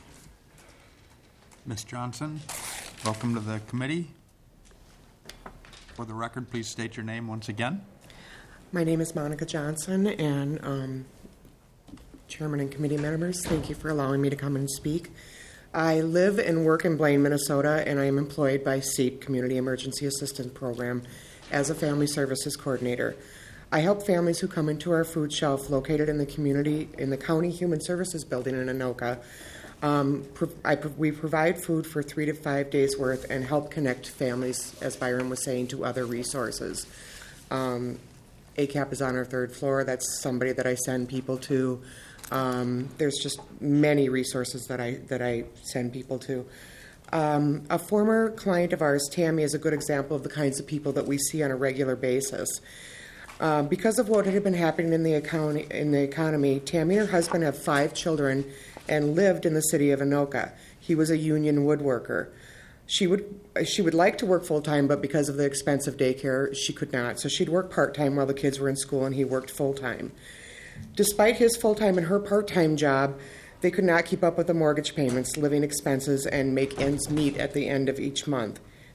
Miz Johnson, welcome to the committee. For the record, please state your name once again. My name is Monica Johnson, and um, Chairman and committee members, thank you for allowing me to come and speak. I live and work in Blaine, Minnesota, and I am employed by SEEP, Community Emergency Assistance Program, as a Family Services Coordinator. I help families who come into our food shelf located in the community, in the County Human Services Building in Anoka. Um, I, we provide food for three to five days' worth and help connect families, as Byron was saying, to other resources. Um, A C A P is on our third floor. That's somebody that I send people to. Um, there's just many resources that I that I send people to. Um, a former client of ours, Tammy, is a good example of the kinds of people that we see on a regular basis. Uh, because of what had been happening in the economy, in the economy, Tammy and her husband have five children and lived in the city of Anoka. He was a union woodworker. She would she would like to work full-time, but because of the expense of daycare, she could not. So she'd work part-time while the kids were in school, and he worked full-time. Despite his full-time and her part-time job, they could not keep up with the mortgage payments, living expenses, and make ends meet at the end of each month.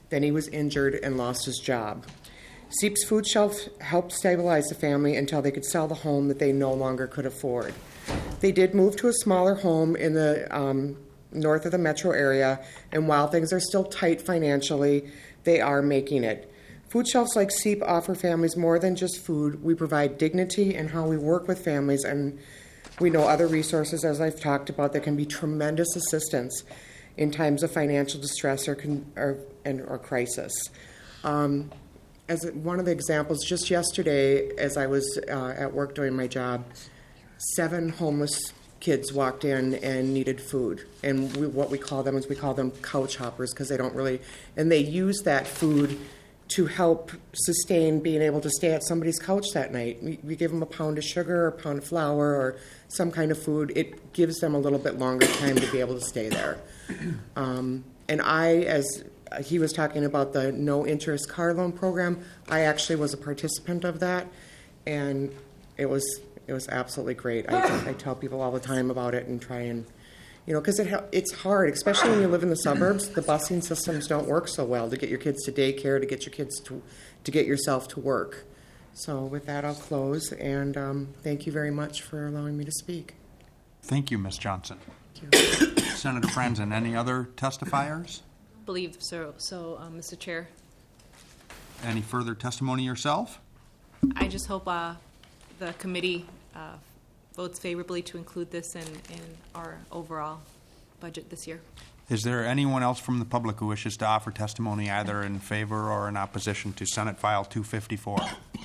Then he was injured and lost his job. SEEP's Food Shelf helped stabilize the family until they could sell the home that they no longer could afford. They did move to a smaller home in the um, north of the metro area, and while things are still tight financially, they are making it. Food shelves like SEEP offer families more than just food. We provide dignity in how we work with families, and we know other resources, as I've talked about, that can be tremendous assistance in times of financial distress or con- or, and, or crisis. Um, as one of the examples, just yesterday, as I was uh, at work doing my job, seven homeless kids walked in and needed food. And we, what we call them is we call them couch hoppers because they don't really, and they use that food to help sustain being able to stay at somebody's couch that night. We, we give them a pound of sugar or a pound of flour or some kind of food. It gives them a little bit longer time to be able to stay there. Um, and I, as he was talking about the no-interest car loan program, I actually was a participant of that, and it was it was absolutely great. I, I tell people all the time about it and try and, you know, because it, it's hard, especially when you live in the suburbs. The busing systems don't work so well to get your kids to daycare, to get your kids to, to get yourself to work. So with that, I'll close, and um, thank you very much for allowing me to speak. Thank you, Miz Johnson. Thank you. Senator Franzen, any other testifiers? I believe so, so um, Mister Chair. Any further testimony yourself? I just hope uh, the committee uh, votes favorably to include this in, in our overall budget this year. Is there anyone else from the public who wishes to offer testimony either in favor or in opposition to Senate File two fifty-four?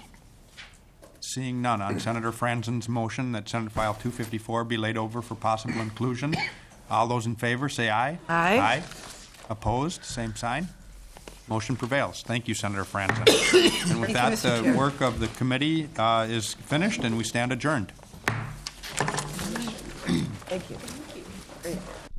Seeing none, on Senator Franzen's motion that Senate File two fifty-four be laid over for possible inclusion, all those in favor say aye. Aye. Aye. Opposed, same sign. Motion prevails. Thank you, Senator Franzen. And with that, the work of the committee uh, is finished, and we stand adjourned. Thank you. Great.